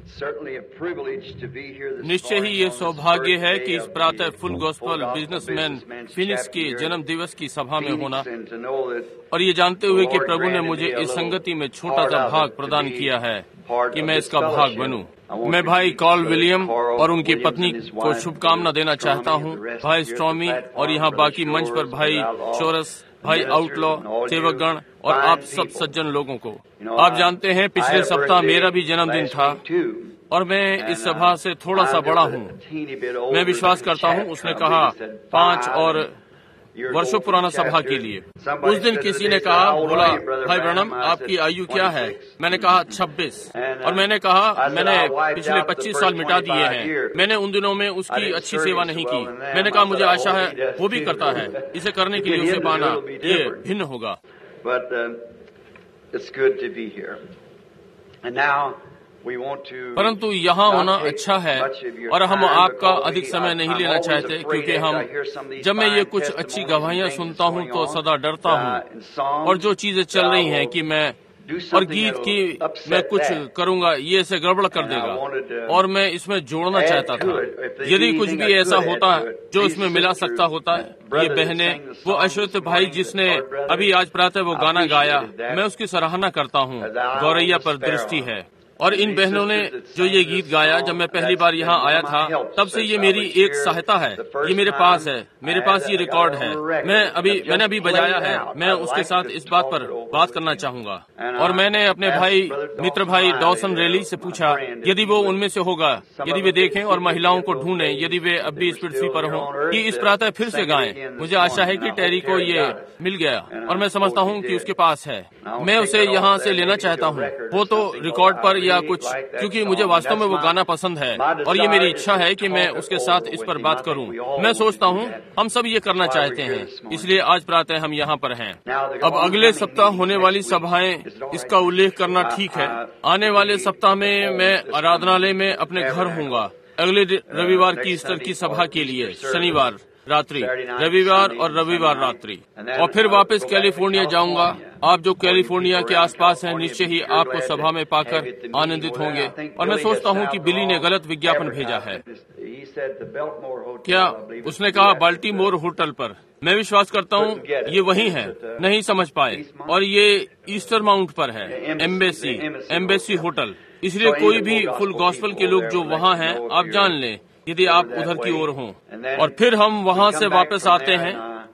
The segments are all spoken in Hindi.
निश्चय ही ये सौभाग्य है कि इस प्रातः फुल गॉस्पल बिजनेसमैन फिनिक्स के जन्म दिवस की सभा में होना और ये जानते हुए कि प्रभु ने मुझे इस संगति में छोटा सा भाग प्रदान किया है कि मैं इसका भाग बनूं। मैं भाई कॉल विलियम और उनकी पत्नी को शुभकामना देना चाहता हूं, भाई स्ट्रॉमी और यहाँ बाकी मंच पर भाई चोरस, भाई आउटलॉ, सेवकगण और आप सब सज्जन लोगों को। आप जानते हैं पिछले सप्ताह मेरा भी जन्मदिन था और मैं इस सभा से थोड़ा सा बड़ा हूँ। मैं विश्वास करता हूँ उसने कहा 5 और वर्षों पुराना सभा के लिए। उस दिन किसी ने कहा, बोला भाई ब्रनम आपकी आयु क्या है? मैंने कहा 26 और मैंने कहा मैंने पिछले 25 साल मिटा दिए हैं। मैंने उन दिनों में उसकी अच्छी सेवा नहीं की। मैंने कहा मुझे आशा है वो भी करता है, इसे करने के लिए उसे पाना ये भिन्न होगा। परंतु यहाँ होना अच्छा है और हम आपका अधिक समय नहीं लेना चाहते, क्योंकि जब मैं ये कुछ अच्छी गवाहियाँ सुनता हूँ तो सदा डरता हूँ और जो चीजें चल रही हैं कि मैं और गीत की मैं कुछ करूँगा ये इसे गड़बड़ कर देगा और मैं इसमें जोड़ना चाहता था। यदि कुछ भी ऐसा होता है जो इसमें मिला सकता होता है, ये बहने, वो अश्वत भाई जिसने अभी आज प्रातः वो गाना गाया, मैं उसकी सराहना करता हूँ। गौरैया पर दृष्टि है। और इन बहनों ने जो ये गीत गाया, जब मैं पहली बार यहाँ आया था तब से ये मेरी एक सहायता है। ये मेरे पास है, मेरे पास ये रिकॉर्ड है। मैंने अभी बजाया है। मैं उसके साथ इस बात पर बात करना चाहूँगा। और मैंने अपने मित्र भाई डॉसन रेली से पूछा यदि वो उनमें से होगा, यदि वे देखें और महिलाओं को ढूंढें, यदि वे अब भी इस पृथ्वी पर हों, कि इस प्रातः फिर से गाएं। मुझे आशा है कि टेरी को ये मिल गया और मैं समझता हूँ कि उसके पास है। मैं उसे यहाँ से लेना चाहता हूँ, वो तो रिकॉर्ड पर या कुछ, क्योंकि मुझे वास्तव में वो गाना पसंद है और ये मेरी इच्छा है कि मैं उसके साथ इस पर बात करूं। मैं सोचता हूं हम सब ये करना चाहते हैं, इसलिए आज प्रातः हम यहाँ पर हैं। अब अगले सप्ताह होने वाली सभाएं, इसका उल्लेख करना ठीक है। आने वाले सप्ताह में मैं आराधनालय में अपने घर होऊंगा। अगले रविवार की ईस्टर की सभा के लिए शनिवार रात्रि, रविवार और रविवार रात्रि, और फिर वापस कैलिफोर्निया जाऊंगा। आप जो कैलिफोर्निया के आसपास हैं निश्चय ही आपको सभा में पाकर आनंदित होंगे। और मैं सोचता हूं कि बिली ने गलत विज्ञापन भेजा है। क्या उसने कहा बाल्टीमोर होटल पर? मैं विश्वास करता हूं ये वही है, नहीं समझ पाए। और ये ईस्टर माउंट पर है, एम्बेसी होटल। इसलिए कोई भी फुल गॉस्पल के लोग जो वहाँ हैं, आप जान लें यदि आप उधर की ओर हों। और फिर हम वहाँ से वापस आते हैं,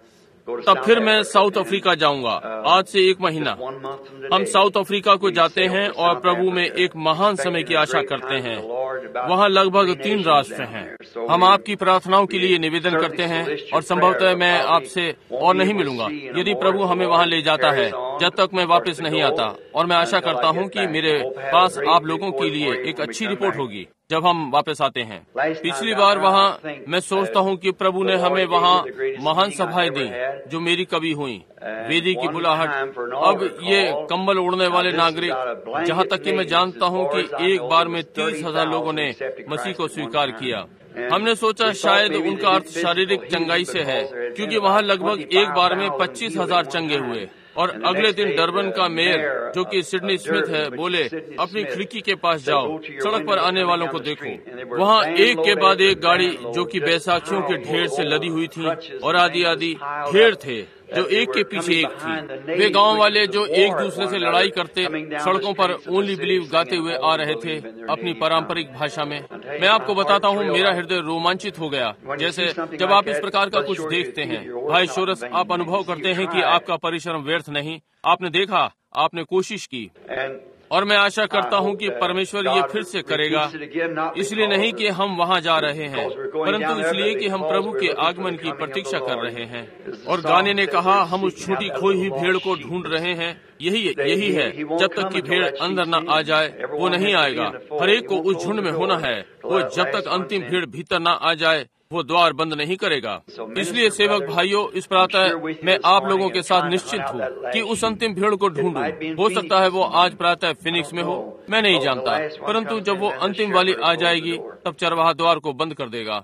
तब फिर मैं साउथ अफ्रीका जाऊंगा। आज से 1 महीना हम साउथ अफ्रीका को जाते हैं और प्रभु में एक महान समय की आशा करते हैं। वहाँ लगभग 3 राष्ट्र हैं। हम आपकी प्रार्थनाओं के लिए निवेदन करते हैं और संभवतः मैं आपसे और नहीं मिलूंगा यदि प्रभु हमें वहाँ ले जाता है, जब तक मैं वापस नहीं आता। और मैं आशा करता हूँ कि मेरे पास आप लोगों के लिए एक अच्छी रिपोर्ट होगी जब हम वापस आते हैं। पिछली बार वहाँ मैं सोचता हूँ कि प्रभु ने हमें वहाँ महान सभाएं दी जो मेरी कभी हुई। वेदी की बुलाहट, अब ये कंबल ओढ़ने वाले नागरिक, जहाँ तक कि मैं जानता हूँ कि एक बार में 30,000 लोगों ने मसीह को स्वीकार किया। हमने सोचा शायद उनका अर्थ शारीरिक चंगाई से है, क्योंकि वहाँ लगभग एक बार में 25,000 चंगे हुए। और अगले दिन डरबन का मेयर, जो कि सिडनी स्मिथ है, बोले अपनी खिड़की के पास जाओ, सड़क पर आने वालों को देखो। वहाँ एक के बाद एक गाड़ी जो कि बैसाखियों के ढेर से लदी हुई थी और आदि ढेर थे जो एक के पीछे एक थी। वे गांव वाले जो एक दूसरे से लड़ाई करते सड़कों पर ओनली बिलीव गाते हुए आ रहे थे अपनी पारंपरिक भाषा में। मैं आपको बताता हूँ मेरा हृदय रोमांचित हो गया जैसे जब आप इस प्रकार का कुछ देखते हैं। भाई शोरस, आप अनुभव करते हैं कि आपका परिश्रम व्यर्थ नहीं। आपने देखा, आपने कोशिश की, और मैं आशा करता हूँ कि परमेश्वर ये फिर से करेगा। इसलिए नहीं कि हम वहाँ जा रहे हैं, परंतु इसलिए कि हम प्रभु के आगमन की प्रतीक्षा कर रहे हैं। और गाने ने कहा हम उस छोटी खोई हुई भेड़ को ढूंढ रहे हैं। यही है, जब तक कि भेड़ अंदर न आ जाए वो नहीं आएगा। हर एक को उस झुंड में होना है। वो जब तक अंतिम भीड़ भीतर न आ जाए वो द्वार बंद नहीं करेगा। इसलिए सेवक भाइयों, इस प्रातः मैं आप लोगों के साथ निश्चित हूँ कि उस अंतिम भीड़ को ढूंढूं। हो सकता है वो आज प्रातः फिनिक्स में हो, मैं नहीं जानता, परंतु जब वो अंतिम वाली आ जाएगी तब चरवाहा द्वार को बंद कर देगा।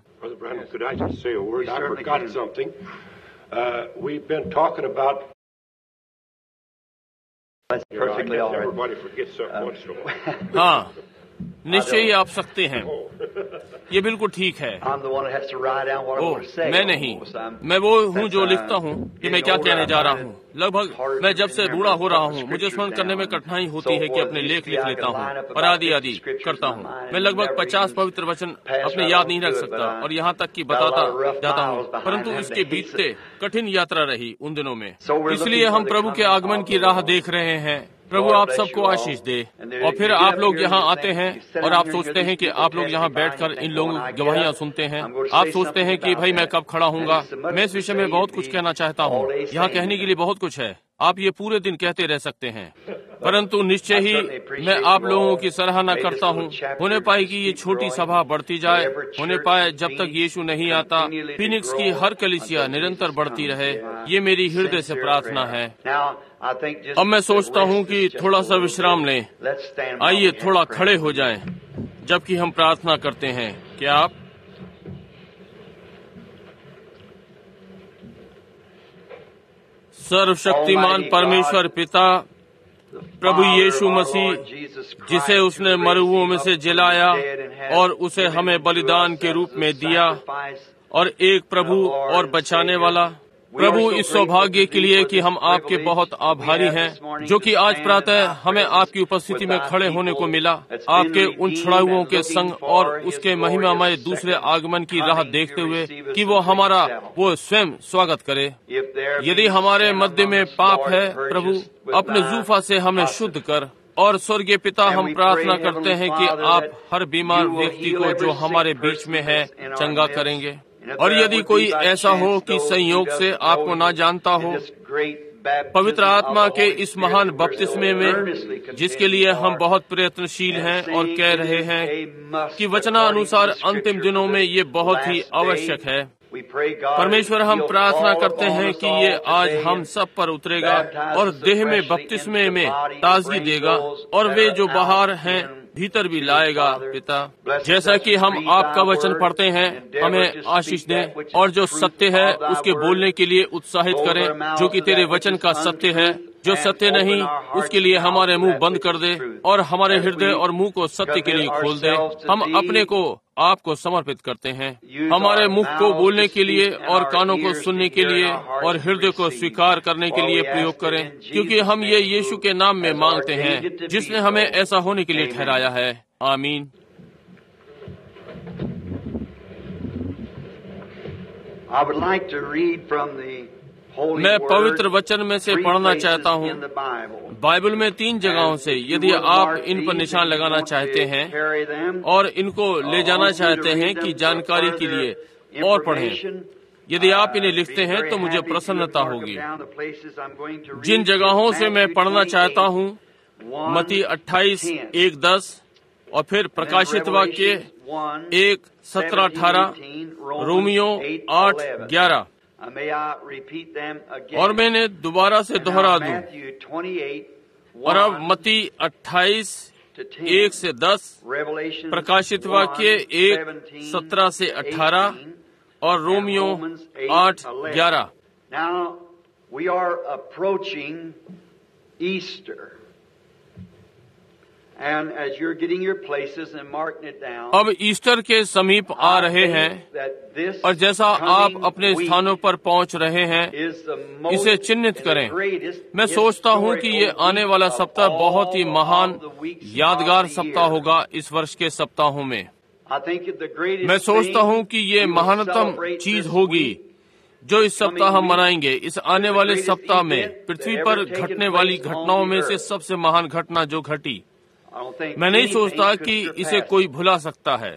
हाँ, निश्चय ही आप सकते हैं। ये बिल्कुल ठीक है। मैं नहीं, मैं वो हूँ जो लिखता हूँ कि मैं क्या कहने जा रहा हूँ। लगभग मैं जब से बूढ़ा हो रहा हूँ मुझे स्मरण करने में कठिनाई होती है कि अपने लेख लिख लेता हूँ और आदि आदि करता हूँ। मैं लगभग 50 पवित्र वचन अपने याद नहीं रख सकता और यहाँ तक कि बताता जाता हूँ, परंतु इसके बीचते कठिन यात्रा रही उन दिनों में। इसलिए हम प्रभु के आगमन की राह देख रहे हैं। प्रभु आप सबको आशीष दे। और फिर आप लोग यहाँ आते हैं और आप सोचते हैं कि आप लोग यहाँ बैठकर इन लोगों की गवाहियाँ सुनते हैं। आप सोचते हैं कि भाई मैं कब खड़ा हूँगा। मैं इस विषय में बहुत कुछ कहना चाहता हूँ। यहाँ कहने के लिए बहुत कुछ है। आप ये पूरे दिन कहते रह सकते हैं, परंतु निश्चय ही मैं आप लोगों की सराहना करता हूँ। होने पाए कि ये छोटी सभा बढ़ती जाए, होने पाए जब तक यीशु नहीं आता फीनिक्स की हर कलीसिया निरंतर बढ़ती रहे। ये मेरी हृदय से प्रार्थना है। अब मैं सोचता हूँ कि थोड़ा सा विश्राम लें। आइए थोड़ा खड़े हो जाएं जबकि हम प्रार्थना करते हैं। क्या आप सर्वशक्तिमान परमेश्वर पिता, प्रभु यीशु मसीह, जिसे उसने मरुओं में से जिलाया और उसे हमें बलिदान के रूप में दिया, और एक प्रभु और बचाने वाला प्रभु, इस सौभाग्य के लिए कि हम आपके बहुत आभारी हैं, जो कि आज प्रातः हमें आपकी उपस्थिति में खड़े होने को मिला, आपके उन छुड़ाऊओं के संग और उसके महिमामय दूसरे आगमन की राह देखते हुए कि वो हमारा वो स्वयं स्वागत करे। यदि हमारे मध्य में पाप है, प्रभु अपने जूफा से हमें शुद्ध कर। और स्वर्गीय पिता, हम प्रार्थना करते हैं कि आप हर बीमार व्यक्ति को जो हमारे बीच में है चंगा करेंगे। और यदि कोई ऐसा हो कि संयोग से आपको ना जानता हो, पवित्र आत्मा के इस महान बपतिस्मे में जिसके लिए हम बहुत प्रयत्नशील हैं और कह रहे हैं कि वचनानुसार अंतिम दिनों में ये बहुत ही आवश्यक है। परमेश्वर, हम प्रार्थना करते हैं कि ये आज हम सब पर उतरेगा और देह में बपतिस्मे में ताजगी देगा और वे जो बाहर हैं भीतर भी लाएगा। पिता, जैसा कि हम आपका वचन पढ़ते हैं, हमें आशीष दें और जो सत्य है उसके बोलने के लिए उत्साहित करें, जो कि तेरे वचन का सत्य है। जो सत्य नहीं उसके लिए हमारे मुंह बंद कर दे और हमारे हृदय और मुंह को सत्य के लिए खोल दे। हम अपने को आपको समर्पित करते हैं, हमारे मुख को बोलने के लिए और कानों को सुनने के लिए और हृदय को स्वीकार करने के लिए प्रयोग करें, क्योंकि हम ये यीशु के नाम में मांगते हैं जिसने हमें ऐसा होने के लिए ठहराया है। आमीन। मैं पवित्र वचन में से पढ़ना चाहता हूँ, बाइबल में 3 जगहों से। यदि आप इन पर निशान लगाना चाहते हैं और इनको ले जाना चाहते हैं कि जानकारी के लिए और पढ़ें, यदि आप इन्हें लिखते हैं तो मुझे प्रसन्नता होगी। जिन जगहों से मैं पढ़ना चाहता हूँ, मत्ती 28:1-10 और फिर प्रकाशित वाक्य 1:17-18, रोमियो 8:11। और मैंने दोबारा से दोहरा दूं। और अब मत्ती 28:1-10, प्रकाशित वाक्य 1:17-18 और रोमियो 8:11। Now we are approaching Easter. And as you're getting your places and marking it down, अब ईस्टर के समीप आ रहे हैं और जैसा आप अपने स्थानों पर पहुंच रहे हैं, इसे चिन्हित करें। मैं सोचता हूं कि ये आने वाला सप्ताह बहुत ही महान यादगार सप्ताह होगा इस वर्ष के सप्ताहों में। मैं सोचता हूं कि ये महानतम चीज होगी जो इस सप्ताह हम मनाएंगे। इस आने वाले सप्ताह में पृथ्वी पर घटने वाली घटनाओं में से सबसे महान घटना जो घटी, मैं नहीं सोचता कि इसे कोई भुला सकता है।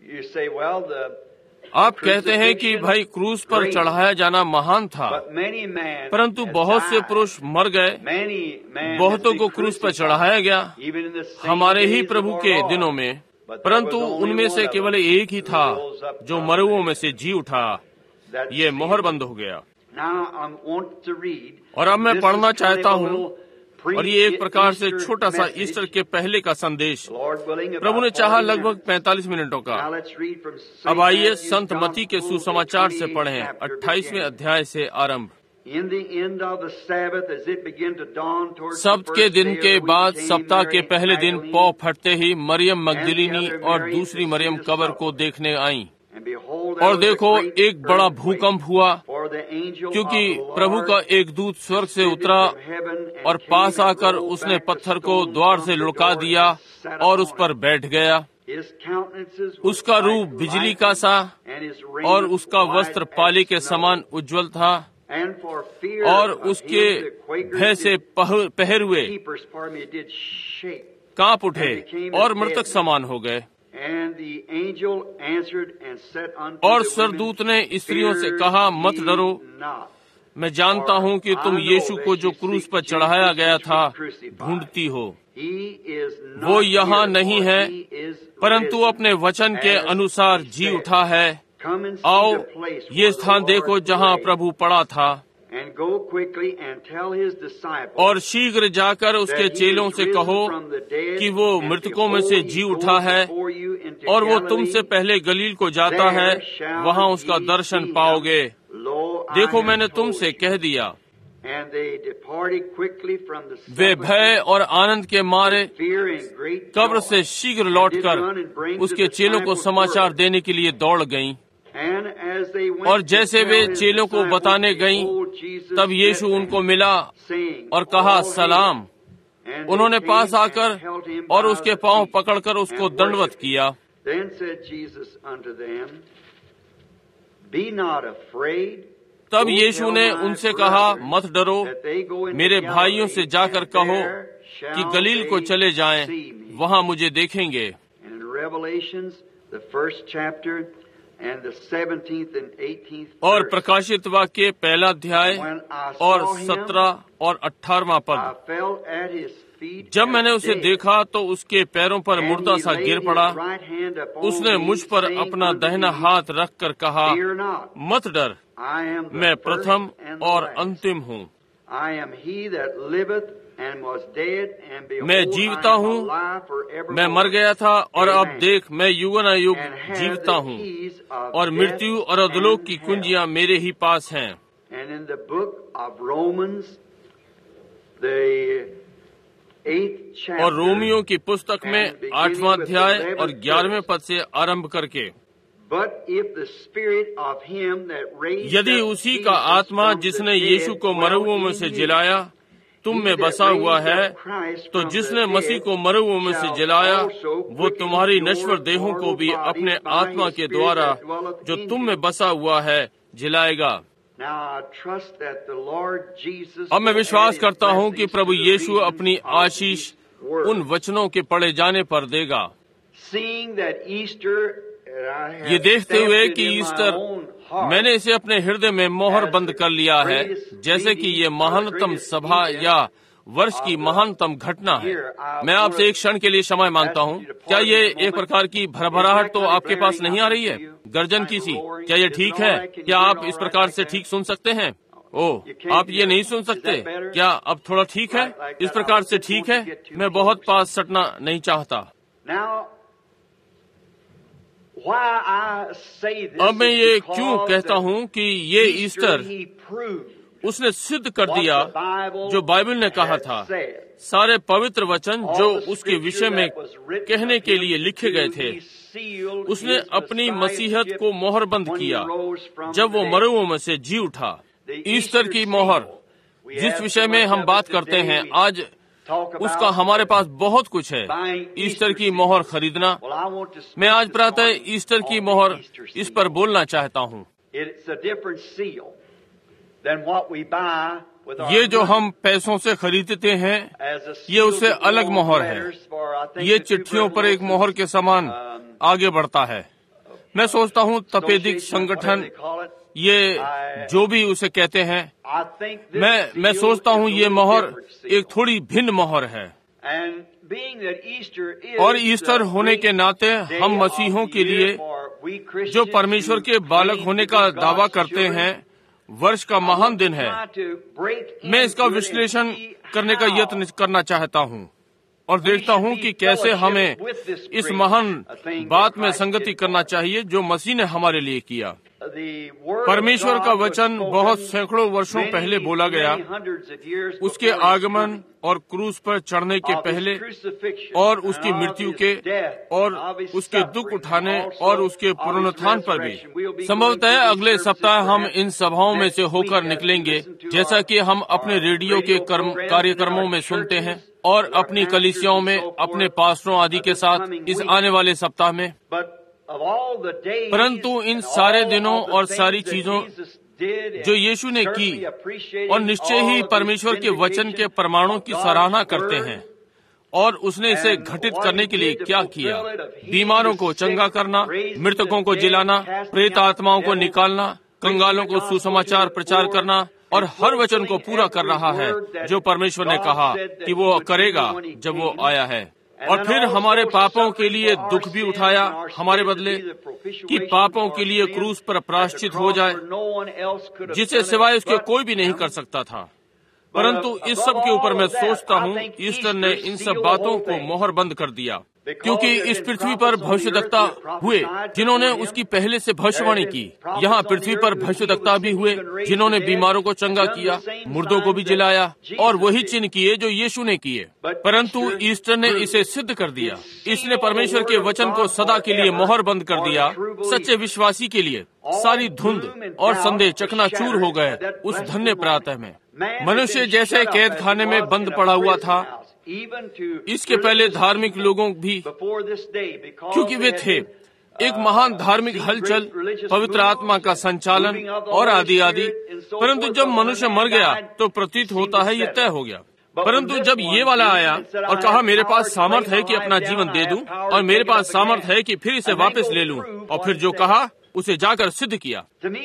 आप कहते हैं कि भाई क्रूस पर चढ़ाया जाना महान था, परंतु बहुत से पुरुष मर गए, बहुतों को क्रूस पर चढ़ाया गया हमारे ही प्रभु के दिनों में, परंतु उनमें से केवल एक ही था जो मरुओं में से जी उठा। ये मोहर बंद हो गया। और अब मैं पढ़ना चाहता हूँ, और ये एक प्रकार से छोटा सा ईस्टर के पहले का संदेश, प्रभु ने चाहा लगभग 45 मिनटों का। अब आइए संत मत्ती के सुसमाचार से पढ़ें, 28वें अध्याय से आरंभ। In the end of the Sabbath, as it began to dawn towards the सब्त के first दिन day of के the week, बाद came सप्ताह के Mary पहले दिन Magdalene, पौ फटते ही मरियम मगदलिनी और दूसरी मरियम कब्र को देखने आईं। and behold, there और was a देखो great एक बड़ा earthquake, भूकंप हुआ, for the angel क्योंकि of the प्रभु Lord का एक दूत स्वर्ग से descended उतरा from heaven and और came पास and आकर rolled उसने back the पत्थर को stone द्वार from से the लुढ़का door दिया and sat और upon उस पर it. बैठ गया। His countenances was उसका like रूप बिजली का lightning, सा and his और raiment उसका white वस्त्र as पाली के snow. समान उज्जवल था, And for fear और of उसके him, the Quakers भय से did- पहरुए keepers, pardon me, did shake. कांप उठे और मृतक समान हो गए। And the angel answered and said unto और the स्वरदूत women, ने स्त्रियों से "Fear कहा, मत ye डरो, not." मैं जानता हूँ कि तुम यीशु को जो क्रूस पर चढ़ाया गया था ढूंढती हो। He is not वो यहाँ here, नहीं for है, he is परंतु risen, अपने वचन के as अनुसार he जी said. उठा है। Come and see आओ, the place ये where the स्थान Lord देखो जहाँ lay, प्रभु पड़ा था, and go quickly and tell his disciples और शीघ्र जाकर उसके that he चेलों is से risen कहो from the dead, कि वो and मृतकों में से behold, जी he उठा goes है, before you into और वो Galilee. तुमसे पहले गलील को जाता है, There shall वहाँ उसका ye दर्शन see him. पाओगे। Lo, I देखो, have मैंने told तुमसे you. कह दिया। And they departed quickly from the way sepulchre, भय और आनंद के मारे fear and great कब्र joy, से शीघ्र and did लौटकर run and bring उसके the चेलों को disciples समाचार word. देने के लिए दौड़ गईं। And as they went और to जैसे tell वे his चेलों को disciples, बताने गईं, behold, Jesus तब met यीशु them, उनको मिला saying, और कहा, "All hail." सलाम। And उन्होंने they पास came and आकर held him और by उसके the पांव feet पकड़कर उसको and दंडवत worshipped him. किया। Then said Jesus unto them, Be not afraid. तब Go यीशु tell ने my उनसे कहा, brethren मत डरो, that they go into मेरे Galilee, भाइयों से जाकर and कहो there कि shall गलील को they चले जाएं, see me. वहाँ मुझे देखेंगे। And in Revelations, the 1st chapter, and the 17th and 18th और verse, प्रकाशित वाक्य पहला अध्याय when I और saw him, 17 और 18वां I पद। fell at his feet जब as मैंने उसे dead. देखा तो उसके पैरों पर And मुर्दा he सा laid गिर his पड़ा। right hand upon उसने me, मुझ पर saying अपना unto दाहिना me, हाथ रखकर कहा, Fear not, मत डर, I am the मैं first प्रथम and the और last. अंतिम हूँ। I am he that liveth and was dead, and behold, मैं I जीवता am हूँ, alive forevermore. मैं मर गया था और अब Amen. देख मैं युगानुयुग And have जीवता the हूँ, keys of और death मृत्यु और अधोलोक and की hell. कुंजियां मेरे ही पास हैं। And in the book of Romans, the 8th chapter, और रोमियो की पुस्तक में and beginning 8वां with the अध्याय 11th और 11वें verse. पद से आरंभ करके, But if the spirit of him that raised यदि up उसी का Jesus आत्मा from the जिसने dead यीशु को मरे dwell हुओं में in से you, जिलाया तुम he में that बसा हुआ raised है, up Christ तो from जिसने the मसीह dead को मरे हुओं में से shall जिलाया also वो quicken तुम्हारी your नश्वर देहों को mortal भी bodies अपने by आत्मा his के Spirit द्वारा that dwelleth जो in तुम you. में बसा हुआ है जिलाएगा। Now I trust that the Lord Jesus अब मैं will विश्वास add his करता हूँ कि blessings Prabhu to the Yeshu reading अपनी of आशीष these words. उन वचनों के पढ़े जाने पर देगा। Seeing that Easter, I have ये देखते हुए stamped it कि in my Easter own heart मैंने इसे अपने हृदय में मोहर बंद कर लिया है, जैसे कि ये महानतम सभा या वर्ष की महानतम घटना है। मैं आपसे एक क्षण के लिए क्षमा मांगता हूँ। क्या ये एक प्रकार की भरभराहट तो आपके पास नहीं आ रही है, गर्जन की सी? क्या ये ठीक है? क्या आप इस प्रकार से ठीक सुन सकते हैं? ओह, आप ये नहीं सुन सकते? क्या अब थोड़ा ठीक है? इस प्रकार से ठीक है? मैं बहुत पास सटना नहीं चाहता। Now, why I say this अब मैं is ये because क्यों कहता that हूँ कि ये Easter ईस्टर he proved उसने सिद्ध कर what दिया the Bible जो बाइबल ने कहा had था। said. सारे पवित्र वचन जो All the उसके विषय scripture में that was written कहने of के him लिए लिखे गए to थे, be sealed उसने his अपनी मसीहत messiahship को मोहरबंद when he किया rose from जब वो the dead. मरे में से जी उठा। The ईस्टर Easter की seal. मोहर, We जिस have विषय so में much हम of बात it करते today. हैं We आज, talk about उसका हमारे पास बहुत कुछ है। buying ईस्टर Easter की seeds. मोहर खरीदना। Well, I want to speak मैं आज this प्रातः morning ईस्टर की on मोहर the Easter इस seal. पर बोलना चाहता हूँ। It's a different seal than what we buy with our ये जो money. हम पैसों से खरीदते हैं, As a ये seal उससे to go अलग on मोहर है। letters for, I think, ये the two चिट्ठियों पर एक मोहर के समान आगे बढ़ता है। मैं सोचता हूँ तपेदिक association, whatever संगठन, they call it. ये जो भी उसे कहते हैं, I think this मैं seal सोचता is हूँ a ये little मोहर different seal. एक थोड़ी भिन्न मोहर है। And being that Easter is और ईस्टर the होने के great नाते day हम of मसीहों the के year लिए for we Christians जो परमेश्वर के who बालक claim होने to का be दावा God's करते children, हैं, वर्ष का I महान want to दिन है। try to break मैं इसका into it विश्लेषण and see करने का how यत्न करना चाहता हूँ और देखता हूँ कि कैसे हमें इस महान बात में संगति करना चाहिए जो मसीह ने हमारे लिए किया। परमेश्वर का वचन बहुत सैकड़ों वर्षों पहले बोला गया, उसके आगमन और क्रूस पर चढ़ने के पहले और उसकी मृत्यु के और उसके दुख उठाने और उसके पुनरुत्थान पर भी। संभवतः अगले सप्ताह हम इन सभाओं में से होकर निकलेंगे, जैसा कि हम अपने रेडियो के कार्यक्रमों में सुनते हैं और अपनी कलीसियाओं में अपने पास्टरों आदि के साथ इस आने वाले सप्ताह में। परंतु इन सारे दिनों और सारी चीजों जो यीशु ने की, और निश्चय ही परमेश्वर के वचन के प्रमाणों की सराहना करते हैं, और उसने इसे घटित करने के लिए क्या किया। बीमारों को चंगा करना, मृतकों को जिलाना, प्रेत आत्माओं को निकालना, कंगालों को सुसमाचार प्रचार करना, और हर वचन को पूरा कर रहा है जो परमेश्वर ने कहा कि वो करेगा जब वो आया है। और फिर हमारे पापों के लिए दुख भी उठाया हमारे बदले, कि पापों के लिए क्रूस पर प्रायश्चित हो जाए, जिसे सिवाय उसके कोई भी नहीं कर सकता था। परंतु इस सब के ऊपर मैं सोचता हूँ, ईस्टर ने इन सब बातों को मोहर बंद कर दिया, क्योंकि इस पृथ्वी पर भविष्यद्वक्ता हुए जिन्होंने उसकी पहले से भविष्यवाणी की। यहाँ पृथ्वी पर भविष्यद्वक्ता भी हुए जिन्होंने बीमारों को चंगा किया, मुर्दों को भी जिलाया, और वही चिन्ह किए जो यीशु ने किए। परंतु ईस्टर ने इसे सिद्ध कर दिया। इसने परमेश्वर के वचन को सदा के लिए मोहर बंद कर दिया। सच्चे विश्वासी के लिए सारी धुंध और संदेह चकनाचूर हो गए उस धन्य प्रातः में। मनुष्य जैसे कैद खाने में बंद पड़ा हुआ था, इसके पहले धार्मिक लोगों भी, क्योंकि वे थे एक महान धार्मिक हलचल, पवित्र आत्मा का संचालन और आदि आदि। परंतु जब मनुष्य मर गया तो प्रतीत होता है ये तय हो गया। परंतु जब ये वाला आया और कहा मेरे पास सामर्थ है कि अपना जीवन दे दूं, और मेरे पास सामर्थ है कि फिर इसे वापस ले लूं, और फिर जो कहा उसे जाकर सिद्ध किया।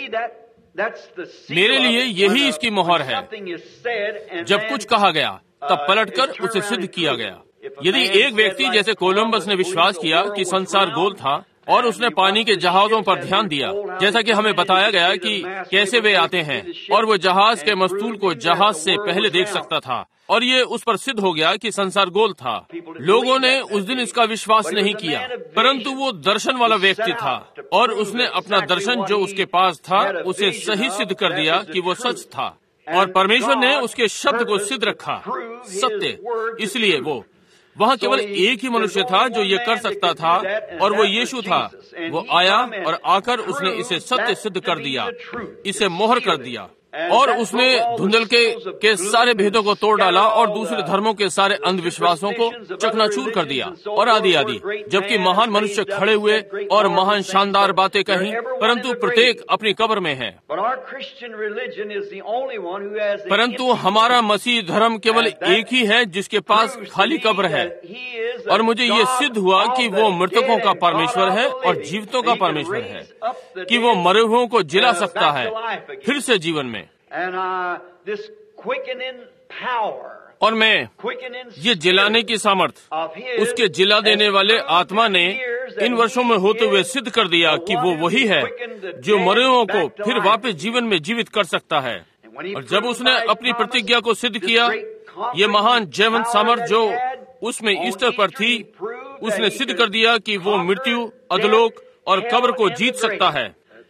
मेरे लिए यही इसकी मोहर है। जब कुछ कहा गया तब पलटकर उसे सिद्ध किया गया। यदि एक व्यक्ति जैसे कोलंबस ने विश्वास किया कि संसार गोल था, और उसने पानी के जहाजों पर ध्यान दिया, जैसा कि हमें बताया गया कि कैसे वे आते हैं, और वो जहाज के मस्तूल को जहाज से पहले देख सकता था, और ये उस पर सिद्ध हो गया कि संसार गोल था। लोगों ने उस दिन इसका विश्वास नहीं किया, परंतु वो दर्शन वाला व्यक्ति था, और उसने अपना दर्शन जो उसके पास था उसे सही सिद्ध कर दिया कि वो सच था, और परमेश्वर ने उसके शब्द को सिद्ध रखा सत्य। इसलिए वो वहाँ केवल एक ही मनुष्य था जो ये कर सकता था, और वो यीशु था। वो आया और आकर उसने इसे सत्य सिद्ध कर दिया, इसे मोहर कर दिया, और उसने धुंधल के सारे भेदों को तोड़ डाला और दूसरे धर्मों के सारे अंधविश्वासों को चकनाचूर कर दिया, और आदि आदि। जबकि महान मनुष्य खड़े हुए और महान शानदार बातें कहीं, परंतु प्रत्येक अपनी कब्र में है। परंतु हमारा मसीह धर्म केवल एक ही है जिसके पास खाली कब्र है, और मुझे ये सिद्ध हुआ कि वो मृतकों का परमेश्वर है और जीवितों का परमेश्वर है, कि वो मरे हुओं को जिला सकता है फिर से जीवन में। और मैं ये जिलाने की सामर्थ उसके जिला देने वाले आत्मा ने इन वर्षों में होते हुए सिद्ध कर दिया कि वो वही है जो मरे हुओं को फिर वापस जीवन में जीवित कर सकता है। और जब उसने अपनी प्रतिज्ञा को सिद्ध किया, ये महान जयवंत सामर्थ जो उसमें ईस्टर पर थी, उसने सिद्ध कर दिया कि वो मृत्यु, अधोलोक और कब्र को जीत सकता है।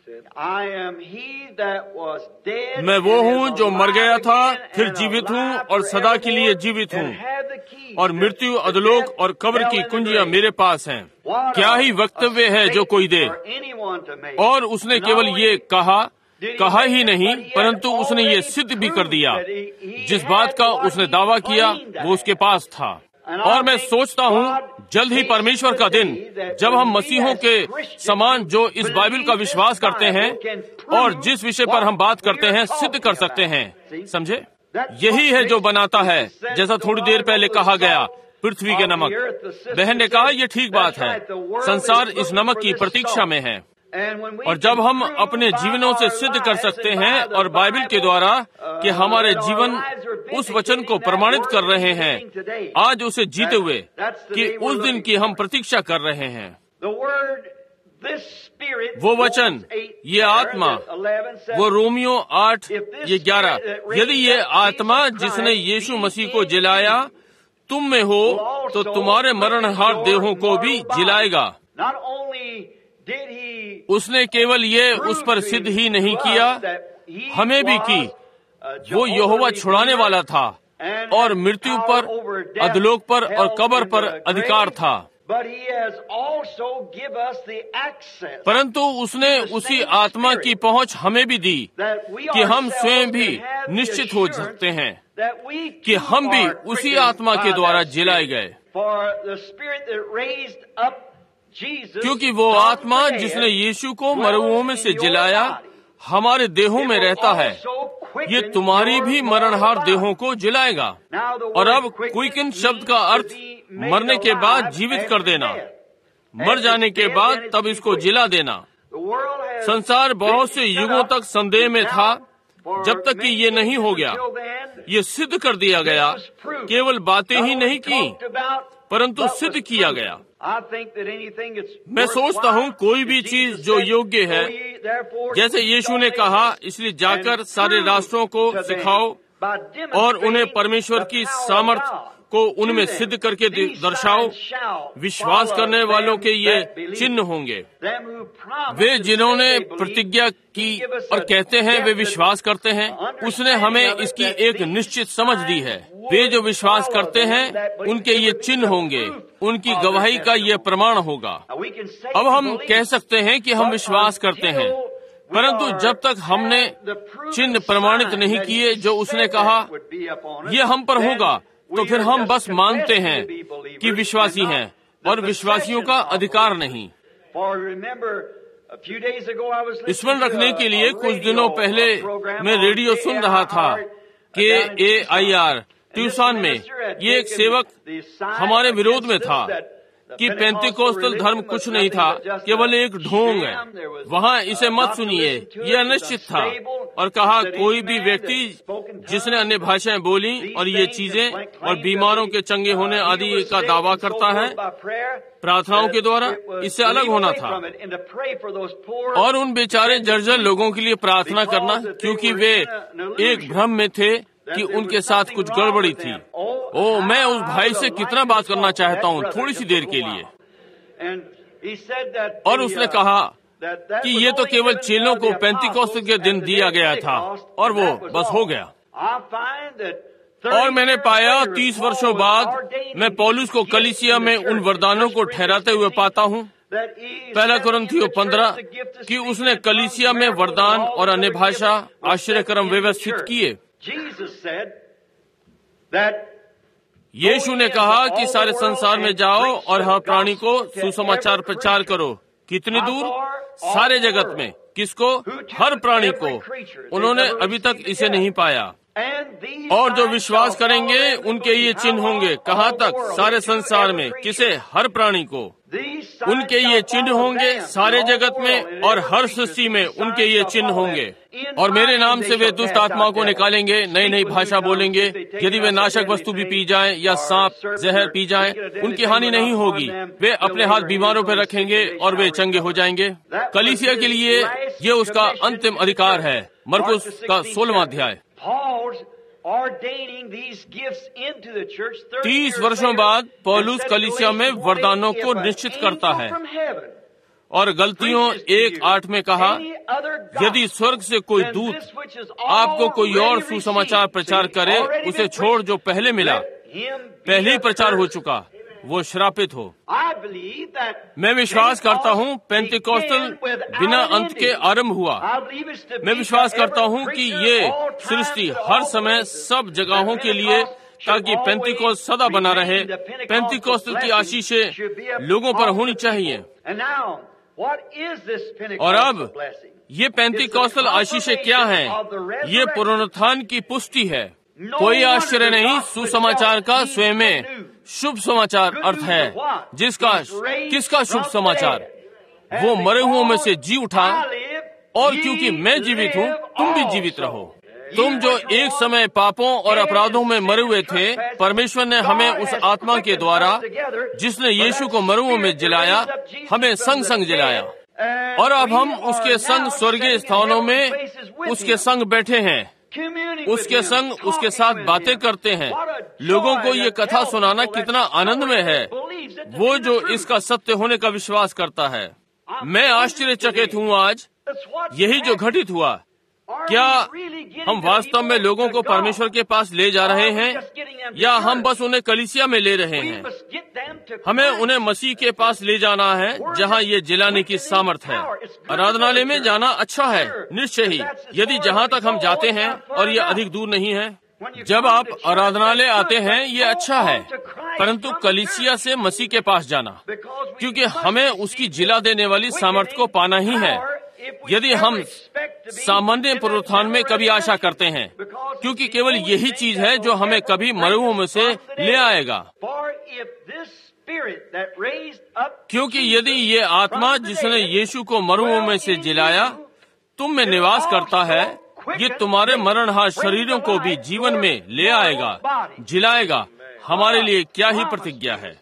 मैं वो हूँ जो मर गया था, फिर जीवित हूँ और सदा के लिए जीवित हूँ, और मृत्यु, अधोलोक और कब्र की कुंजियां मेरे पास हैं। क्या ही वक्तव्य है जो कोई दे। और उसने केवल ये कहा ही नहीं, परंतु उसने ये सिद्ध भी कर दिया। जिस बात का उसने दावा किया वो उसके पास था। और मैं सोचता हूँ जल्द ही परमेश्वर का दिन, जब हम मसीहों के समान जो इस बाइबल का विश्वास करते हैं और जिस विषय पर हम बात करते हैं सिद्ध कर सकते हैं। समझे? यही है जो बनाता है, जैसा थोड़ी देर पहले कहा गया, पृथ्वी के नमक। बहन ने कहा यह ठीक बात है, संसार इस नमक की प्रतीक्षा में है। और जब हम अपने जीवनों से सिद्ध कर सकते हैं और बाइबल के द्वारा कि हमारे जीवन उस वचन को प्रमाणित कर रहे हैं, आज उसे जीते हुए, कि उस दिन की हम प्रतीक्षा कर रहे हैं। वो वचन, ये आत्मा, वो रोमियो 8:11, यदि ये आत्मा जिसने यीशु मसीह को जिलाया तुम में हो तो तुम्हारे मरणहार देहों को भी जिलाएगा। उसने केवल ये उस पर सिद्ध ही नहीं किया, हमें भी की वो यहोवा छुड़ाने वाला था और मृत्यु पर, अधलोक पर और कब्र पर अधिकार था। परंतु उसने उसी आत्मा की पहुंच हमें भी दी कि हम स्वयं भी निश्चित हो सकते हैं कि हम भी उसी आत्मा के द्वारा जिलाए गए, क्योंकि वो आत्मा जिसने यीशु को मरुओं में से जिलाया हमारे देहों में रहता है, ये तुम्हारी भी मरणहार देहों को जिलाएगा। और अब क्विकन शब्द का अर्थ मरने के बाद जीवित कर देना, मर जाने के बाद तब इसको जिला देना। संसार बहुत से युगों तक संदेह में था, जब तक कि ये नहीं हो गया। ये सिद्ध कर दिया गया, केवल बातें ही नहीं की परंतु सिद्ध किया गया। मैं सोचता हूँ कोई भी चीज जो योग्य है, जैसे यीशु ने कहा, इसलिए जाकर सारे राष्ट्रों को सिखाओ और उन्हें परमेश्वर की सामर्थ को उनमें सिद्ध करके दर्शाओ। विश्वास करने वालों के ये चिन्ह होंगे। वे जिन्होंने प्रतिज्ञा की और कहते हैं वे विश्वास करते हैं, उसने हमें इसकी एक निश्चित समझ दी है। वे जो विश्वास करते हैं उनके ये चिन्ह होंगे, उनकी गवाही का ये प्रमाण होगा। अब हम कह सकते हैं कि हम विश्वास करते हैं, परंतु जब तक हमने चिन्ह प्रमाणित नहीं किए जो उसने कहा ये हम पर होगा, तो फिर हम बस मानते हैं कि विश्वासी हैं और विश्वासियों का अधिकार नहीं। स्मरण रखने के लिए कुछ दिनों पहले मैं रेडियो सुन रहा था KAIR ट्यूसन में। ये एक सेवक हमारे विरोध में था कि पेंतिकोस्टल धर्म कुछ नहीं था, केवल एक ढोंग है, वहाँ इसे मत सुनिए, यह अनिश्चित था। और कहा कोई भी व्यक्ति जिसने अन्य भाषाएं बोली और ये चीजें और बीमारों के चंगे होने आदि का दावा करता है प्रार्थनाओं के द्वारा, इससे अलग होना था और उन बेचारे जर्जर लोगों के लिए प्रार्थना करना, क्योंकि वे एक भ्रम में थे कि उनके साथ कुछ गड़बड़ी थी। मैं उस भाई से कितना बात करना चाहता हूँ थोड़ी सी देर के लिए। और उसने कहा कि ये तो केवल चेलों को पेंतिकोस्त के दिन दिया गया था और वो बस हो गया। और मैंने पाया 30 वर्षों बाद मैं पौलुस को कलीसिया में उन वरदानों को ठहराते हुए पाता हूँ, 1 कुरिन्थियों 15, कि उसने कलीसिया में वरदान और अन्य भाषा आश्चर्यक्रम व्यवस्थित किए। यीशु ने कहा कि सारे संसार में जाओ और हर प्राणी को सुसमाचार प्रचार करो। कितनी दूर? सारे जगत में। किसको? हर प्राणी को। उन्होंने अभी तक इसे नहीं पाया। और जो विश्वास करेंगे उनके ये चिन्ह होंगे। कहाँ तक? सारे संसार में। किसे? हर प्राणी को। उनके ये चिन्ह होंगे सारे जगत में और हर सृष्टि में उनके ये चिन्ह होंगे। और मेरे नाम से वे दुष्ट आत्माओं को निकालेंगे, नई नई भाषा बोलेंगे। यदि वे नाशक वस्तु भी पी जाएं या सांप जहर पी जाएं, उनकी हानि नहीं होगी। वे अपने हाथ बीमारों पर रखेंगे और वे चंगे हो जाएंगे। कलीसिया के लिए ये उसका अंतिम अधिकार है। मरकुस का 16वां अध्याय। 30 वर्षों बाद पौलुस कलीसिया में वरदानों को निश्चित करता है और गलतियों 1:8 में कहा, यदि स्वर्ग से कोई दूत आपको कोई और सुसमाचार प्रचार करे, उसे छोड़ जो पहले मिला, पहले ही प्रचार हो चुका, वो श्रापित हो। मैं विश्वास करता हूँ पेंतिकोस्टल बिना अंत के आरंभ हुआ। मैं विश्वास करता हूँ कि ये सृष्टि हर समय सब जगहों के लिए, ताकि पेंतिकोस्त सदा बना रहे। पेंतिकोस्टल की आशीषें लोगों पर होनी चाहिए। और अब ये पेंतिकोस्टल आशीषें क्या हैं? ये पुनरुत्थान की पुष्टि है। कोई आश्चर्य नहीं, सुसमाचार का स्वयं में शुभ समाचार अर्थ है, किसका शुभ समाचार? वो मरे हुओं में से जी उठा, और क्योंकि मैं जीवित हूँ तुम भी जीवित रहो। तुम जो एक समय पापों और अपराधों में मरे हुए थे, परमेश्वर ने हमें उस आत्मा के द्वारा जिसने यीशु को मरुओं में जिलाया, हमें संग संग जिलाया। और अब हम उसके संग स्वर्गीय स्थानों में उसके संग बैठे हैं, उसके संग उसके साथ बातें करते हैं। लोगों को ये कथा सुनाना कितना आनंदमय है, वो जो इसका सत्य होने का विश्वास करता है। मैं आश्चर्यचकित हूँ आज यही जो घटित हुआ। क्या हम वास्तव में लोगों को परमेश्वर के पास ले जा रहे हैं या हम बस उन्हें कलीसिया में ले रहे हैं? हमें उन्हें मसीह के पास ले जाना है जहां ये जिलाने की सामर्थ है। आराधनालय में जाना अच्छा है निश्चय ही, यदि जहां तक हम जाते हैं और ये अधिक दूर नहीं है। जब आप आराधनालय आते हैं ये अच्छा है, परंतु कलीसिया से मसीह के पास जाना, क्योंकि हमें उसकी जिला देने वाली सामर्थ को पाना ही है। यदि हम सामान्य पुनरुत्थान में कभी आशा करते हैं, क्योंकि केवल यही चीज है जो हमें कभी मरुओं में से ले आएगा। क्योंकि यदि ये आत्मा जिसने यीशु को मरुओं में से जिलाया तुम में निवास करता है, ये तुम्हारे मरणहार शरीरों को भी जीवन में ले आएगा, जिलाएगा। हमारे लिए क्या ही प्रतिज्ञा है।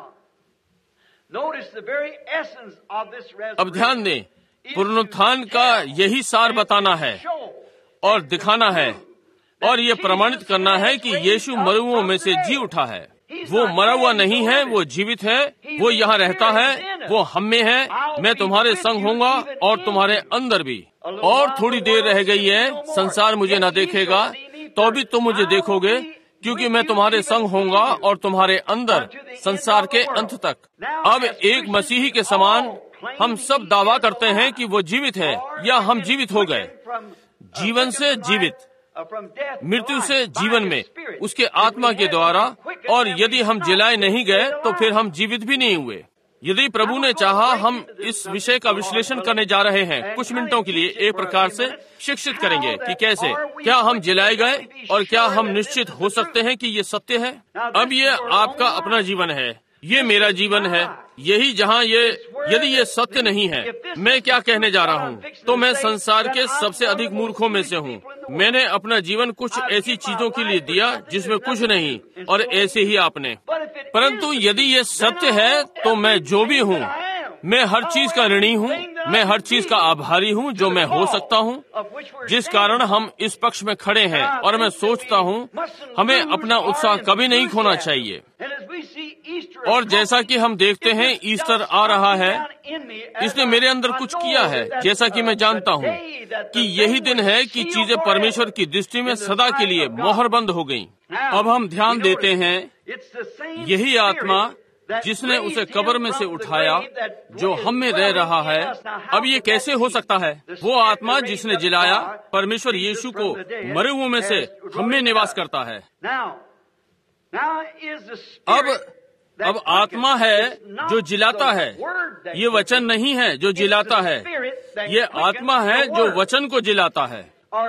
अब ध्यान दें, पुनरुत्थान का यही सार बताना है और दिखाना है और ये प्रमाणित करना है कि यीशु मरुओं में से जी उठा है। वो मरा हुआ नहीं है, वो जीवित है, वो यहाँ रहता है, वो हम में है। मैं तुम्हारे संग होऊंगा और तुम्हारे अंदर भी। और थोड़ी देर रह गई है, संसार मुझे न देखेगा तो भी तुम मुझे देखोगे, क्योंकि मैं तुम्हारे संग होऊंगा और तुम्हारे अंदर संसार के अंत तक। अब एक मसीही के समान हम सब दावा करते हैं कि वो जीवित है या हम जीवित हो गए, जीवन से जीवित, मृत्यु से जीवन में उसके आत्मा के द्वारा। और यदि हम जिलाए नहीं गए तो फिर हम जीवित भी नहीं हुए। यदि प्रभु ने चाहा, हम इस विषय का विश्लेषण करने जा रहे हैं। कुछ मिनटों के लिए एक प्रकार से शिक्षित करेंगे कि कैसे, क्या हम जिलाए गए और क्या हम निश्चित हो सकते हैं कि ये सत्य है। अब ये आपका अपना जीवन है, ये मेरा जीवन है, यही जहाँ यदि ये सत्य नहीं है, मैं क्या कहने जा रहा हूँ, तो मैं संसार के सबसे अधिक मूर्खों में से हूँ। मैंने अपना जीवन कुछ ऐसी चीजों के लिए दिया जिसमें कुछ नहीं, और ऐसे ही आपने। परंतु यदि ये सत्य है तो मैं जो भी हूँ, मैं हर चीज का ऋणी हूँ, मैं हर चीज का आभारी हूँ जो मैं हो सकता हूँ, जिस कारण हम इस पक्ष में खड़े हैं। और मैं सोचता हूँ हमें अपना उत्साह कभी नहीं खोना चाहिए। और जैसा कि हम देखते हैं ईस्टर आ रहा है, इसने मेरे अंदर कुछ किया है, जैसा कि मैं जानता हूँ कि यही दिन है कि चीजें परमेश्वर की दृष्टि में सदा के लिए मोहरबंद हो गईं। अब हम ध्यान देते हैं, यही आत्मा जिसने उसे कब्र में से उठाया जो हम में रह रहा है। अब ये कैसे हो सकता है? वो आत्मा जिसने जिलाया परमेश्वर यीशु को मरे हुओं में से हम में निवास करता है। अब आत्मा है जो जिलाता है, ये वचन नहीं है जो जिलाता है, ये आत्मा है जो वचन को जिलाता है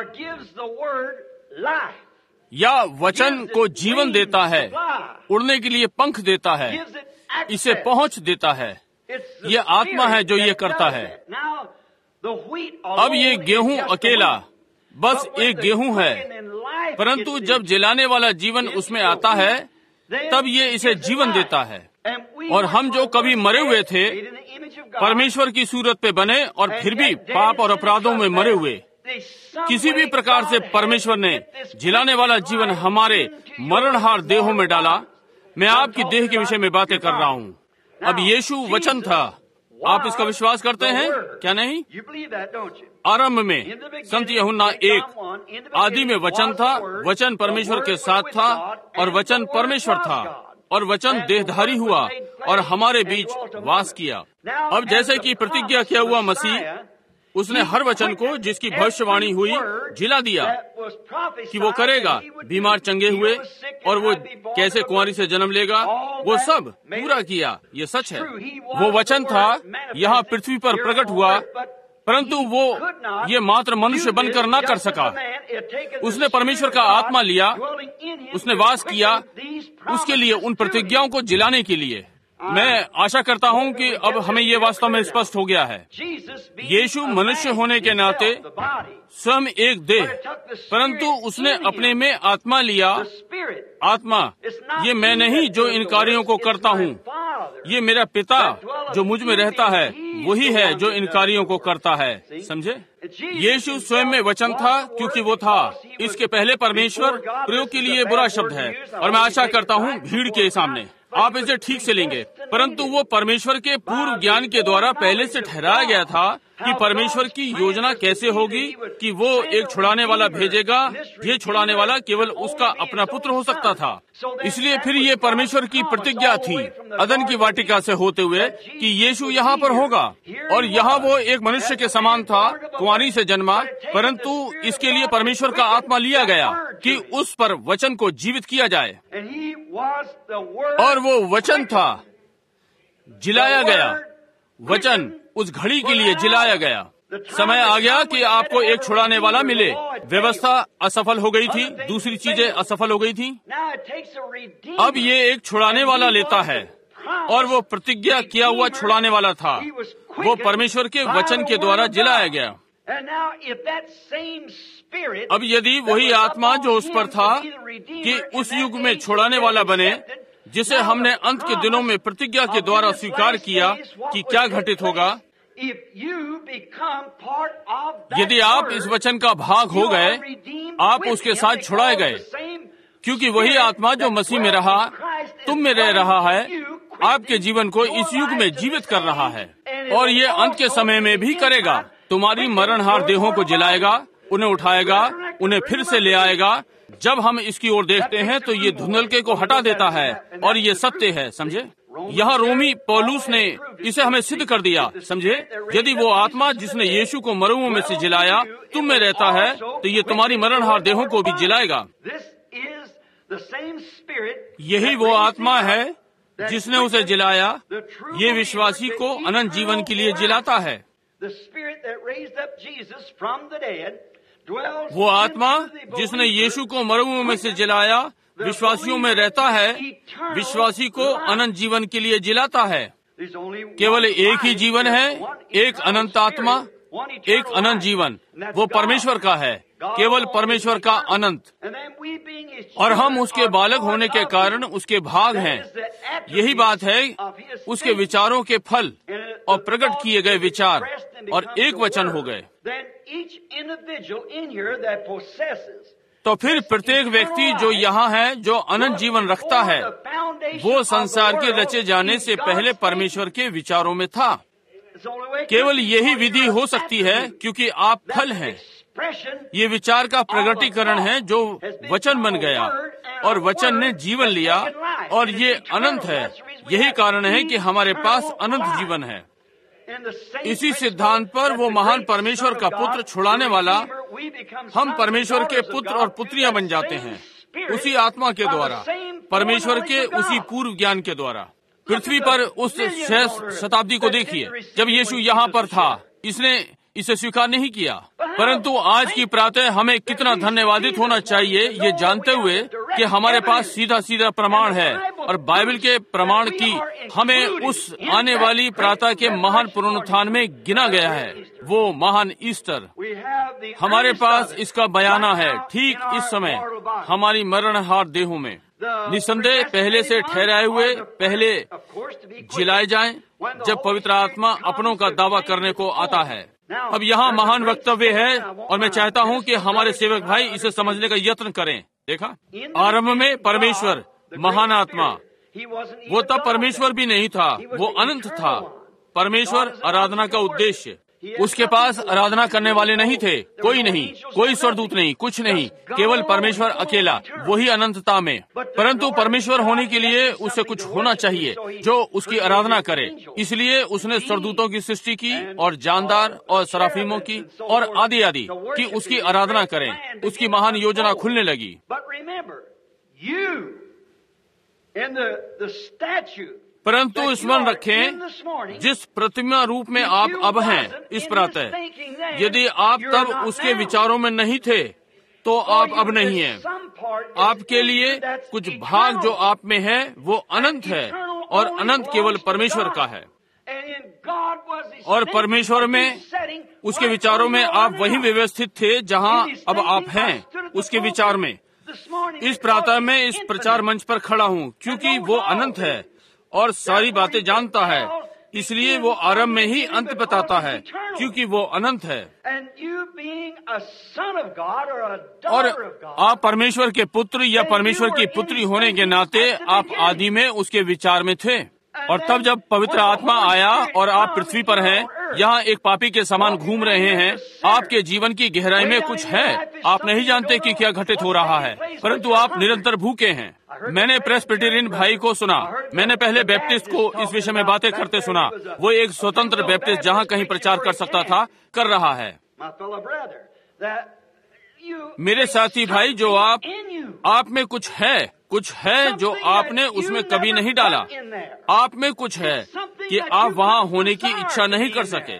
या वचन को जीवन देता है, उड़ने के लिए पंख देता है, इसे पहुंच देता है। ये आत्मा है जो ये करता है। अब ये गेहूं अकेला बस एक गेहूं है, परंतु जब जिलाने वाला जीवन उसमें आता है तब ये इसे जीवन देता है। और हम जो कभी मरे हुए थे, परमेश्वर की सूरत पे बने और फिर भी पाप और अपराधों में मरे हुए, किसी भी प्रकार से परमेश्वर ने जिलाने वाला जीवन हमारे मरणहार देहों में डाला। मैं आपकी देह के विषय में बातें कर रहा हूँ। अब यीशु वचन था। आप इसका विश्वास करते हैं क्या? नहीं? आरंभ में संत यूहन्ना 1, आदि में वचन था, वचन परमेश्वर के साथ था और वचन परमेश्वर था और वचन देहधारी हुआ और हमारे बीच वास किया। अब जैसे कि प्रतिज्ञा किया हुआ मसीह, उसने हर वचन को जिसकी भविष्यवाणी हुई जिला दिया कि वो करेगा। बीमार चंगे हुए और वो कैसे कुंवारी से जन्म लेगा, वो सब पूरा किया। ये सच है। वो वचन था, यहाँ पृथ्वी पर प्रकट हुआ, परंतु वो ये मात्र मनुष्य बनकर ना कर सका। उसने परमेश्वर का आत्मा लिया, उसने वास किया उसके लिए, उन प्रतिज्ञाओं को जिलाने के लिए। मैं आशा करता हूँ कि अब हमें ये वास्तव में स्पष्ट हो गया है। यीशु मनुष्य होने के नाते स्वयं एक देह, परंतु उसने अपने में आत्मा लिया। आत्मा, ये मैं नहीं जो इन कार्यों को करता हूँ, ये मेरा पिता जो मुझ में रहता है वही है जो इन कार्यों को करता है। समझे? यीशु स्वयं में वचन था क्योंकि वो था। इसके पहले परमेश्वर प्रयोग के लिए बुरा शब्द है और मैं आशा करता हूँ भीड़ के सामने, आप इसे ठीक से लेंगे, परंतु वो परमेश्वर के पूर्व ज्ञान के द्वारा पहले से ठहराया गया था कि परमेश्वर की योजना कैसे होगी कि वो एक छुड़ाने वाला भेजेगा। ये छुड़ाने वाला केवल उसका अपना पुत्र हो सकता था। इसलिए फिर ये परमेश्वर की प्रतिज्ञा थी अदन की वाटिका से होते हुए कि यीशु यहाँ पर होगा, और यहाँ वो एक मनुष्य के समान था, कुंवारी से जन्मा, परंतु इसके लिए परमेश्वर का आत्मा लिया गया कि उस पर वचन को जीवित किया जाए, और वो वचन था, जिलाया गया। वचन उस घड़ी के लिए जिलाया गया। समय आ गया कि आपको एक छुड़ाने वाला मिले। व्यवस्था असफल हो गई थी, दूसरी चीजें असफल हो गई थी। अब ये एक छुड़ाने वाला लेता है, और वो प्रतिज्ञा किया हुआ छुड़ाने वाला था। वो परमेश्वर के वचन के द्वारा जिलाया गया। अब यदि वही आत्मा जो उस पर था कि उस युग में छुड़ाने वाला बने, जिसे हमने अंत के दिनों में प्रतिज्ञा के द्वारा स्वीकार किया कि क्या घटित होगा, यदि आप इस वचन का भाग हो गए, आप उसके साथ छुड़ाए गए, क्योंकि वही आत्मा जो मसीह में रहा, तुम में रह रहा है, आपके जीवन को इस युग में जीवित कर रहा है, और ये अंत के समय में भी करेगा। तुम्हारी मरणहार देहों को जिलाएगा, उन्हें उठाएगा, उन्हें फिर से ले आएगा। जब हम इसकी ओर देखते हैं तो ये धुंधलके को हटा देता है, और ये सत्य है, समझे। यहाँ रोमी पौलुस ने इसे हमें सिद्ध कर दिया, समझे। यदि वो आत्मा जिसने यीशु को मरुओं में से जिलाया तुम में रहता है, तो ये तुम्हारी मरणहार देहों को भी जिलाएगा। यही वो आत्मा है जिसने उसे जिलाया। ये विश्वासी को अनंत जीवन के लिए जिलाता है। वो आत्मा जिसने यीशु को मरुओं में से जिलाया विश्वासियों में रहता है, विश्वासी को अनंत जीवन के लिए जिलाता है। केवल एक ही जीवन है, एक अनंत आत्मा, एक अनंत जीवन, वो परमेश्वर का है, केवल परमेश्वर का अनंत। और हम उसके बालक होने के कारण उसके भाग हैं। यही बात है, उसके विचारों के फल और प्रकट किए गए विचार और एक वचन हो गए। तो फिर प्रत्येक व्यक्ति जो यहाँ है, जो अनंत जीवन रखता है, वो संसार के रचे जाने से पहले परमेश्वर के विचारों में था। केवल यही विधि हो सकती है, क्योंकि आप फल हैं। ये विचार का प्रगटीकरण है जो वचन बन गया, और वचन ने जीवन लिया, और ये अनंत है। यही कारण है कि हमारे पास अनंत जीवन है। इसी सिद्धांत पर वो महान परमेश्वर का पुत्र छुड़ाने वाला, हम परमेश्वर के पुत्र और पुत्रियां बन जाते हैं उसी आत्मा के द्वारा, परमेश्वर के उसी पूर्व ज्ञान के द्वारा। पृथ्वी पर उस 6 शताब्दी को देखिए, जब यीशु यहाँ पर था, इसने इसे स्वीकार नहीं किया। परंतु आज की प्रातः हमें कितना धन्यवादित होना चाहिए, ये जानते हुए कि हमारे पास सीधा सीधा प्रमाण है, और बाइबल के प्रमाण की हमें उस आने वाली प्रातः के महान पुनरुत्थान में गिना गया है, वो महान ईस्टर। हमारे पास इसका बयाना है ठीक इस समय हमारी मरणहार देहों में। निसंदेह पहले से ठहराए हुए पहले जिलाए जाएं, जब पवित्र आत्मा अपनों का दावा करने को आता है। अब यहाँ महान वक्तव्य है, और मैं चाहता हूँ कि हमारे सेवक भाई इसे समझने का यत्न करें। देखा, आरंभ में परमेश्वर महान आत्मा, वो तब परमेश्वर भी नहीं था, वो अनंत था। परमेश्वर आराधना का उद्देश्य, उसके पास आराधना करने वाले नहीं थे, कोई नहीं, कोई स्वर्गदूत नहीं, कुछ नहीं, केवल परमेश्वर अकेला, वही अनंतता में। परंतु परमेश्वर होने के लिए उसे कुछ होना चाहिए जो उसकी आराधना करे। इसलिए उसने स्वर्गदूतों की सृष्टि की, और जानदार और सराफीमों की, और आदि आदि की उसकी आराधना करें। उसकी महान योजना खुलने लगी। परंतु स्मरण रखें, जिस प्रतिमा रूप में आप अब हैं इस प्रातः, यदि आप तब उसके विचारों में नहीं थे तो आप अब नहीं हैं। आपके लिए कुछ भाग जो आप में है वो अनंत है, और अनंत केवल परमेश्वर का है। और परमेश्वर में, उसके विचारों में आप वही व्यवस्थित थे जहां अब आप हैं, उसके विचार में। इस प्रातः में इस प्रचार मंच पर खड़ा हूँ क्योंकि वो अनंत है और सारी बातें जानता है, इसलिए वो आरंभ में ही अंत बताता है, क्योंकि वो अनंत है। और आप परमेश्वर के पुत्र या परमेश्वर की पुत्री होने के नाते आप आदि में उसके विचार में थे। और तब जब पवित्र आत्मा आया और आप पृथ्वी पर हैं, यहाँ एक पापी के समान घूम रहे हैं, आपके जीवन की गहराई में कुछ है, आप नहीं जानते कि क्या घटित हो रहा है, परंतु आप निरंतर भूखे हैं। मैंने प्रेस्बिटेरियन भाई को सुना, मैंने पहले बैप्टिस्ट को इस विषय में बातें करते सुना। वो एक स्वतंत्र बैप्टिस्ट जहाँ कहीं प्रचार कर सकता था, कर रहा है। मेरे साथी भाई, जो आप में कुछ है जो आपने उसमें कभी नहीं डाला। आप में कुछ है कि आप वहाँ होने की इच्छा नहीं कर सके।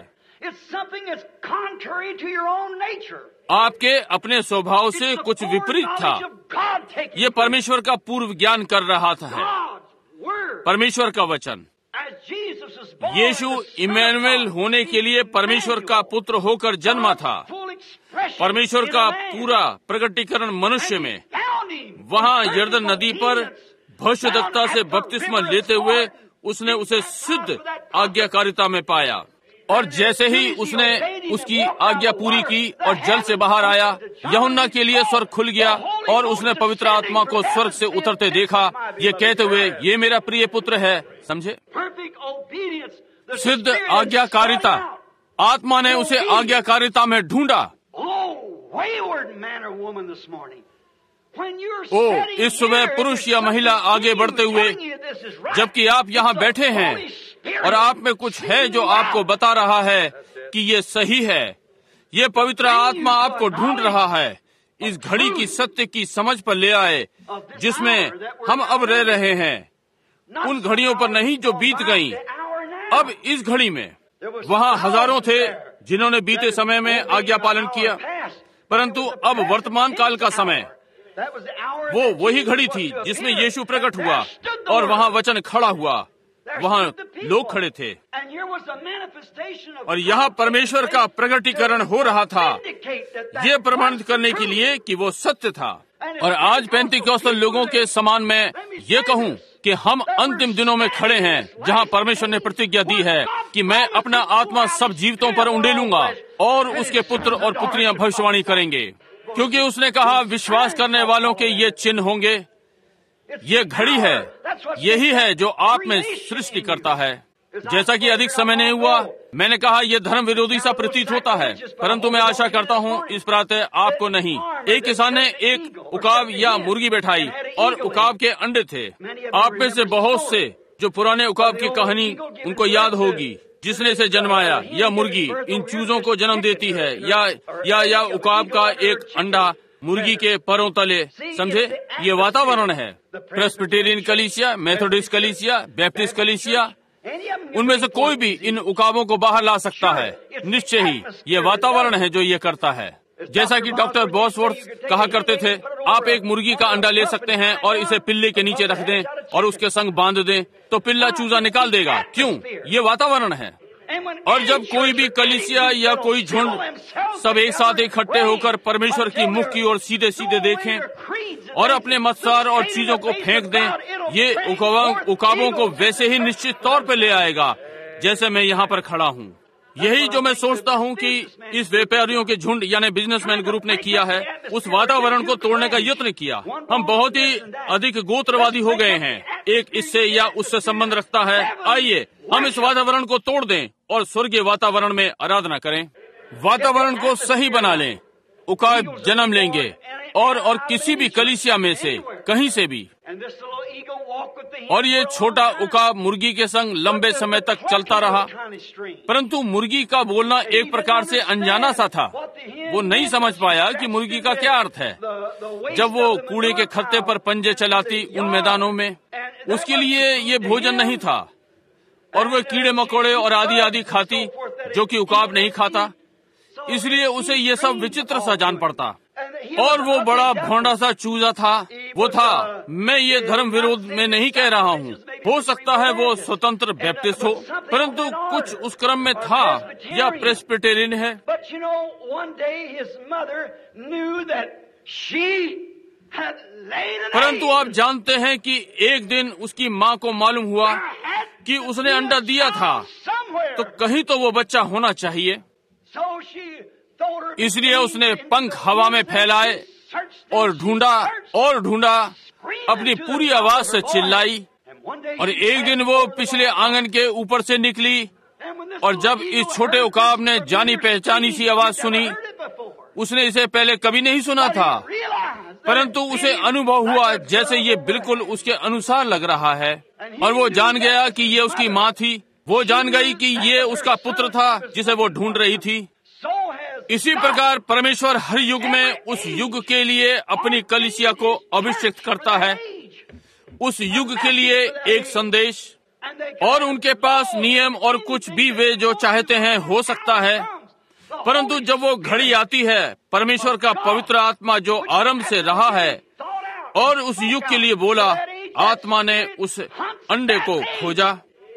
आपके अपने स्वभाव से कुछ विपरीत था। ये परमेश्वर का पूर्व ज्ञान कर रहा था। परमेश्वर का वचन, यीशु इमैनुएल होने के लिए परमेश्वर का पुत्र होकर जन्मा था। परमेश्वर का पूरा प्रकटीकरण मनुष्य में, वहाँ यर्दन नदी पर भविष्यद्वक्ता से बपतिस्मा लेते हुए उसने उसे सिद्ध आज्ञाकारिता में पाया। और जैसे ही उसने उसकी आज्ञा पूरी की और जल से बाहर आया, यूहन्ना के लिए स्वर्ग खुल गया और उसने पवित्र आत्मा को स्वर्ग से उतरते देखा, ये कहते हुए, ये मेरा प्रिय पुत्र है। समझे? सिद्ध आज्ञाकारिता। आत्मा ने उसे आज्ञाकारिता में ढूंढा। इस सुबह पुरुष या महिला आगे बढ़ते हुए, जबकि आप यहाँ बैठे हैं और आप में कुछ है जो आपको बता रहा है कि ये सही है, ये पवित्र आत्मा आपको ढूंढ रहा है। इस घड़ी की सत्य की समझ पर ले आए जिसमें हम अब रह रहे हैं, उन घड़ियों पर नहीं जो बीत गईं। अब इस घड़ी में वहाँ हजारों थे जिन्होंने बीते समय में आज्ञा पालन किया, परंतु अब वर्तमान काल का समय, वो वही घड़ी थी जिसमें यीशु प्रकट हुआ और वहाँ वचन खड़ा हुआ, वहाँ लोग खड़े थे और यहाँ परमेश्वर का प्रकटीकरण हो रहा था, ये प्रमाणित करने के लिए कि वो सत्य था। और आज पेंतीकोस्tal लोगों के समान मैं ये कहूँ कि हम अंतिम दिनों में खड़े हैं, जहाँ परमेश्वर ने प्रतिज्ञा दी है कि मैं अपना आत्मा सब जीवितों पर उंडेलूंगा और उसके पुत्र और पुत्रियां भविष्यवाणी करेंगे, क्योंकि उसने कहा, विश्वास करने वालों के ये चिन्ह होंगे। ये घड़ी है, यही है जो आप में सृष्टि करता है। जैसा कि अधिक समय नहीं हुआ, मैंने कहा यह धर्म विरोधी सा प्रतीत होता है, परंतु मैं आशा करता हूँ इस प्रातः आपको नहीं। एक किसान ने एक उकाब या मुर्गी बैठाई और उकाब के अंडे थे। आप में से बहुत से जो पुराने उकाब की कहानी उनको याद होगी, जिसने इसे जन्माया, या मुर्गी इन चूजों को जन्म देती है, या उकाब का एक अंडा मुर्गी के परों तले। समझे? ये वातावरण है। प्रेस्बिटेरियन कलीसिया, मेथोडिस्ट कलीसिया, बैप्टिस्ट कलीसिया, उनमें से कोई भी इन उकाबों को बाहर ला सकता है। निश्चय ही ये वातावरण है जो ये करता है। जैसा कि डॉक्टर बॉसवर्थ कहा करते थे, आप एक मुर्गी का अंडा ले सकते हैं और इसे पिल्ले के नीचे रख दें और उसके संग बांध दें तो पिल्ला चूजा निकाल देगा। क्यों? ये वातावरण है। और जब कोई भी कलीसिया या कोई झुंड सब एक साथ इकट्ठे होकर परमेश्वर की मुख की ओर सीधे सीधे देखें और अपने मत्सार और चीजों को फेंक दें, ये उकाबों को वैसे ही निश्चित तौर पे ले आएगा जैसे मैं यहाँ पर खड़ा हूँ। यही जो मैं सोचता हूँ कि इस व्यापारियों के झुंड यानी बिजनेसमैन ग्रुप ने किया है, उस वातावरण को तोड़ने का यत्न किया। हम बहुत ही अधिक गोत्रवादी हो गए हैं। एक इससे या उससे संबंध रखता है। आइए हम इस वातावरण को तोड़ दें और स्वर्गीय वातावरण में आराधना करें। वातावरण को सही बना लें, उकाब जन्म लेंगे और किसी भी कलीसिया में से कहीं से भी। और ये छोटा उकाब मुर्गी के संग लंबे समय तक चलता रहा, परंतु मुर्गी का बोलना एक प्रकार से अनजाना सा था। वो नहीं समझ पाया कि मुर्गी का क्या अर्थ है। जब वो कूड़े के खत्ते पर पंजे चलाती उन मैदानों में, उसके लिए ये भोजन नहीं था और वो कीड़े मकोड़े और आदि खाती, जो कि उकाब नहीं खाता। इसलिए उसे ये सब विचित्र सा जान पड़ता और वो बड़ा भोंडा सा चूजा था। वो था, मैं ये धर्म विरोध में नहीं कह रहा हूँ, हो सकता है वो स्वतंत्र बैप्टिस्ट हो, परंतु कुछ उस क्रम में था, या प्रेस्बिटेरियन है। परंतु आप जानते हैं कि एक दिन उसकी माँ को मालूम हुआ कि उसने अंडा दिया था, तो कहीं तो वो बच्चा होना चाहिए। इसलिए उसने पंख हवा में फैलाए और ढूंढा, अपनी पूरी आवाज से चिल्लाई। और एक दिन वो पिछले आंगन के ऊपर से निकली, और जब इस छोटे उकाब ने जानी पहचानी सी आवाज सुनी, उसने इसे पहले कभी नहीं सुना था, परंतु उसे अनुभव हुआ जैसे ये बिल्कुल उसके अनुसार लग रहा है। और वो जान गया कि ये उसकी माँ थी। वो जान गई कि ये उसका पुत्र था जिसे वो ढूंढ रही थी। इसी प्रकार परमेश्वर हर युग में उस युग के लिए अपनी कलीसिया को अभिषेक करता है, उस युग के लिए एक संदेश, और उनके पास नियम और कुछ भी वे जो चाहते हैं हो सकता है। परंतु जब वो घड़ी आती है, परमेश्वर का पवित्र आत्मा जो आरंभ से रहा है और उस युग के लिए बोला, आत्मा ने उस अंडे को खोजा।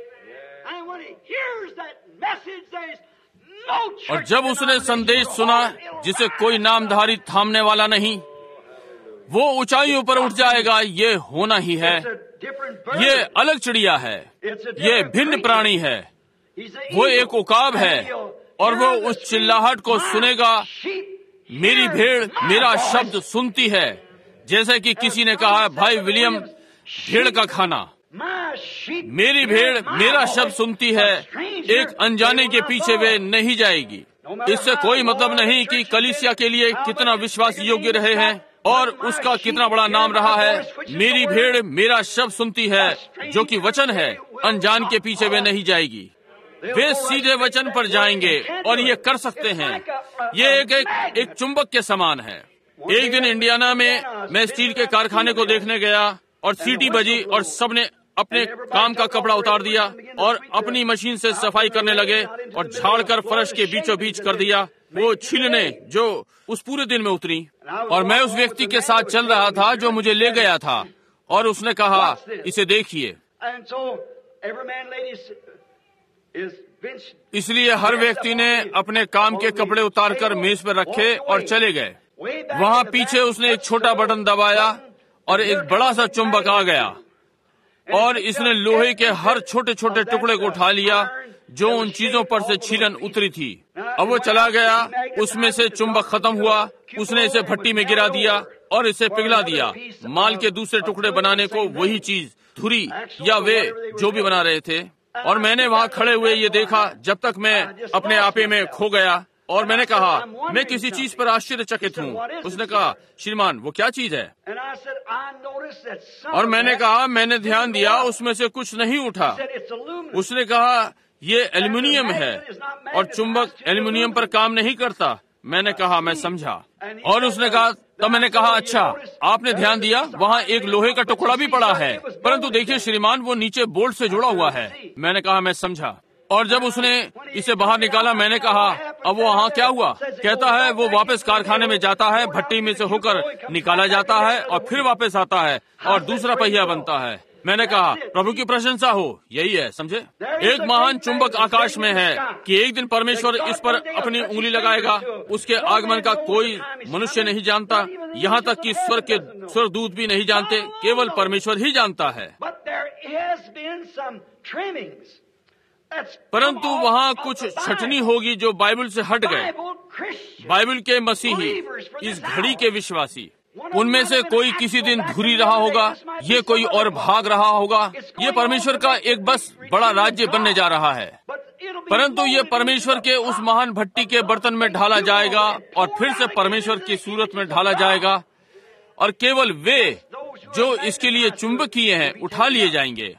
और जब उसने संदेश सुना जिसे कोई नामधारी थामने वाला नहीं, वो ऊंचाइयों पर उठ जाएगा, ये होना ही है। ये अलग चिड़िया है, ये भिन्न प्राणी है, वो एक उकाब है, और वो उस चिल्लाहट को सुनेगा, मेरी भेड़ मेरा शब्द सुनती है। जैसे कि किसी ने कहा, भाई विलियम, भेड़ का खाना, मेरी भेड़ मेरा शब्द सुनती है, एक अनजाने के पीछे वे नहीं जाएगी। इससे कोई मतलब नहीं कि कलीसिया के लिए कितना विश्वास योग्य रहे हैं और उसका कितना बड़ा नाम रहा है। मेरी भेड़ मेरा शब्द सुनती है, जो कि वचन है, अनजान के पीछे वे नहीं जाएगी। वे सीधे वचन पर जाएंगे और ये कर सकते हैं। ये एक चुंबक के समान है। एक दिन इंडियाना में मैं स्टील के कारखाने को देखने गया, और सीटी बजी और सबने अपने काम का कपड़ा उतार दिया और अपनी मशीन से सफाई करने लगे और झाड़कर फर्श के बीचों बीच कर दिया वो छीलने जो उस पूरे दिन में उतरी। और मैं उस व्यक्ति के साथ चल रहा था जो मुझे ले गया था, और उसने कहा, इसे देखिए। इसलिए हर व्यक्ति ने अपने काम के कपड़े उतारकर मेज पर रखे और चले गए। वहाँ पीछे उसने एक छोटा बटन दबाया और एक बड़ा सा चुंबक आ गया, और इसने लोहे के हर छोटे छोटे टुकड़े को उठा लिया जो उन चीजों पर से छीलन उतरी थी। अब वो चला गया, उसमें से चुंबक खत्म हुआ, उसने इसे भट्टी में गिरा दिया और इसे पिघला दिया। माल के दूसरे टुकड़े बनाने को वही चीज, धुरी या वे जो भी बना रहे थे। और मैंने वहाँ खड़े हुए ये देखा जब तक मैं अपने आपे में खो गया, और मैंने कहा, मैं किसी चीज पर आश्चर्यचकित हूँ। उसने कहा, श्रीमान वो क्या चीज है? और मैंने कहा, मैंने ध्यान दिया, उसमें से कुछ नहीं उठा। उसने कहा, ये एल्युमिनियम है और चुंबक एल्युमिनियम पर काम नहीं करता। मैंने कहा, मैं समझा। और उसने कहा, तब मैंने कहा, अच्छा आपने ध्यान दिया, वहाँ एक लोहे का टुकड़ा भी पड़ा है, परंतु देखिए श्रीमान वो नीचे बोल्ट से जुड़ा हुआ है। मैंने कहा, मैं समझा। और जब उसने इसे बाहर निकाला, मैंने कहा, अब वो वहाँ क्या हुआ? कहता है, वो वापस कारखाने में जाता है, भट्टी में से होकर निकाला जाता है और फिर वापस आता है और दूसरा पहिया बनता है। मैंने कहा, प्रभु की प्रशंसा हो, यही है, समझे? एक महान चुंबक आकाश में है कि एक दिन परमेश्वर इस पर अपनी उंगली लगाएगा। उसके आगमन का कोई मनुष्य नहीं जानता, यहाँ तक कि स्वर्गदूत भी नहीं जानते, केवल परमेश्वर ही जानता है। परंतु वहाँ कुछ छटनी होगी जो बाइबल से हट गए। बाइबल के मसीही, इस घड़ी के विश्वासी, उनमें से कोई किसी दिन धुरी रहा होगा, ये कोई और भाग रहा होगा। ये परमेश्वर का एक बस बड़ा राज्य बनने जा रहा है, परंतु ये परमेश्वर के उस महान भट्टी के बर्तन में ढाला जाएगा और फिर से परमेश्वर की सूरत में ढाला जाएगा, और केवल वे जो इसके लिए चुंबकीय हैं उठा लिए जाएंगे।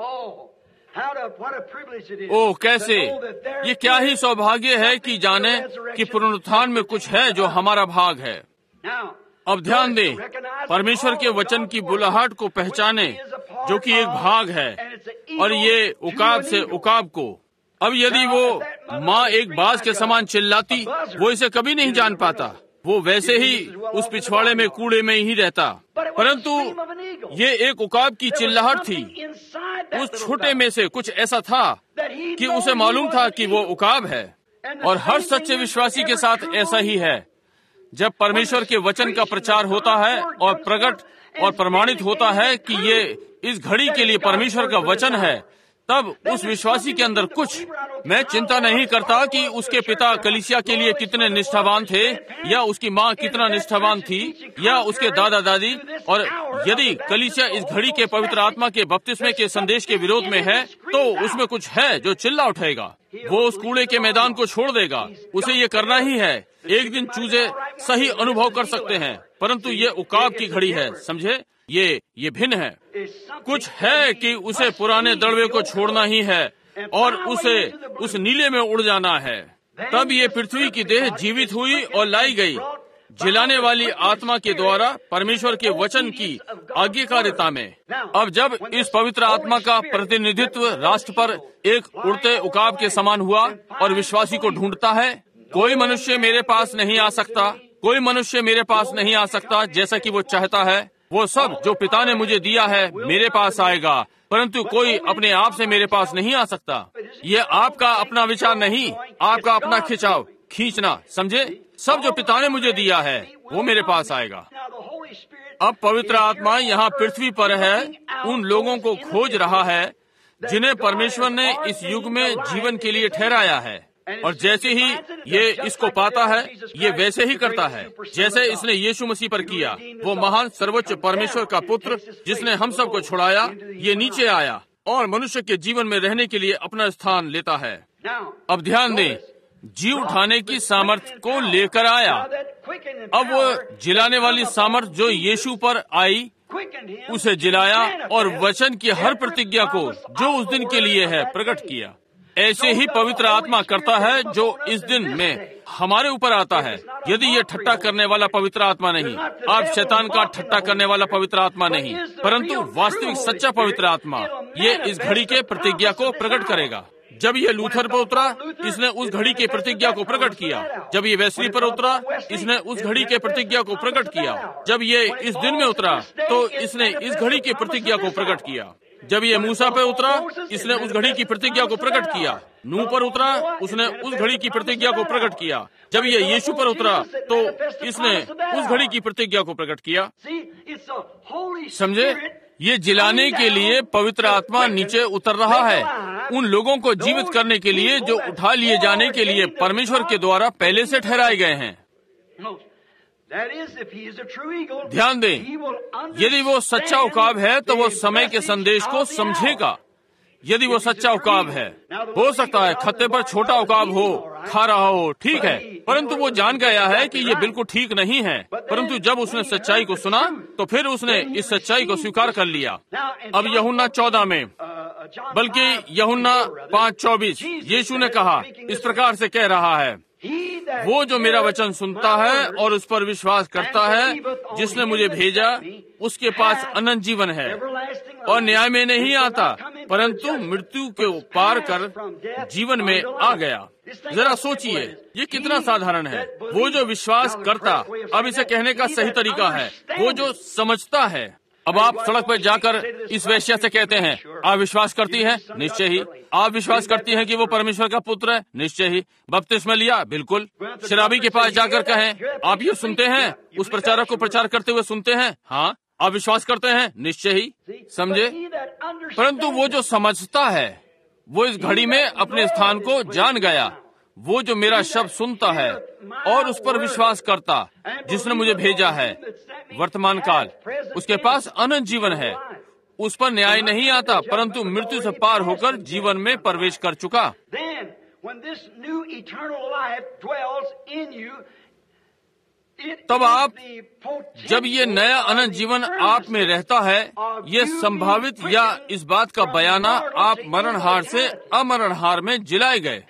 ओह कैसे, ये क्या ही सौभाग्य है कि जाने कि पुनरुत्थान में कुछ है जो हमारा भाग है। अब ध्यान दें, परमेश्वर के वचन की बुलाहट को पहचाने जो कि एक भाग है, और ये उकाब से उकाब को। अब यदि वो माँ एक बाज के समान चिल्लाती, वो इसे कभी नहीं जान पाता, वो वैसे ही उस पिछवाड़े में कूड़े में ही रहता। परंतु ये एक उकाब की चिल्लाहट थी। उस छोटे में से कुछ ऐसा था कि उसे मालूम था कि वो उकाब है। और हर सच्चे विश्वासी के साथ ऐसा ही है। जब परमेश्वर के वचन का प्रचार होता है और प्रकट और प्रमाणित होता है कि ये इस घड़ी के लिए परमेश्वर का वचन है, तब उस विश्वासी के अंदर कुछ, मैं चिंता नहीं करता कि उसके पिता कलीसिया के लिए कितने निष्ठावान थे, या उसकी माँ कितना निष्ठावान थी, या उसके दादा दादी, और यदि कलीसिया इस घड़ी के पवित्र आत्मा के बपतिस्मे के संदेश के विरोध में है, तो उसमें कुछ है जो चिल्ला उठेगा। वो उस कूड़े के मैदान को छोड़ देगा। उसे ये करना ही है। एक दिन चूजे सही अनुभव कर सकते हैं, परंतु ये उकाब की घड़ी है, समझे। ये भिन्न है। कुछ है कि उसे पुराने दड़वे को छोड़ना ही है और उसे उस नीले में उड़ जाना है। तब ये पृथ्वी की देह जीवित हुई और लाई गई जिलाने वाली आत्मा के द्वारा परमेश्वर के वचन की आज्ञाकारिता में। अब जब इस पवित्र आत्मा का प्रतिनिधित्व राष्ट्र पर एक उड़ते उकाब के समान हुआ और विश्वासी को ढूंढता है, कोई मनुष्य मेरे पास नहीं आ सकता, कोई मनुष्य मेरे पास नहीं आ सकता जैसा कि वो चाहता है। वो सब जो पिता ने मुझे दिया है मेरे पास आएगा, परंतु कोई अपने आप से मेरे पास नहीं आ सकता। ये आपका अपना विचार नहीं, आपका अपना खिंचाव, खींचना, समझे। सब जो पिता ने मुझे दिया है वो मेरे पास आएगा। अब पवित्र आत्मा यहाँ पृथ्वी पर है, उन लोगों को खोज रहा है जिन्हें परमेश्वर ने इस युग में जीवन के लिए ठहराया है। और जैसे ही ये इसको पाता है, ये वैसे ही करता है जैसे इसने यीशु मसीह पर किया। वो महान सर्वोच्च परमेश्वर का पुत्र जिसने हम सबको छुड़ाया, ये नीचे आया और मनुष्य के जीवन में रहने के लिए अपना स्थान लेता है। अब ध्यान दें, जी उठाने की सामर्थ को लेकर आया। अब वो जिलाने वाली सामर्थ जो यीशु पर आई, उसे जिलाया और वचन की हर प्रतिज्ञा को जो उस दिन के लिए है प्रकट किया। ऐसे ही पवित्र आत्मा करता है जो इस दिन में हमारे ऊपर आता है। यदि ये ठट्टा करने वाला पवित्र आत्मा नहीं, आप शैतान का ठट्टा करने वाला पवित्र आत्मा नहीं, परंतु वास्तविक सच्चा पवित्र आत्मा, ये इस घड़ी के प्रतिज्ञा को प्रकट करेगा। जब ये लूथर पर उतरा, इसने उस घड़ी के प्रतिज्ञा को प्रकट किया। जब ये वेस्ली पर उतरा, इसने उस घड़ी के प्रतिज्ञा को प्रकट किया। जब ये इस दिन में उतरा, तो इसने इस घड़ी की प्रतिज्ञा को प्रकट किया। जब ये मूसा पर उतरा, इसने उस घड़ी की प्रतिज्ञा को प्रकट किया। नूह पर उतरा, उसने उस घड़ी की प्रतिज्ञा को प्रकट किया। जब ये यीशु पर उतरा, तो इसने उस घड़ी की प्रतिज्ञा को प्रकट किया। समझे, ये जिलाने के लिए पवित्र आत्मा नीचे उतर रहा है, उन लोगों को जीवित करने के लिए जो उठा लिए जाने के लिए परमेश्वर के द्वारा पहले से ठहराए गए हैं। ध्यान दें, यदि वो सच्चा उकाब है तो वो समय के संदेश को समझेगा। यदि वो सच्चा उकाब है, हो सकता है खत्ते पर छोटा उकाब हो, खा रहा हो, ठीक है, परंतु वो जान गया है कि ये बिल्कुल ठीक नहीं है। परंतु जब उसने सच्चाई को सुना, तो फिर उसने इस सच्चाई को स्वीकार कर लिया। अब यूहन्ना 14 में, बल्कि यूहन्ना 5:24, यीशु ने कहा, इस प्रकार से कह रहा है, वो जो मेरा वचन सुनता है और उस पर विश्वास करता है जिसने मुझे भेजा, उसके पास अनंत जीवन है और न्याय में नहीं आता, परंतु मृत्यु के पार कर जीवन में आ गया। जरा सोचिए, ये कितना साधारण है। वो जो विश्वास करता, अब इसे कहने का सही तरीका है, वो जो समझता है। अब आप सड़क पर जाकर इस वेश्या से कहते हैं, आप विश्वास करती हैं? निश्चय ही। आप विश्वास करती हैं कि वो परमेश्वर का पुत्र है? निश्चय ही। बपतिस्मा लिया? बिल्कुल। शराबी के पास जाकर कहें, आप ये सुनते हैं? उस प्रचारक को प्रचार करते हुए सुनते हैं? हाँ। आप विश्वास करते हैं? निश्चय ही। समझे? परंतु वो जो समझता है, वो इस घड़ी में अपने स्थान को जान गया। वो जो मेरा शब्द सुनता है और उस पर विश्वास करता जिसने मुझे भेजा है, वर्तमान काल, उसके पास अनंत जीवन है। उस पर न्याय नहीं आता, परंतु मृत्यु से पार होकर जीवन में प्रवेश कर चुका। तब आप, जब ये नया अनंत जीवन आप में रहता है, ये संभावित या इस बात का बयाना, आप मरणहार से अमरणहार में जिलाए गए।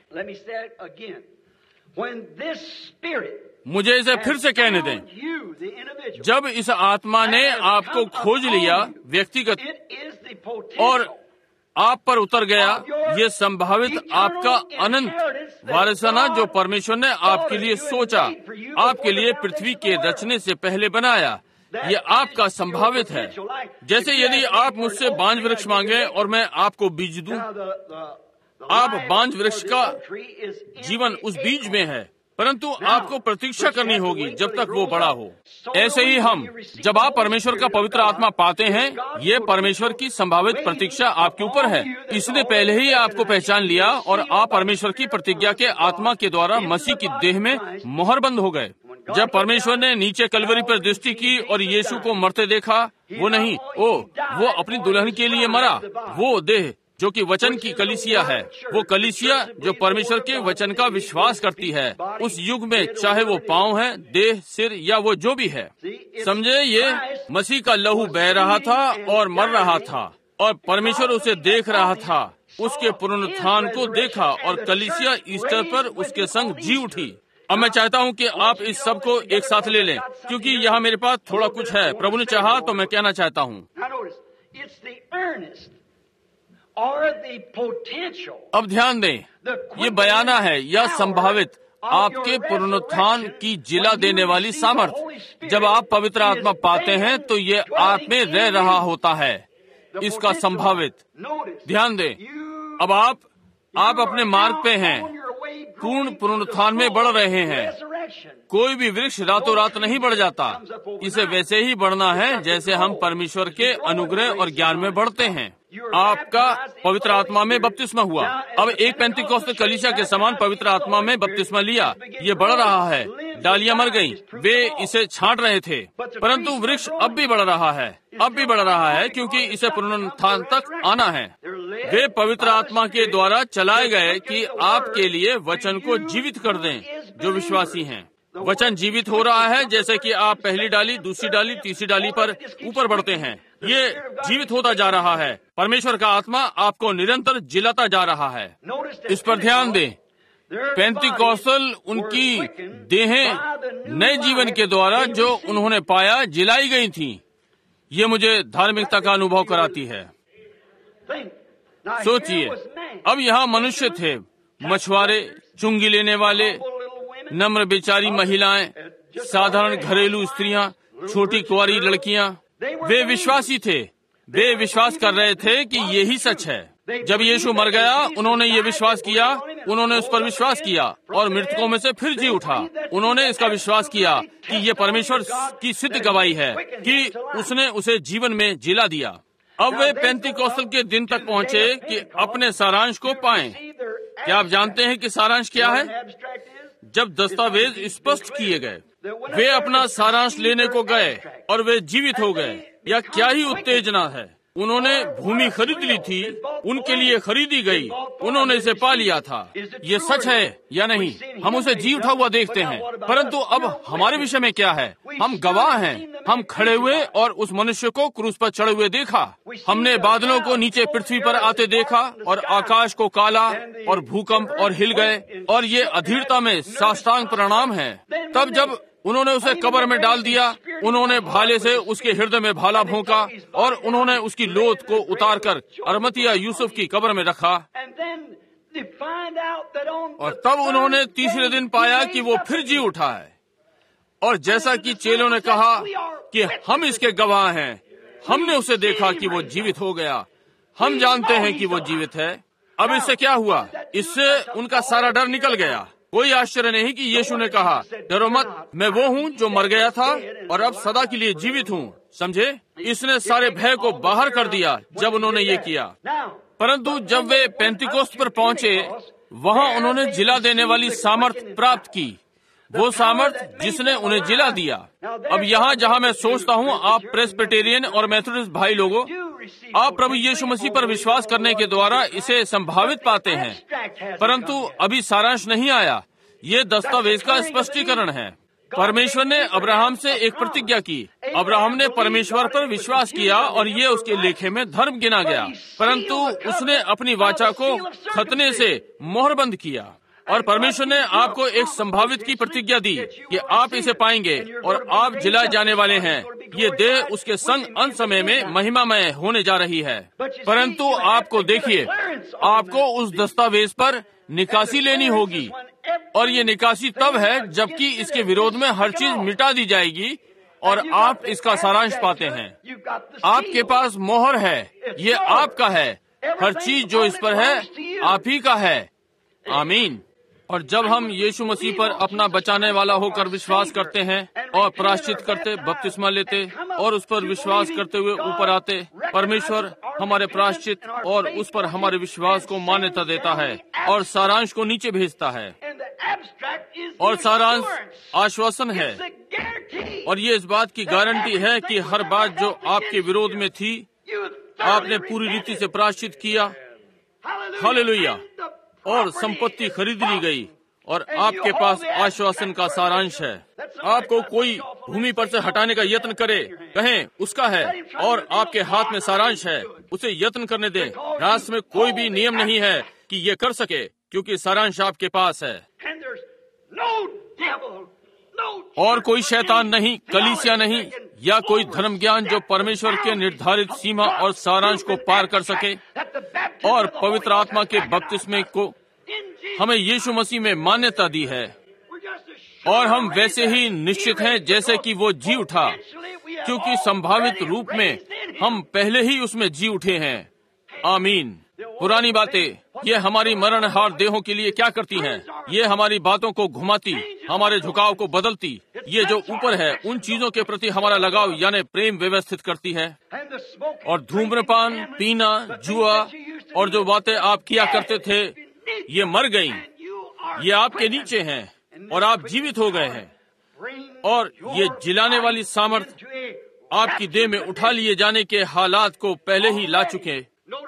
मुझे इसे फिर से कहने दें, जब इस आत्मा ने आपको खोज लिया व्यक्तिगत और आप पर उतर गया, ये संभावित आपका अनंत वारिसाना जो परमेश्वर ने आपके लिए सोचा, आपके लिए पृथ्वी के रचने से पहले बनाया, ये आपका संभावित है। जैसे यदि आप मुझसे बांज वृक्ष मांगे और मैं आपको बीज दूं, आप बांज वृक्ष का जीवन उस बीज में है परंतु आपको प्रतीक्षा करनी होगी जब तक वो बड़ा हो। ऐसे ही हम, जब आप परमेश्वर का पवित्र आत्मा पाते हैं, ये परमेश्वर की संभावित प्रतीक्षा आपके ऊपर है। इसने पहले ही आपको पहचान लिया और आप परमेश्वर की प्रतिज्ञा के आत्मा के द्वारा मसीह की देह में मोहरबंद हो गए। जब परमेश्वर ने नीचे कलवरी पर दृष्टि की और यीशु को मरते देखा, वो नहीं, वो अपनी दुल्हन के लिए मरा। वो देह जो कि वचन की कलीसिया है, वो कलीसिया जो परमेश्वर के वचन का विश्वास करती है, उस युग में चाहे वो पांव है, देह, सिर या वो जो भी है, समझे, ये मसीह का लहू बह रहा था और मर रहा था और परमेश्वर उसे देख रहा था। उसके पुनरुत्थान को देखा और कलीसिया ईस्टर पर उसके संग जी उठी। अब मैं चाहता हूँ कि आप इस सब को एक साथ ले लें, क्योंकि यहाँ मेरे पास थोड़ा कुछ है। प्रभु ने चाहा तो मैं कहना चाहता हूँ। अब ध्यान दें, ये बयाना है या संभावित आपके पुनरुत्थान की जिला देने वाली सामर्थ। जब आप पवित्र आत्मा पाते हैं तो ये आप में रह रहा होता है, इसका संभावित। ध्यान दें, अब आप अपने मार्ग पे हैं, पूर्ण पुनरुत्थान में बढ़ रहे हैं। कोई भी वृक्ष रातों रात नहीं बढ़ जाता, इसे वैसे ही बढ़ना है जैसे हम परमेश्वर के अनुग्रह और ज्ञान में बढ़ते हैं। आपका पवित्र आत्मा में बपतिस्मा हुआ। अब एक पेंतिकोस्त कलीसिया के समान पवित्र आत्मा में बपतिस्मा लिया। ये बढ़ रहा है। डालियां मर गईं, वे इसे छांट रहे थे, परंतु वृक्ष अब भी बढ़ रहा है, क्योंकि इसे पुनरुत्थान तक आना है। वे पवित्र आत्मा के द्वारा चलाए गए कि आपके लिए वचन को जीवित कर दें जो विश्वासी हैं। वचन जीवित हो रहा है, जैसे कि आप पहली डाली, दूसरी डाली, तीसरी डाली पर ऊपर बढ़ते हैं। ये जीवित होता जा रहा है। परमेश्वर का आत्मा आपको निरंतर जिलाता जा रहा है। इस पर ध्यान दें। पेंतिकोस्टल उनकी देहें नए जीवन के द्वारा जो उन्होंने पाया जिलाई गई थी। ये मुझे धार्मिकता का अनुभव कराती है। सोचिए, अब यहाँ मनुष्य थे, मछुआरे, चुंगी लेने वाले, नम्र बेचारी महिलाएं, साधारण घरेलू स्त्रियां, छोटी कुंवारी लड़कियां। वे विश्वासी थे। वे विश्वास कर रहे थे कि यही सच है। जब यीशु मर गया, उन्होंने ये विश्वास किया, उन्होंने उस पर विश्वास किया और मृतकों में से फिर जी उठा। उन्होंने इसका विश्वास किया कि ये परमेश्वर की सिद्ध गवाही है कि उसने उसे जीवन में जिला दिया। अब वे पेंतिकोस्टल के दिन तक पहुँचे कि अपने सारांश को पाएं। क्या आप जानते हैं कि सारांश क्या है? जब दस्तावेज स्पष्ट किए गए, वे अपना सारांश लेने को गए और वे जीवित हो गए। या क्या ही उत्तेजना है। उन्होंने भूमि खरीद ली थी, उनके लिए खरीदी गई, उन्होंने इसे पा लिया था। ये सच है या नहीं? हम उसे जी उठा हुआ देखते हैं, परंतु अब हमारे विषय में क्या है? हम गवाह हैं। हम खड़े हुए और उस मनुष्य को क्रूस पर चढ़े हुए देखा। हमने बादलों को नीचे पृथ्वी पर आते देखा और आकाश को काला और भूकंप और हिल गए, और ये अधीरता में साष्टांग प्रणाम है। तब जब उन्होंने उसे कब्र में डाल दिया, उन्होंने भाले से उसके हृदय में भाला भोंका और उन्होंने उसकी लोथ को उतारकर अरमतिया यूसुफ की कब्र में रखा। और तब उन्होंने तीसरे दिन पाया कि वो फिर जी उठा है। और जैसा कि चेलों ने कहा कि हम इसके गवाह हैं, हमने उसे देखा कि वो जीवित हो गया, हम जानते हैं कि वो जीवित है। अब इससे क्या हुआ? इससे उनका सारा डर निकल गया। कोई आश्चर्य नहीं कि यीशु ने कहा, डरो मत, मैं वो हूँ जो मर गया था और अब सदा के लिए जीवित हूँ। समझे? इसने सारे भय को बाहर कर दिया जब उन्होंने ये किया। परंतु जब वे पेंतिकोस्त पर पहुँचे, वहाँ उन्होंने जिला देने वाली सामर्थ प्राप्त की, वो सामर्थ जिसने उन्हें जिला दिया। अब यहाँ जहाँ मैं सोचता हूँ, आप प्रेस्बिटेरियन और मेथोडिस्ट भाई लोगों, आप प्रभु यीशु मसीह पर विश्वास करने के द्वारा इसे संभावित पाते हैं, परंतु अभी सारांश नहीं आया। ये दस्तावेज का स्पष्टीकरण है। परमेश्वर ने अब्राहम से एक प्रतिज्ञा की। अब्राहम ने परमेश्वर पर विश्वास किया और ये उसके लेखे में धर्म गिना गया, परंतु उसने अपनी वाचा को खतने से मोहरबंद किया। और परमेश्वर ने आपको एक संभावित की प्रतिज्ञा दी कि आप इसे पाएंगे और आप जिलाए जाने वाले हैं। ये देह उसके संग अंत समय में महिमामय होने जा रही है। परंतु आपको देखिए, आपको उस दस्तावेज पर निकासी लेनी होगी, और ये निकासी तब है जबकि इसके विरोध में हर चीज मिटा दी जाएगी और आप इसका सारांश पाते हैं। आपके पास मोहर है, ये आपका है। हर चीज जो इस पर है आप ही का है। आमीन। और जब हम यीशु मसीह पर अपना बचाने वाला होकर विश्वास करते हैं और प्रायश्चित करते, बपतिस्मा लेते और उस पर विश्वास करते हुए ऊपर आते, परमेश्वर हमारे प्रायश्चित और उस पर हमारे विश्वास को मान्यता देता है और सारांश को नीचे भेजता है। और सारांश आश्वासन है और ये इस बात की गारंटी है कि हर बात जो आपके विरोध में थी, आपने पूरी रीति से प्रायश्चित किया। हालेलुया। और संपत्ति खरीद ली गई और आपके पास आश्वासन का सारांश है। आपको कोई भूमि पर से हटाने का यत्न करे, कहें उसका है और आपके हाथ में सारांश है, उसे यत्न करने दें। राष्ट्र में कोई भी नियम नहीं है कि ये कर सके, क्योंकि सारांश आपके पास है। और कोई शैतान नहीं, कलीसिया नहीं या कोई धर्म ज्ञान जो परमेश्वर के निर्धारित सीमा और सारांश को पार कर सके। और पवित्र आत्मा के बपतिस्मे को हमें यीशु मसीह में मान्यता दी है और हम वैसे ही निश्चित हैं जैसे कि वो जी उठा, क्योंकि संभावित रूप में हम पहले ही उसमें जी उठे हैं। आमीन। पुरानी बातें ये हमारी मरणहार देहों के लिए क्या करती हैं? ये हमारी बातों को घुमाती, हमारे झुकाव को बदलती। ये जो ऊपर है उन चीजों के प्रति हमारा लगाव यानी प्रेम व्यवस्थित करती है। और धूम्रपान, पीना, जुआ और जो बातें आप किया करते थे, ये मर गई। ये आपके नीचे हैं और आप जीवित हो गए हैं। और ये जिलाने वाली सामर्थ्य आपकी देह में उठा लिए जाने के हालात को पहले ही ला चुके।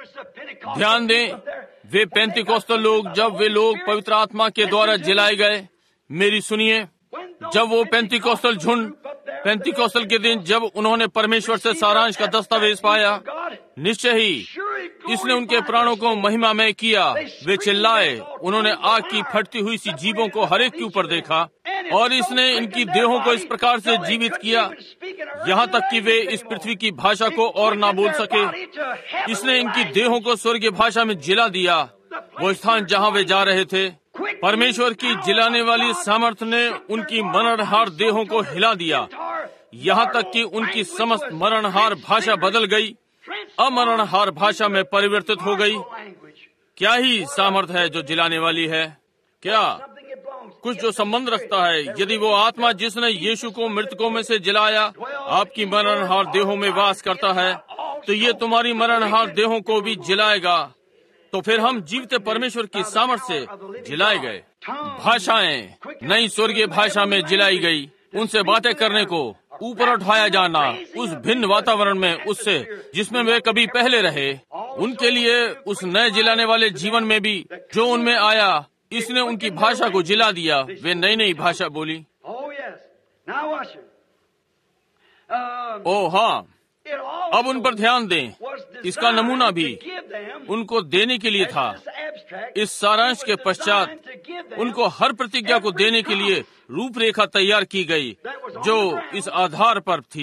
ध्यान दें, वे पेंतिकोस्तल लोग, जब वे लोग पवित्र आत्मा के द्वारा जिलाए गए, मेरी सुनिए, जब वो पेंतिकोस्तल झुंड पेंतिकोस्तल के दिन जब उन्होंने परमेश्वर से सारांश का दस्तावेज पाया, निश्चय ही इसने उनके प्राणों को महिमामय किया। वे चिल्लाए, उन्होंने आग की फटती हुई सी जीभों को हरेक के ऊपर देखा और इसने इनकी देहों को इस प्रकार से जीवित किया यहाँ तक कि वे इस पृथ्वी की भाषा को और ना बोल सके। इसने इनकी देहों को स्वर्गीय भाषा में जिला दिया, वो स्थान जहाँ वे जा रहे थे। परमेश्वर की जिलाने वाली सामर्थ्य ने उनकी मरणहार देहों को हिला दिया, यहाँ तक कि उनकी समस्त मरणहार भाषा बदल गई, अमरणहार भाषा में परिवर्तित हो गई। क्या ही सामर्थ्य है जो जिलाने वाली है! क्या कुछ जो संबंध रखता है। यदि वो आत्मा जिसने यीशु को मृतकों में से जिलाया आपकी मरणहार देहों में वास करता है, तो ये तुम्हारी मरणहार देहों को भी जिलाएगा। तो फिर हम जीवते परमेश्वर की सामर्थ्य से जिलाए गए। भाषाएं नई स्वर्गीय भाषा में जिलाई गई। उनसे बातें करने को, ऊपर उठाया जाना उस भिन्न वातावरण में उससे जिसमें वे कभी पहले रहे, उनके लिए उस नए जिलाने वाले जीवन में भी जो उनमें आया, इसने उनकी भाषा को जिला दिया। वे नई नई भाषा बोली। ओह हाँ, अब उन पर ध्यान दें। इसका नमूना भी उनको देने के लिए था। इस सारांश के पश्चात उनको हर प्रतिज्ञा को देने के लिए रूपरेखा तैयार की गई जो इस आधार पर थी।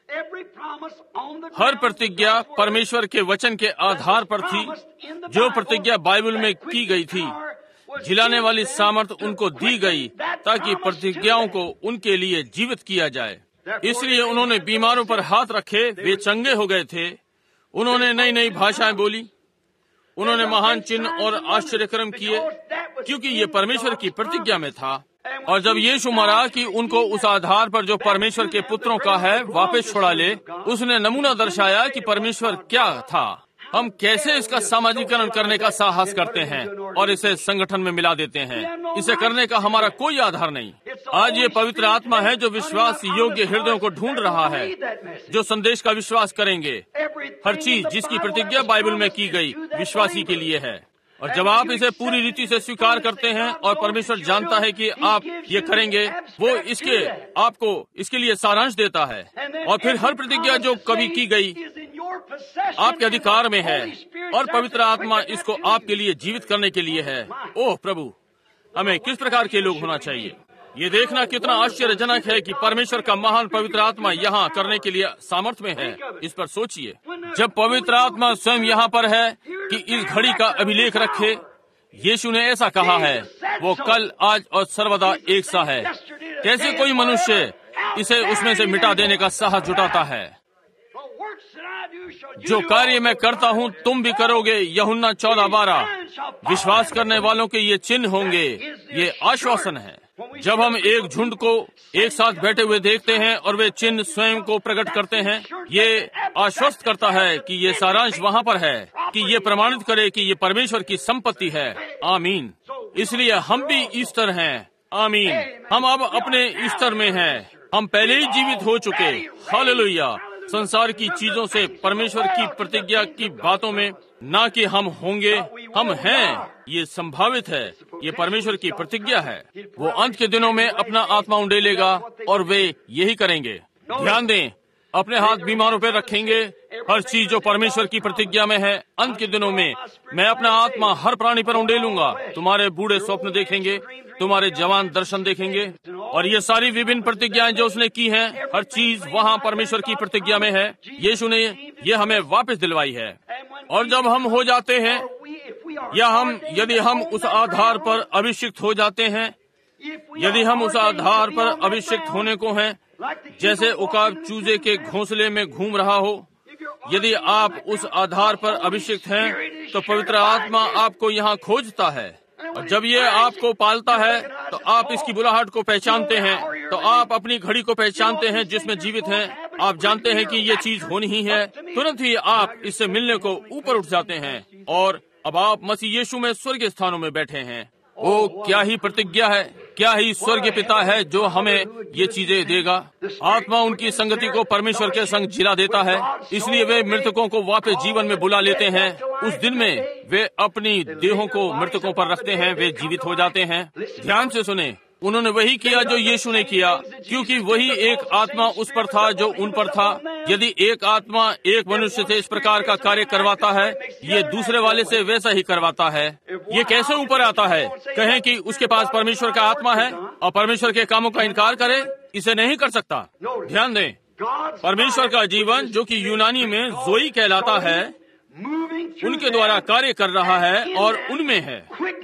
हर प्रतिज्ञा परमेश्वर के वचन के आधार पर थी। जो प्रतिज्ञा बाइबल में की गई थी, जिलाने वाली सामर्थ्य उनको दी गई ताकि प्रतिज्ञाओं को उनके लिए जीवित किया जाए। इसलिए उन्होंने बीमारों पर हाथ रखे, वे चंगे हो गए थे। उन्होंने नई नई भाषाएं बोली। उन्होंने महान चिन्ह और आश्चर्यक्रम किए, क्योंकि ये परमेश्वर की प्रतिज्ञा में था। और जब यीशु मरा कि उनको उस आधार पर जो परमेश्वर के पुत्रों का है वापस छुड़ा ले, उसने नमूना दर्शाया कि परमेश्वर क्या था। हम कैसे इसका सामाजिकरण करने का साहस करते हैं और इसे संगठन में मिला देते हैं। इसे करने का हमारा कोई आधार नहीं। आज ये पवित्र आत्मा है जो विश्वास योग्य हृदयों को ढूंढ रहा है, जो संदेश का विश्वास करेंगे। हर चीज जिसकी प्रतिज्ञा बाइबल में की गई विश्वासी के लिए है। और जब आप इसे पूरी रीति से स्वीकार करते हैं और परमेश्वर जानता है कि आप ये करेंगे, वो आपको इसके लिए सारांश देता है। और फिर हर प्रतिज्ञा जो कभी की गई आपके अधिकार में है और पवित्र आत्मा इसको आपके लिए जीवित करने के लिए है। ओह प्रभु, हमें किस प्रकार के लोग होना चाहिए। ये देखना कितना आश्चर्यजनक है कि परमेश्वर का महान पवित्र आत्मा यहाँ करने के लिए सामर्थ्य में है। इस पर सोचिए, जब पवित्र आत्मा स्वयं यहाँ पर है कि इस घड़ी का अभिलेख रखे। यीशु ने ऐसा कहा है, वो कल, आज और सर्वदा एक सा है। कैसे कोई मनुष्य इसे उसमें से मिटा देने का साहस जुटाता है। जो कार्य मैं करता हूँ तुम भी करोगे, यूहन्ना 14:12। विश्वास करने वालों के ये चिन्ह होंगे, ये आश्वासन है। जब हम एक झुंड को एक साथ बैठे हुए देखते हैं और वे चिन्ह स्वयं को प्रकट करते हैं, ये आश्वस्त करता है कि ये सारांश वहाँ पर है, कि ये प्रमाणित करे कि ये परमेश्वर की संपत्ति है। आमीन। इसलिए हम भी ईस्टर हैं। आमीन। हम अब अपने ईस्टर में हैं। हम पहले ही जीवित हो चुके। हालेलुया। संसार की चीजों से परमेश्वर की प्रतिज्ञा की बातों में, ना कि हम होंगे, हम हैं। ये संभावित है, ये परमेश्वर की प्रतिज्ञा है। वो अंत के दिनों में अपना आत्मा उंडेलेगा और वे यही करेंगे। ध्यान दें, अपने हाथ बीमारों पर रखेंगे। हर चीज जो परमेश्वर की प्रतिज्ञा में है, अंत के दिनों में मैं अपना आत्मा हर प्राणी पर उंडेलूंगा। तुम्हारे बूढ़े स्वप्न देखेंगे, तुम्हारे जवान दर्शन देखेंगे, और ये सारी विभिन्न प्रतिज्ञाएं जो उसने की हैं, हर चीज वहाँ परमेश्वर की प्रतिज्ञा में है। यीशु ने ये हमें वापस दिलवाई है। और जब हम हो जाते हैं, या यदि हम उस आधार पर अभिषिक्त हो जाते हैं, यदि हम उस आधार पर अभिषिक्त होने को हैं, जैसे उकाब चूजे के घोंसले में घूम रहा हो, यदि आप उस आधार पर अभिषिक्त हैं, तो पवित्र आत्मा आपको यहाँ खोजता है। और जब ये आपको पालता है, तो आप इसकी बुलाहट को पहचानते हैं, तो आप अपनी घड़ी को पहचानते हैं जिसमें जीवित हैं। आप जानते हैं कि ये चीज होनी ही है। तुरंत ही आप इससे मिलने को ऊपर उठ जाते हैं, और अब आप मसीह यीशु में स्वर्गीय स्थानों में बैठे हैं। ओ, क्या ही प्रतिज्ञा है, क्या ही स्वर्गीय पिता है जो हमें ये चीजें देगा। आत्मा उनकी संगति को परमेश्वर के संग जिला देता है, इसलिए वे मृतकों को वापस जीवन में बुला लेते हैं। उस दिन में वे अपनी देहों को मृतकों पर रखते हैं, वे जीवित हो जाते हैं। ध्यान से सुने, उन्होंने वही किया जो यीशु ने किया, क्योंकि वही एक आत्मा उस पर था जो उन पर था। यदि एक आत्मा एक मनुष्य से इस प्रकार का कार्य करवाता है, ये दूसरे वाले से वैसा ही करवाता है। ये कैसे ऊपर आता है? कहें कि उसके पास परमेश्वर का आत्मा है और परमेश्वर के कामों का इनकार करे, इसे नहीं कर सकता। ध्यान दें, परमेश्वर का जीवन जो कि यूनानी में जोई कहलाता है, उनके द्वारा कार्य कर रहा है और उनमें है।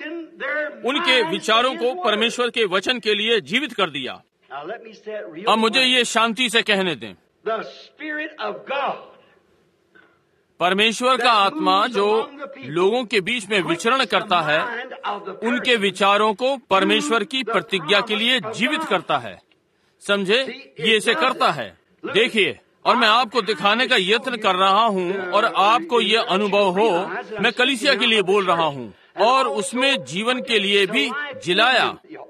उनके विचारों को परमेश्वर के वचन के लिए जीवित कर दिया। अब मुझे ये शांति से कहने दें, परमेश्वर का आत्मा जो लोगों के बीच में विचरण करता है, उनके विचारों को परमेश्वर की प्रतिज्ञा के लिए जीवित करता है। समझे, ये इसे करता है। देखिए, और मैं आपको दिखाने का यत्न कर रहा हूँ और आपको ये अनुभव हो, मैं कलीसिया के लिए बोल रहा हूँ और उसमें जीवन के लिए भी जिलाया।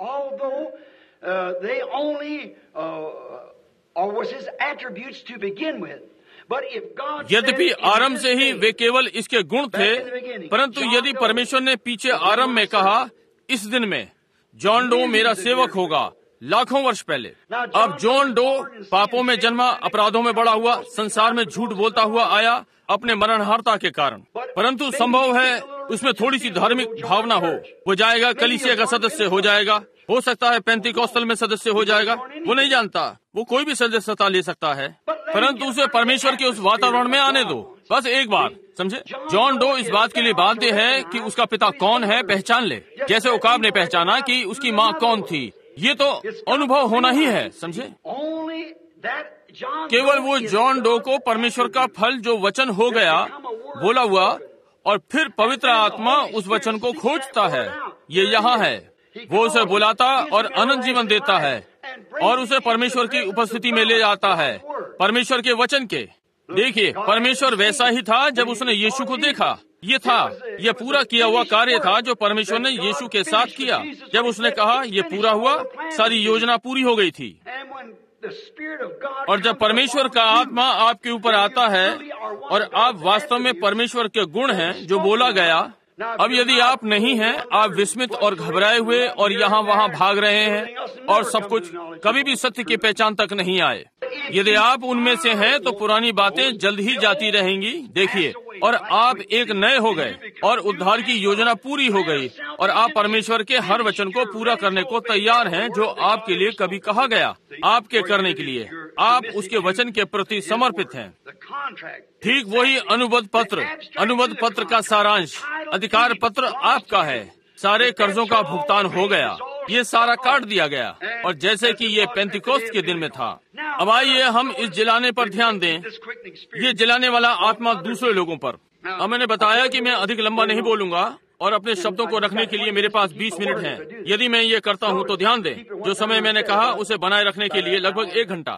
यद्यपि आरंभ से ही वे केवल इसके गुण थे, परंतु यदि परमेश्वर ने पीछे आरंभ में कहा, इस दिन में जॉन डो मेरा सेवक होगा, लाखों वर्ष पहले। अब जॉन डो पापों में जन्मा, अपराधों में बड़ा हुआ, संसार में झूठ बोलता हुआ आया अपने मरणहारता के कारण। परंतु संभव है उसमें थोड़ी सी धार्मिक भावना हो, वो जाएगा कलीसिया का सदस्य हो जाएगा, हो सकता है पेंतिकोस्टल में सदस्य हो जाएगा, वो नहीं जानता, वो कोई भी सदस्यता ले सकता है, परंतु उसे परमेश्वर के उस वातावरण में आने दो। बस एक बार समझे, जॉन डो इस बात के लिए बाध्य है कि उसका पिता कौन है पहचान ले, जैसे उकाब ने पहचाना कि उसकी माँ कौन थी। ये तो अनुभव होना ही है। समझे, केवल वो जॉन डो को परमेश्वर का फल जो वचन हो गया बोला हुआ, और फिर पवित्र आत्मा उस वचन को खोजता है। ये यहाँ है, वो उसे बुलाता और अनंत जीवन देता है और उसे परमेश्वर की उपस्थिति में ले जाता है, परमेश्वर के वचन के। देखिए, परमेश्वर वैसा ही था जब उसने यीशु को देखा। ये था, यह पूरा किया हुआ कार्य था जो परमेश्वर ने यीशु के साथ किया। जब उसने कहा ये पूरा हुआ, सारी योजना पूरी हो गई थी। और जब परमेश्वर का आत्मा आपके ऊपर आता है और आप वास्तव में परमेश्वर के गुण हैं जो बोला गया, अब यदि आप नहीं हैं, आप विस्मित और घबराए हुए और यहाँ वहाँ भाग रहे हैं और सब कुछ, कभी भी सत्य की पहचान तक नहीं आए। यदि आप उनमें से हैं तो पुरानी बातें जल्द ही जाती रहेंगी। देखिए, और आप एक नए हो गए और उद्धार की योजना पूरी हो गई और आप परमेश्वर के हर वचन को पूरा करने को तैयार हैं जो आपके लिए कभी कहा गया आपके करने के लिए। आप उसके वचन के प्रति समर्पित हैं। ठीक वही अनुबंध पत्र का सारांश, अधिकार पत्र आपका है। सारे कर्जों का भुगतान हो गया। ये सारा काट दिया गया, और जैसे कि ये पेंतिकोस्त के दिन में था। अब आइए हम इस जिलाने पर ध्यान दें, ये जिलाने वाला आत्मा दूसरे लोगों पर। अब मैंने बताया कि मैं अधिक लंबा नहीं बोलूंगा और अपने शब्दों को रखने के लिए मेरे पास 20 मिनट हैं। यदि मैं ये करता हूँ तो ध्यान दें, जो समय मैंने कहा उसे बनाए रखने के लिए लगभग 1 घंटा।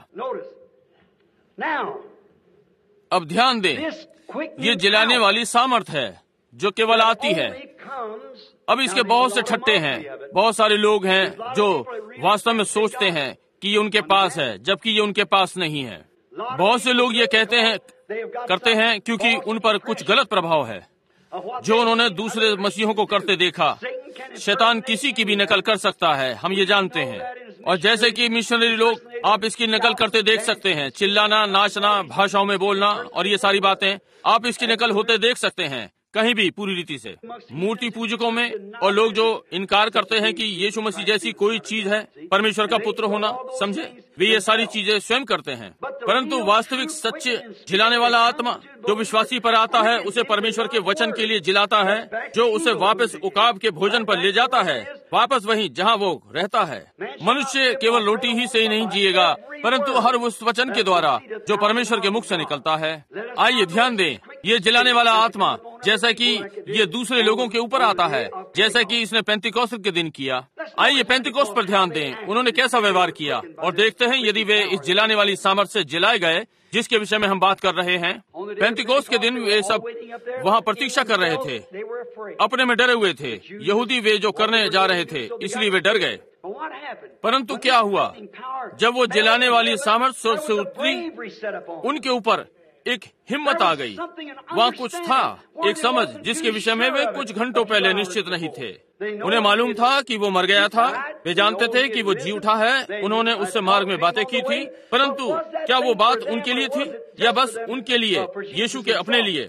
अब ध्यान दें, ये जिलाने वाली सामर्थ है जो केवल आती है। अब इसके बहुत से ठट्टे हैं। बहुत सारे लोग हैं जो वास्तव में सोचते हैं कि ये उनके पास है, जबकि ये उनके पास नहीं है। बहुत से लोग ये करते हैं क्योंकि उन पर कुछ गलत प्रभाव है जो उन्होंने दूसरे मसीहों को करते देखा। शैतान किसी की भी नकल कर सकता है, हम ये जानते हैं। और जैसे कि मिशनरी लोग, आप इसकी नकल करते देख सकते हैं। चिल्लाना, नाचना, भाषाओं में बोलना और ये सारी बातें, आप इसकी नकल होते देख सकते हैं कहीं भी पूरी रीति से। मूर्ति पूजकों में और लोग जो इनकार करते हैं कि यीशु मसीह जैसी कोई चीज है, परमेश्वर का पुत्र होना, समझे, वे ये सारी चीजें स्वयं करते हैं। परंतु वास्तविक सच्चे जिलाने वाला आत्मा जो विश्वासी पर आता है, उसे परमेश्वर के वचन के लिए जिलाता है, जो उसे वापस उकाब के भोजन पर ले जाता है, वापस वहीं जहाँ वो रहता है। मनुष्य केवल रोटी ही से ही नहीं जिएगा, परंतु हर उस वचन के द्वारा जो परमेश्वर के मुख से निकलता है। आइए ध्यान दें, ये जिलाने वाला आत्मा जैसा कि ये दूसरे लोगों के ऊपर आता है, जैसा कि इसने पेंतिकोस्त के दिन किया। आइए पेंतिकोस्त पर ध्यान दें, उन्होंने कैसा व्यवहार किया, और देखते हैं यदि वे इस जिलाने वाली सामर्थ्य से जिलाए गए जिसके विषय में हम बात कर रहे हैं। पेंतिकोस्त के दिन वे सब वहाँ प्रतीक्षा कर रहे थे, अपने में डरे हुए थे। यहूदी वे जो करने जा रहे थे, इसलिए वे डर गए। परंतु क्या हुआ, जब वो जिलाने वाली सामर्थ्य स्वर्ग से उतरी, उनके ऊपर एक हिम्मत आ गई। वहाँ कुछ था, एक समझ जिसके विषय में वे कुछ घंटों पहले निश्चित नहीं थे। उन्हें मालूम था कि वो मर गया था, वे जानते थे कि वो जी उठा है, उन्होंने उससे मार्ग में बातें की थी। परंतु क्या वो बात उनके लिए थी या बस उनके लिए, यीशु के अपने लिए?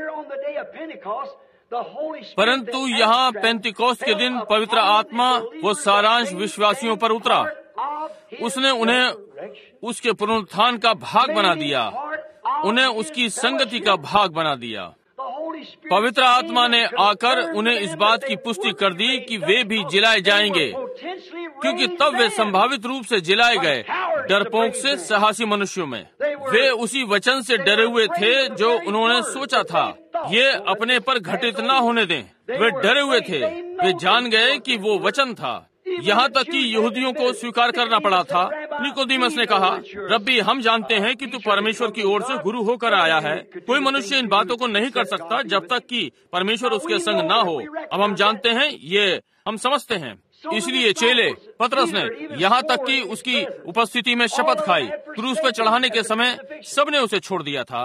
परंतु यहाँ पेंतिकोस्त के दिन पवित्र आत्मा वो सारांश विश्वासियों पर उतरा। उसने उन्हें उसके पुनरुत्थान का भाग बना दिया, उन्हें उसकी संगति का भाग बना दिया। पवित्र आत्मा ने आकर उन्हें इस बात की पुष्टि कर दी कि वे भी जिलाए जाएंगे, क्योंकि तब वे संभावित रूप से जिलाए गए डरपोक से साहसी मनुष्यों में। वे उसी वचन से डरे हुए थे जो उन्होंने सोचा था ये अपने पर घटित न होने दें। वे डरे हुए थे, वे जान गए कि वो वचन था। यहाँ तक कि यहूदियों को स्वीकार करना पड़ा था। निकोदेमस ने कहा, रब्बी, हम जानते हैं कि तू परमेश्वर की ओर से गुरु होकर आया है। कोई मनुष्य इन बातों को नहीं कर सकता जब तक कि परमेश्वर उसके संग ना हो। अब हम जानते हैं, ये हम समझते हैं। इसलिए चेले, पतरस ने यहाँ तक कि उसकी उपस्थिति में शपथ खाई। क्रूस पर चढ़ाने के समय सबने उसे छोड़ दिया था।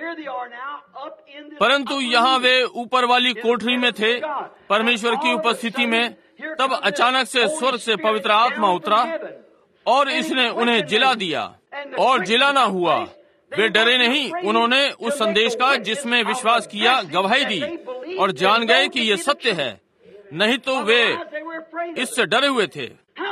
परंतु यहाँ वे ऊपर वाली कोठरी में थे, परमेश्वर की उपस्थिति में। तब अचानक से स्वर्ग से पवित्र आत्मा उतरा और इसने उन्हें जिला दिया, और जिलाना हुआ। वे डरे नहीं, उन्होंने उस संदेश का जिसमें विश्वास किया गवाही दी और जान गए कि ये सत्य है। नहीं तो वे इससे डरे हुए थे।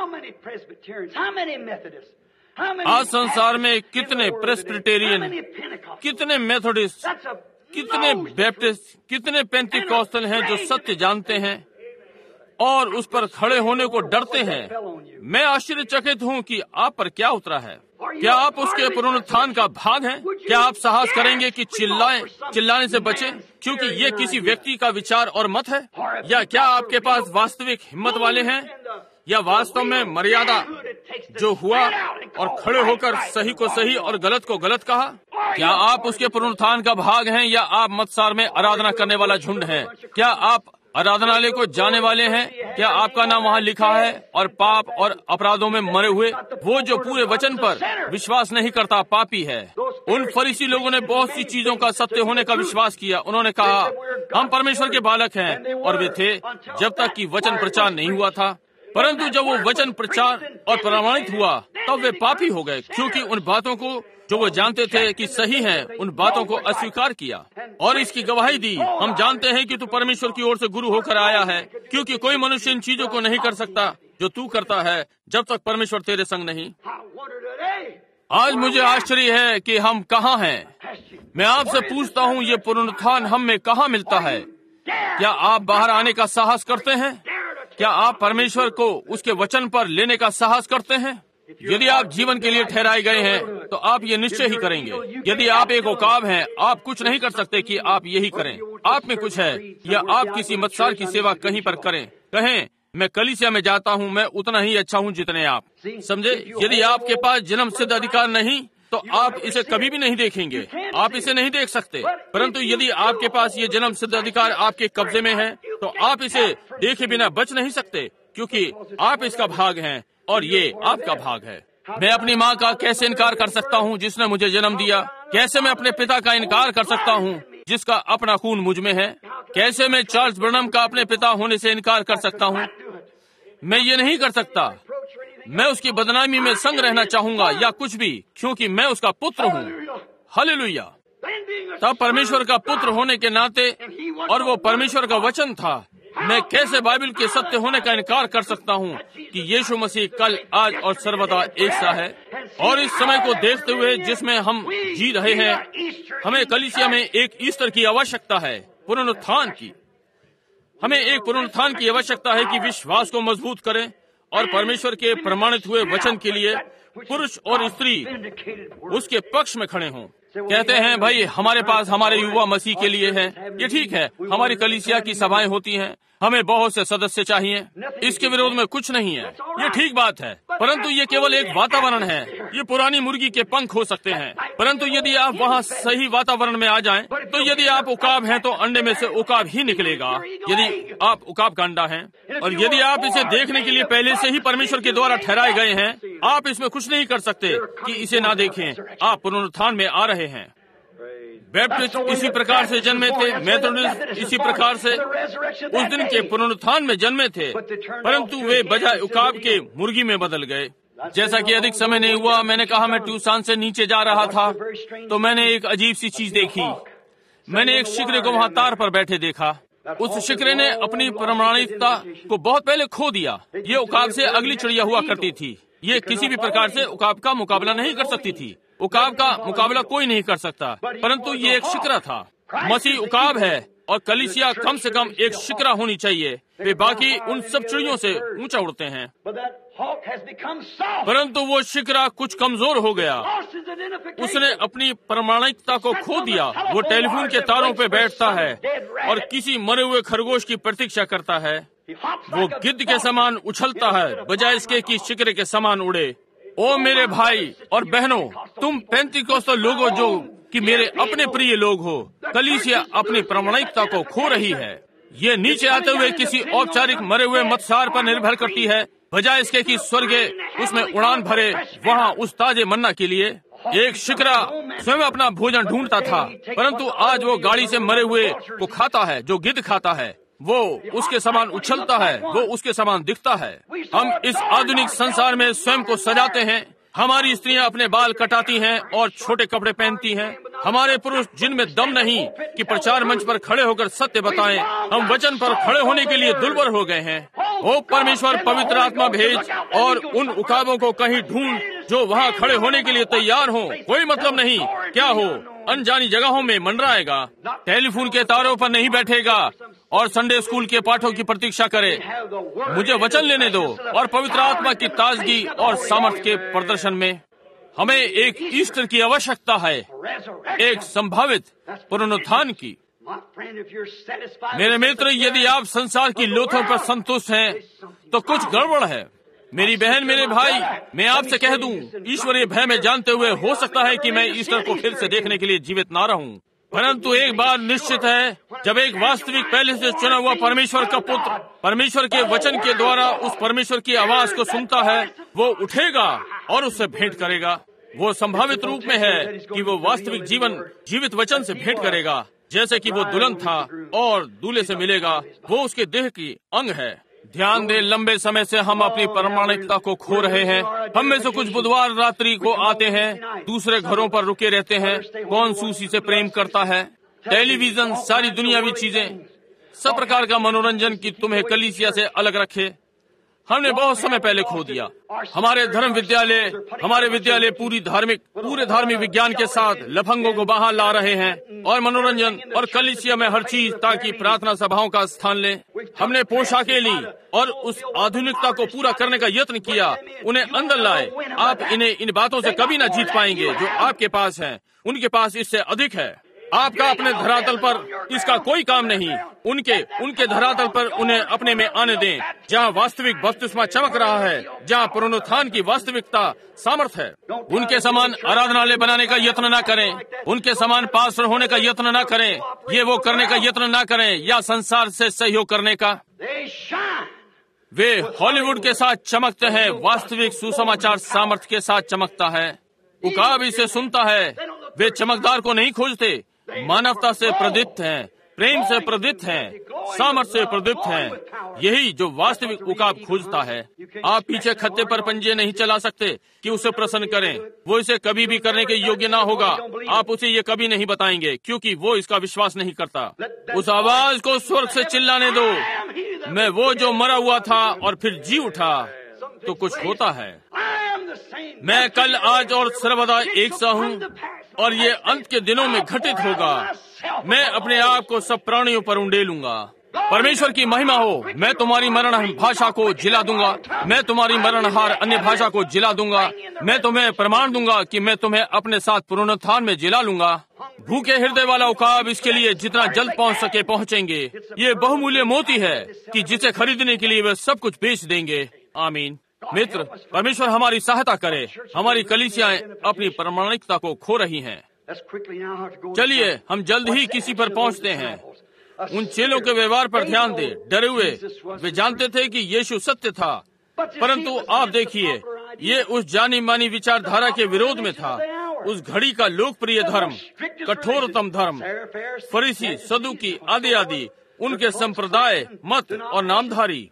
आज संसार में कितने प्रेस्बिटेरियन, कितने मेथोडिस्ट, कितने बैप्टिस्ट, कितने पेंटिकॉस्टल हैं जो सत्य जानते हैं और उस पर खड़े होने को डरते हैं। मैं आश्चर्यचकित हूँ कि आप पर क्या उतरा है। क्या आप उसके पुनरुत्थान का भाग हैं? क्या आप साहस करेंगे कि चिल्लाने से बचें क्योंकि ये किसी व्यक्ति का विचार और मत है? या क्या आपके पास वास्तविक हिम्मत वाले हैं, या वास्तव में मर्यादा जो हुआ और खड़े होकर सही को सही और गलत को गलत कहा? क्या आप उसके पुनरुत्थान का भाग हैं, या आप मत्सार में आराधना करने वाला झुंड है? क्या आप आराधनालय को जाने वाले हैं? क्या आपका नाम वहाँ लिखा है और पाप और अपराधों में मरे हुए? वो जो पूरे वचन पर विश्वास नहीं करता पापी है। उन फरीसी लोगों ने बहुत सी चीजों का सत्य होने का विश्वास किया। उन्होंने कहा हम परमेश्वर के बालक हैं, और वे थे जब तक कि वचन प्रचार नहीं हुआ था। परंतु जब वो वचन प्रचार और प्रमाणित हुआ तब वे पापी हो गए, क्योंकि उन बातों को जो वो जानते थे कि सही हैं, उन बातों को अस्वीकार किया और इसकी गवाही दी। हम जानते हैं कि तू परमेश्वर की ओर से गुरु होकर आया है, क्योंकि कोई मनुष्य इन चीजों को नहीं कर सकता जो तू करता है जब तक परमेश्वर तेरे संग नहीं। आज मुझे आश्चर्य है कि हम कहाँ हैं। मैं आपसे पूछता हूँ, ये पुनरुत्थान हम में कहाँ मिलता है? क्या आप बाहर आने का साहस करते हैं? क्या आप परमेश्वर को उसके वचन पर लेने का साहस करते हैं? यदि आप जीवन के लिए ठहराए गए हैं तो आप ये निश्चय ही करेंगे। यदि आप एक उकाब हैं, आप कुछ नहीं कर सकते कि आप यही करें। आप में कुछ है, या आप किसी मत्सार की सेवा कहीं पर करें, कहें मैं कलीसिया में जाता हूँ, मैं उतना ही अच्छा हूँ जितने आप। समझे? यदि आपके पास जन्म सिद्ध अधिकार नहीं तो आप इसे कभी भी नहीं देखेंगे, आप इसे नहीं देख सकते। परंतु यदि आपके पास ये जन्म सिद्ध अधिकार आपके कब्जे में है तो आप इसे देखे बिना बच नहीं सकते, क्योंकि आप इसका भाग हैं और ये आपका भाग है। मैं अपनी माँ का कैसे इनकार कर सकता हूँ जिसने मुझे जन्म दिया? कैसे मैं अपने पिता का इनकार कर सकता हूँ जिसका अपना खून मुझ में है? कैसे मैं चार्ल्स ब्रनम का अपने पिता होने से इनकार कर सकता हूँ? मैं ये नहीं कर सकता। मैं उसकी बदनामी में संग रहना चाहूंगा या कुछ भी, क्योंकि मैं उसका पुत्र हूँ। हालेलुया। तब परमेश्वर का पुत्र होने के नाते, और वो परमेश्वर का वचन था, मैं कैसे बाइबल के सत्य होने का इनकार कर सकता हूँ कि यीशु मसीह कल, आज और सर्वदा एक सा है। और इस समय को देखते हुए जिसमें हम जी रहे हैं, हमें कलीसिया में एक ईस्टर की आवश्यकता है, पुनरुत्थान की। हमें एक पुनरुत्थान की आवश्यकता है कि विश्वास को मजबूत करें और परमेश्वर के प्रमाणित हुए वचन के लिए पुरुष और स्त्री उसके पक्ष में खड़े हों। कहते हैं भाई हमारे पास हमारे युवा मसीह के लिए है। ये ठीक है, हमारी कलीसिया की सभाएं होती हैं, हमें बहुत से सदस्य चाहिए, इसके विरोध में कुछ नहीं है, ये ठीक बात है। परंतु ये केवल एक वातावरण है। ये पुरानी मुर्गी के पंख हो सकते हैं, परंतु यदि आप वहाँ सही वातावरण में आ जाएं, तो यदि आप उकाब हैं तो अंडे में से उकाब ही निकलेगा, यदि आप उकाब का अंडा हैं। और यदि आप इसे देखने के लिए पहले से ही परमेश्वर के द्वारा ठहराए गए हैं, आप इसमें कुछ नहीं कर सकते कि इसे ना देखें। आप पुनरुत्थान में आ रहे हैं। बैप्टिस्ट इसी प्रकार से जन्मे थे, मेथोडिस्ट इसी प्रकार से उस दिन के पुनरुत्थान में जन्मे थे, परंतु वे बजाय उकाब के मुर्गी में बदल गए। जैसा कि अधिक समय नहीं हुआ, मैंने कहा मैं ट्यूसान से नीचे जा रहा था तो मैंने एक अजीब सी चीज देखी। मैंने एक शिकरे को वहाँ तार पर बैठे देखा। उस शिकरे ने अपनी प्रामाणिकता को बहुत पहले खो दिया। ये उकाब से अगली चिड़िया हुआ करती थी। ये किसी भी प्रकार से उकाब का मुकाबला नहीं कर सकती थी। उकाब का मुकाबला कोई नहीं कर सकता, परंतु ये एक शिकरा था। मसीह उकाब है और कलीसिया कम से कम एक शिकरा होनी चाहिए। वे बाकी उन सब चिड़ियों से ऊंचा उड़ते हैं, परंतु वो शिकरा कुछ कमजोर हो गया। उसने अपनी प्रामाणिकता को खो दिया। वो टेलीफोन के तारों पे बैठता है और किसी मरे हुए खरगोश की प्रतीक्षा करता है। वो गिद्ध के समान उछलता है बजाय इसके कि शिकरे के समान उड़े। ओ मेरे भाई और बहनों, तुम पेंतिकोस्tal लोगो जो कि मेरे अपने प्रिय लोग हो, कलीसिया अपनी प्रामाणिकता को खो रही है। ये नीचे आते हुए किसी औपचारिक मरे हुए मत्सार पर निर्भर करती है बजाय इसके कि स्वर्गे उसमें उड़ान भरे वहाँ उस ताजे मन्ना के लिए। एक शिकरा स्वयं अपना भोजन ढूंढता था, परंतु आज वो गाड़ी से मरे हुए को खाता है जो गिद्ध खाता है। वो उसके समान उछलता है, वो उसके समान दिखता है। हम इस आधुनिक संसार में स्वयं को सजाते हैं। हमारी स्त्रियां अपने बाल कटाती हैं और छोटे कपड़े पहनती हैं। हमारे पुरुष जिनमें दम नहीं कि प्रचार मंच पर खड़े होकर सत्य बताएं, हम वचन पर खड़े होने के लिए दुर्बल हो गए हैं। ओ परमेश्वर, पवित्र आत्मा भेज और उन उकाबों को कहीं ढूंढ जो वहाँ खड़े होने के लिए तैयार हो। कोई मतलब नहीं क्या हो, अनजानी जगहों में मंडराएगा, टेलीफोन के तारों पर नहीं बैठेगा और संडे स्कूल के पाठों की प्रतीक्षा करे। मुझे वचन लेने दो और पवित्र आत्मा की ताजगी और सामर्थ्य के प्रदर्शन में हमें एक ईस्टर की आवश्यकता है, एक संभावित पुनरुत्थान की। मेरे मित्र, यदि आप संसार की लोथों पर संतुष्ट हैं तो कुछ गड़बड़ है। मेरी बहन, मेरे भाई, मैं आपसे कह दूं, ईश्वरीय भय में जानते हुए हो सकता है कि मैं ईस्टर को फिर से देखने के लिए जीवित ना रहूं, परंतु एक बात निश्चित है, जब एक वास्तविक पहले से चुना हुआ परमेश्वर का पुत्र परमेश्वर के वचन के द्वारा उस परमेश्वर की आवाज को सुनता है, वो उठेगा और उससे भेंट करेगा। वो संभावित रूप में है कि वो वास्तविक जीवन जीवित वचन से भेंट करेगा, जैसे कि वो दुल्हन था और दूल्हे से मिलेगा। वो उसके देह की अंग है। ध्यान दें, लंबे समय से हम अपनी प्रामाणिकता को खो रहे हैं। हम में से कुछ बुधवार रात्रि को आते हैं, दूसरे घरों पर रुके रहते हैं। कौन सूसी से प्रेम करता है, टेलीविजन, सारी दुनियावी चीजें, सब प्रकार का मनोरंजन की तुम्हें कलीसिया से अलग रखे। हमने बहुत समय पहले खो दिया। हमारे हमारे विद्यालय पूरे धार्मिक विज्ञान के साथ लफंगों को बाहर ला रहे हैं और मनोरंजन और कलीसिया में हर चीज ताकि प्रार्थना सभाओं का स्थान ले। हमने पोशाकें ली और उस आधुनिकता को पूरा करने का यत्न किया, उन्हें अंदर लाए। आप इन्हें इन बातों से कभी न जीत पाएंगे जो आपके पास है, उनके पास इससे अधिक है। आपका अपने धरातल पर इसका कोई काम नहीं। उनके धरातल पर उन्हें अपने में आने दें, जहाँ वास्तविक बपतिस्मा चमक रहा है, जहाँ पुनरुत्थान की वास्तविकता सामर्थ है। उनके समान आराधनालय बनाने का यत्न न करें, उनके समान पास्टर होने का यत्न न करें, ये वो करने का यत्न न करें या संसार से सहयोग करने का। वे हॉलीवुड के साथ चमकते हैं, वास्तविक सुसमाचार सामर्थ्य के साथ चमकता है। उकाब इसे सुनता है। वे चमकदार को नहीं खोजते, मानवता से प्रदीप्त हैं, प्रेम से प्रदीप्त हैं, सामर्थ्य से प्रदीप्त हैं। यही जो वास्तविक उकाब खोजता है। आप पीछे खत्ते पर पंजे नहीं चला सकते कि उसे प्रसन्न करें। वो इसे कभी भी करने के योग्य ना होगा। आप उसे ये कभी नहीं बताएंगे क्योंकि वो इसका विश्वास नहीं करता। उस आवाज को स्वर्ग से चिल्लाने दो, मैं वो जो मरा हुआ था और फिर जी उठा, तो कुछ होता है। मैं कल, आज और सर्वदा एक सा हूँ और ये अंत के दिनों में घटित होगा। मैं अपने आप को सब प्राणियों पर उंडेलूंगा। परमेश्वर की महिमा हो। मैं तुम्हारी मरण भाषा को जिला दूंगा, मैं तुम्हारी मरणहार अन्य भाषा को जिला दूंगा। मैं तुम्हें प्रमाण दूंगा कि मैं तुम्हें अपने साथ पुनरुत्थान में जिला लूंगा। भूखे हृदय वाला उकाब इसके लिए जितना जल्द पहुंच सके पहुंचेंगे। ये बहुमूल्य मोती है कि जिसे खरीदने के लिए वे सब कुछ बेच देंगे। आमीन। मित्र, परमेश्वर हमारी सहायता करे। हमारी कलीसियाएं अपनी प्रामाणिकता को खो रही हैं। चलिए हम जल्द ही किसी पर पहुंचते हैं। उन चेलों के व्यवहार पर ध्यान दें। डरे हुए, वे जानते थे कि यीशु सत्य था, परंतु आप देखिए, ये उस जानी मानी विचारधारा के विरोध में था। उस घड़ी का लोकप्रिय धर्म, कठोरतम धर्म, फरीसी, सदुकी आदि आदि, उनके संप्रदाय, मत और नामधारी,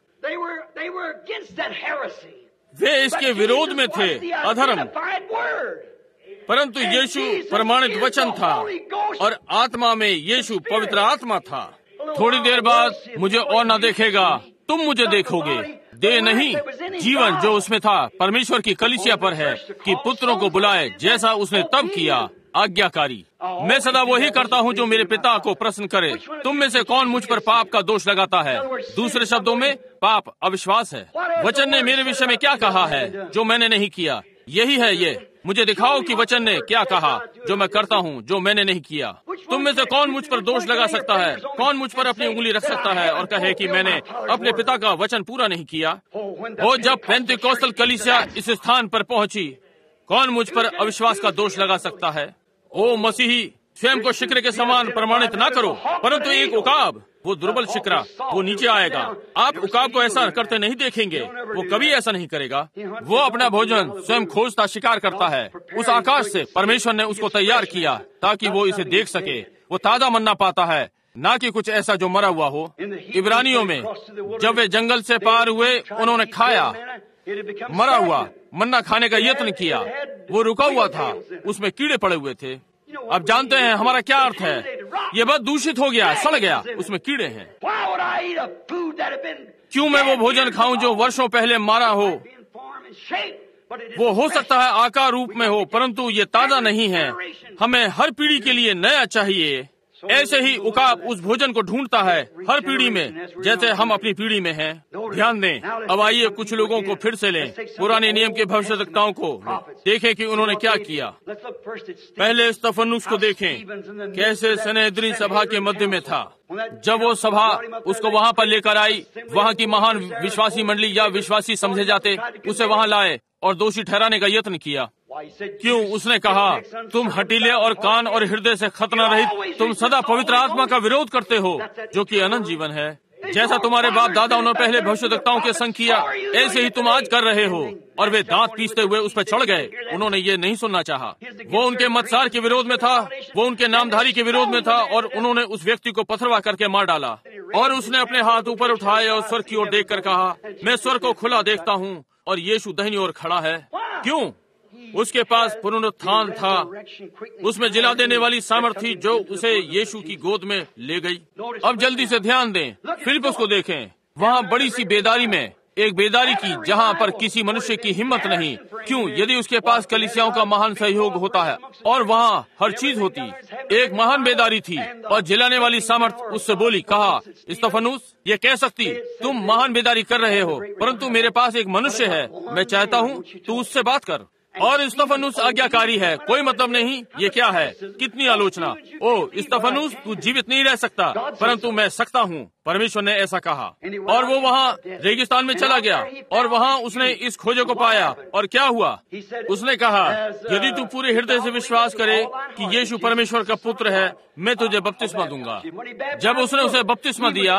वे इसके विरोध में थे, अधर्म। परंतु यीशु प्रमाणित वचन था और आत्मा में यीशु पवित्र आत्मा था। थोड़ी देर बाद मुझे और न देखेगा, तुम मुझे देखोगे। दे नहीं, जीवन जो उसमें था परमेश्वर की कलीसिया पर है कि पुत्रों को बुलाए जैसा उसने तब किया, आज्ञाकारी। मैं सदा वही करता हूँ जो मेरे पिता को प्रसन्न करे। तुम में से कौन मुझ पर पाप का दोष लगाता है? दूसरे शब्दों में, पाप अविश्वास है। वचन ने मेरे विषय में क्या कहा है जो मैंने नहीं किया? यही है ये। मुझे दिखाओ कि वचन ने क्या कहा जो मैं करता हूँ जो मैंने नहीं किया। तुम में से कौन मुझ पर दोष लगा सकता है? कौन मुझ पर अपनी उंगली रख सकता है और कहे कि मैंने अपने पिता का वचन पूरा नहीं किया? वो जब पेंतिकोस्तल कलीसिया इस स्थान पर पहुंची, कौन मुझ पर अविश्वास का दोष लगा सकता है? ओ मसीही, स्वयं को शिक्र के समान प्रमाणित ना करो, परंतु एक उकाब, वो दुर्बल शिक्रा, वो नीचे आएगा। आप उकाब को ऐसा करते नहीं देखेंगे। वो कभी ऐसा नहीं करेगा। वो अपना भोजन स्वयं खोजता शिकार करता है। उस आकाश से परमेश्वर ने उसको तैयार किया ताकि वो इसे देख सके। वो ताजा मन्ना पाता है, ना कि कुछ ऐसा जो मरा हुआ हो। इब्रानियों में जब वे जंगल से पार हुए, उन्होंने खाया, मरा हुआ मन्ना खाने का यत्न किया। वो रुका हुआ था, उसमें कीड़े पड़े हुए थे। अब जानते हैं हमारा क्या अर्थ है। ये बहुत दूषित हो गया, सड़ गया, उसमें कीड़े हैं। क्यों मैं वो भोजन खाऊं जो वर्षों पहले मारा हो? वो हो सकता है आकार रूप में हो, परंतु ये ताजा नहीं है। हमें हर पीढ़ी के लिए नया चाहिए। ऐसे ही उकाब उस भोजन को ढूंढता है हर पीढ़ी में, जैसे हम अपनी पीढ़ी में हैं। ध्यान दें। अब आइए कुछ लोगों को फिर से लें, पुराने नियम के भविष्यद्वक्ताओं को देखें कि उन्होंने क्या किया। पहले स्तिफनुस को देखें, कैसे सनेद्रीन सभा के मध्य में था। जब वो सभा उसको वहाँ पर लेकर आई, वहाँ की महान विश्वासी मंडली या विश्वासी समझे जाते, उसे वहाँ लाए और दोषी ठहराने का यत्न किया। क्यों? उसने कहा, तुम हठीले और कान और हृदय से खतना रहित, तुम सदा पवित्र आत्मा का विरोध करते हो जो कि अनंत जीवन है। जैसा तुम्हारे बाप दादाओं ने पहले भविष्यद्वक्ताओं के संग किया, ऐसे ही तुम आज कर रहे हो। और वे दांत पीसते हुए उस पर चढ़ गए। उन्होंने ये नहीं सुनना चाहा। वो उनके मतसार के विरोध में था, वो उनके नामधारी के विरोध में था, और उन्होंने उस व्यक्ति को पथरवा करके मार डाला। और उसने अपने हाथ ऊपर उठाए और स्वर्ग की ओर देखकर कहा, मैं स्वर्ग को खुला देखता हूँ और यीशु दाहिनी ओर खड़ा है। क्यों? उसके पास पुनरुत्थान था, उसमें जिला देने वाली सामर्थ्य थी जो उसे यीशु की गोद में ले गई। अब जल्दी से ध्यान दें, फिलिप्पुस को देखें। वहाँ बड़ी सी बेदारी में एक बेदारी की जहाँ पर किसी मनुष्य की हिम्मत नहीं। क्यों? यदि उसके पास कलीसियाओं का महान सहयोग होता है और वहाँ हर चीज होती। एक महान बेदारी थी और जिलाने वाली सामर्थ उससे बोली, कहा, स्तिफनुस, ये कह सकती, तुम महान बेदारी कर रहे हो, परंतु मेरे पास एक मनुष्य है, मैं चाहता हूँ तू उससे बात कर। और स्तिफनुस आज्ञाकारी है, कोई मतलब नहीं, ये क्या है, कितनी आलोचना। ओ स्तिफनुस, तू जीवित नहीं रह सकता, परंतु मैं सकता हूँ, परमेश्वर ने ऐसा कहा। और वो वहाँ रेगिस्तान में चला गया और वहाँ उसने इस खोजे को पाया। और क्या हुआ? उसने कहा, यदि तू पूरे हृदय से विश्वास करे कि यीशु परमेश्वर का पुत्र है, मैं तुझे बपतिस्मा दूंगा। जब उसने उसे बपतिस्मा दिया,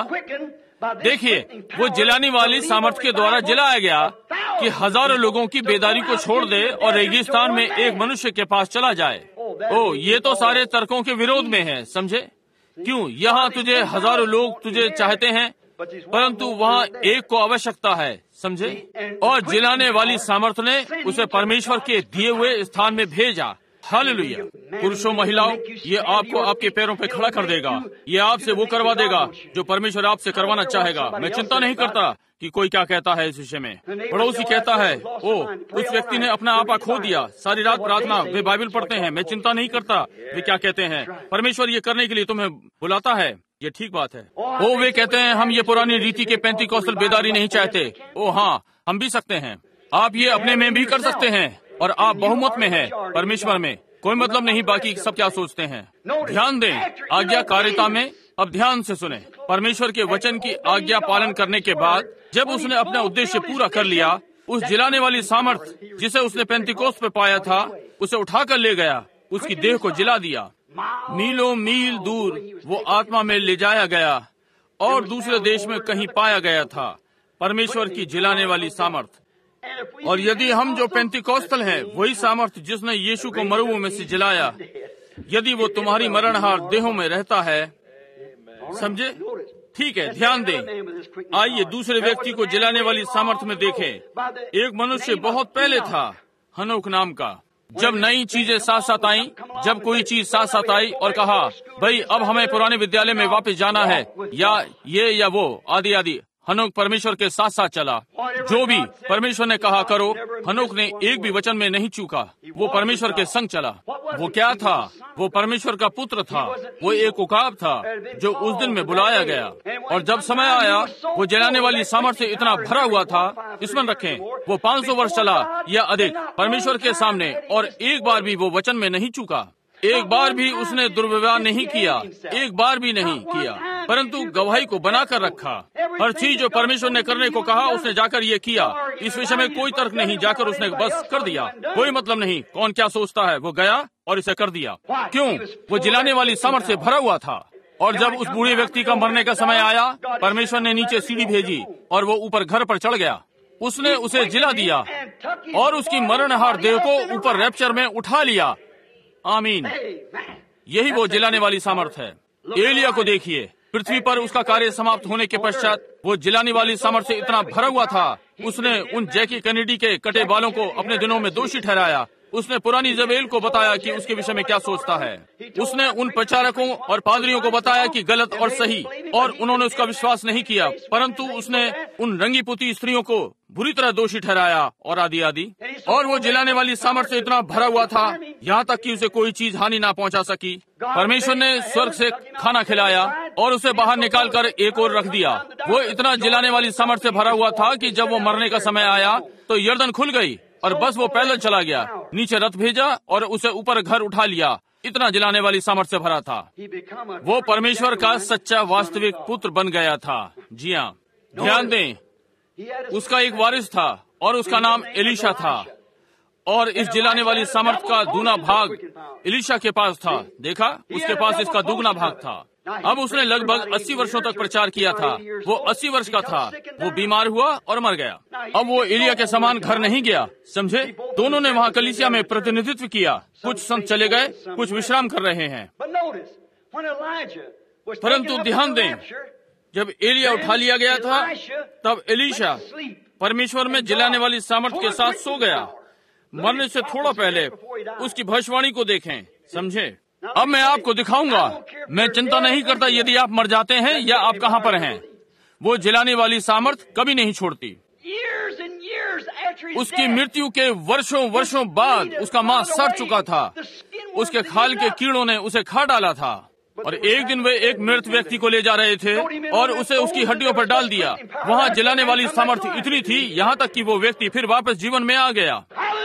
देखिए, वो जिलाने वाली सामर्थ के द्वारा जिलाया गया कि हजारों लोगों की बेदारी को छोड़ दे और रेगिस्तान में एक मनुष्य के पास चला जाए। ओ, ये तो सारे तर्कों के विरोध में है, समझे? क्यों? यहाँ तुझे हजारों लोग तुझे चाहते हैं, परंतु वहाँ एक को आवश्यकता है, समझे? और जिलाने वाली सामर्थ ने उसे परमेश्वर के दिए हुए स्थान में भेजा। हालेलुया। पुरुषों, महिलाओं, ये आपको आपके पैरों पे खड़ा कर देगा। ये आपसे वो करवा देगा जो परमेश्वर आपसे करवाना चाहेगा। मैं चिंता नहीं करता कि कोई क्या कहता है इस विषय में। पड़ोसी कहता है, ओ, उस व्यक्ति ने अपना आपा खो दिया, सारी रात प्रार्थना, वे बाइबल पढ़ते हैं। मैं चिंता नहीं करता वे क्या कहते हैं। परमेश्वर ये करने के लिए तुम्हें बुलाता है, ये ठीक बात है। ओ, वे कहते हैं, हम ये पुरानी रीति के पेंतीकोस्टल बेदारी नहीं चाहते। ओ हाँ, हम भी सकते हैं। आप ये अपने में भी कर सकते हैं और आप बहुमत में हैं परमेश्वर में, कोई मतलब नहीं बाकी सब क्या सोचते हैं। ध्यान दें, आज्ञाकारिता में, अब ध्यान से सुने, परमेश्वर के वचन की आज्ञा पालन करने के बाद जब उसने अपना उद्देश्य पूरा कर लिया, उस जिलाने वाली सामर्थ जिसे उसने पेंतीकोस्त पे पाया था, उसे उठाकर ले गया, उसकी देह को जिला दिया। मीलों मील दूर वो आत्मा में ले जाया गया और दूसरे देश में कहीं पाया गया था। परमेश्वर की जिलाने वाली सामर्थ। और यदि हम जो पेंतीकोस्टल हैं, वही सामर्थ जिसने यीशु को मरुओं में से जिलाया, यदि वो तुम्हारी मरणहार देहों में रहता है, समझे? ठीक है, ध्यान दें। आइए दूसरे व्यक्ति को जिलाने वाली सामर्थ में देखें। एक मनुष्य बहुत पहले था, हनोक नाम का। जब नई चीजें साथ साथ आई, जब कोई चीज साथ साथ आई और कहा, भाई अब हमें पुराने विद्यालय में वापस जाना है, या ये या वो, आदि आदि, हनोक परमेश्वर के साथ साथ चला। जो भी परमेश्वर ने कहा करो, हनोक ने एक भी वचन में नहीं चूका, वो परमेश्वर के संग चला। वो क्या था? वो परमेश्वर का पुत्र था। वो एक उकाब था जो उस दिन में बुलाया गया। और जब समय आया, वो जलाने वाली सामर्थ से इतना भरा हुआ था, स्मरण रखें, वो 500 वर्ष चला या अधिक परमेश्वर के सामने, और एक बार भी वो वचन में नहीं चूका। एक बार भी उसने दुर्व्यवहार नहीं किया, एक बार भी नहीं किया, परंतु गवाही को बनाकर रखा। हर चीज जो परमेश्वर ने करने को कहा, उसने जाकर ये किया। इस विषय में कोई तर्क नहीं, जाकर उसने बस कर दिया। कोई मतलब नहीं कौन क्या सोचता है, वो गया और इसे कर दिया। क्यों? वो जिलाने वाली सामर्थ से भरा हुआ था। और जब उस बूढ़े व्यक्ति का मरने का समय आया, परमेश्वर ने नीचे सीढ़ी भेजी और वो ऊपर घर पर चढ़ गया। उसने उसे जिला दिया और उसकी मरणहार देह को ऊपर रैप्चर में उठा लिया। आमीन। यही वो जिलाने वाली सामर्थ है। एलिया को देखिए, पृथ्वी पर उसका कार्य समाप्त होने के पश्चात वो जिलाने वाली सामर्थ से इतना भरा हुआ था, उसने उन जैकी कैनेडी के कटे बालों को अपने दिनों में दोषी ठहराया। उसने पुरानी जबेल को बताया कि उसके विषय में क्या सोचता है। उसने उन प्रचारकों और पादरियों को बताया कि गलत और सही, और उन्होंने उसका विश्वास नहीं किया, परंतु उसने उन रंगी पुती स्त्रियों को बुरी तरह दोषी ठहराया और आदि आदि। और वो जिलाने वाली सामर्थ से इतना भरा हुआ था, यहाँ तक कि उसे कोई चीज हानि ना पहुँचा सकी। परमेश्वर ने स्वर्ग से खाना खिलाया और उसे बाहर निकाल कर एक और रख दिया। वो इतना जिलाने वाली सामर्थ से भरा हुआ था कि जब वो मरने का समय आया तो यर्दन खुल गई और बस वो पैदल चला गया, नीचे रथ भेजा और उसे ऊपर घर उठा लिया। इतना जिलाने वाली सामर्थ से भरा था। वो परमेश्वर का सच्चा वास्तविक पुत्र बन गया था। जी हाँ, ध्यान दें, उसका एक वारिस था और उसका नाम एलीशा था। और इस जिलाने वाली सामर्थ का दूना भाग एलीशा के पास था। देखा, उसके पास इसका दुगना भाग था। अब उसने लगभग 80 वर्षों तक प्रचार किया था। वो 80 वर्ष का था, वो बीमार हुआ और मर गया। अब वो एलिया के समान घर नहीं गया, समझे? दोनों ने वहाँ कलीसिया में प्रतिनिधित्व किया। कुछ संत चले गए, कुछ विश्राम कर रहे हैं। परंतु ध्यान दें, जब एलिया उठा लिया गया था, तब एलीशा परमेश्वर में जिलाने वाली सामर्थ के साथ सो गया। मरने से थोड़ा पहले उसकी भविष्यवाणी को देखें, समझे? अब मैं आपको दिखाऊंगा। मैं चिंता नहीं करता यदि आप मर जाते हैं या आप कहाँ पर हैं, वो जिलाने वाली सामर्थ कभी नहीं छोड़ती। उसकी मृत्यु के वर्षों वर्षों बाद उसका मांस सड़ चुका था। उसके खाल के कीड़ों ने उसे खा डाला था। और एक दिन वे एक मृत व्यक्ति को ले जा रहे थे और उसे उसकी हड्डियों पर डाल दिया। वहाँ जलाने वाली सामर्थ्य इतनी थी, यहाँ तक कि वो व्यक्ति फिर वापस जीवन में आ गया।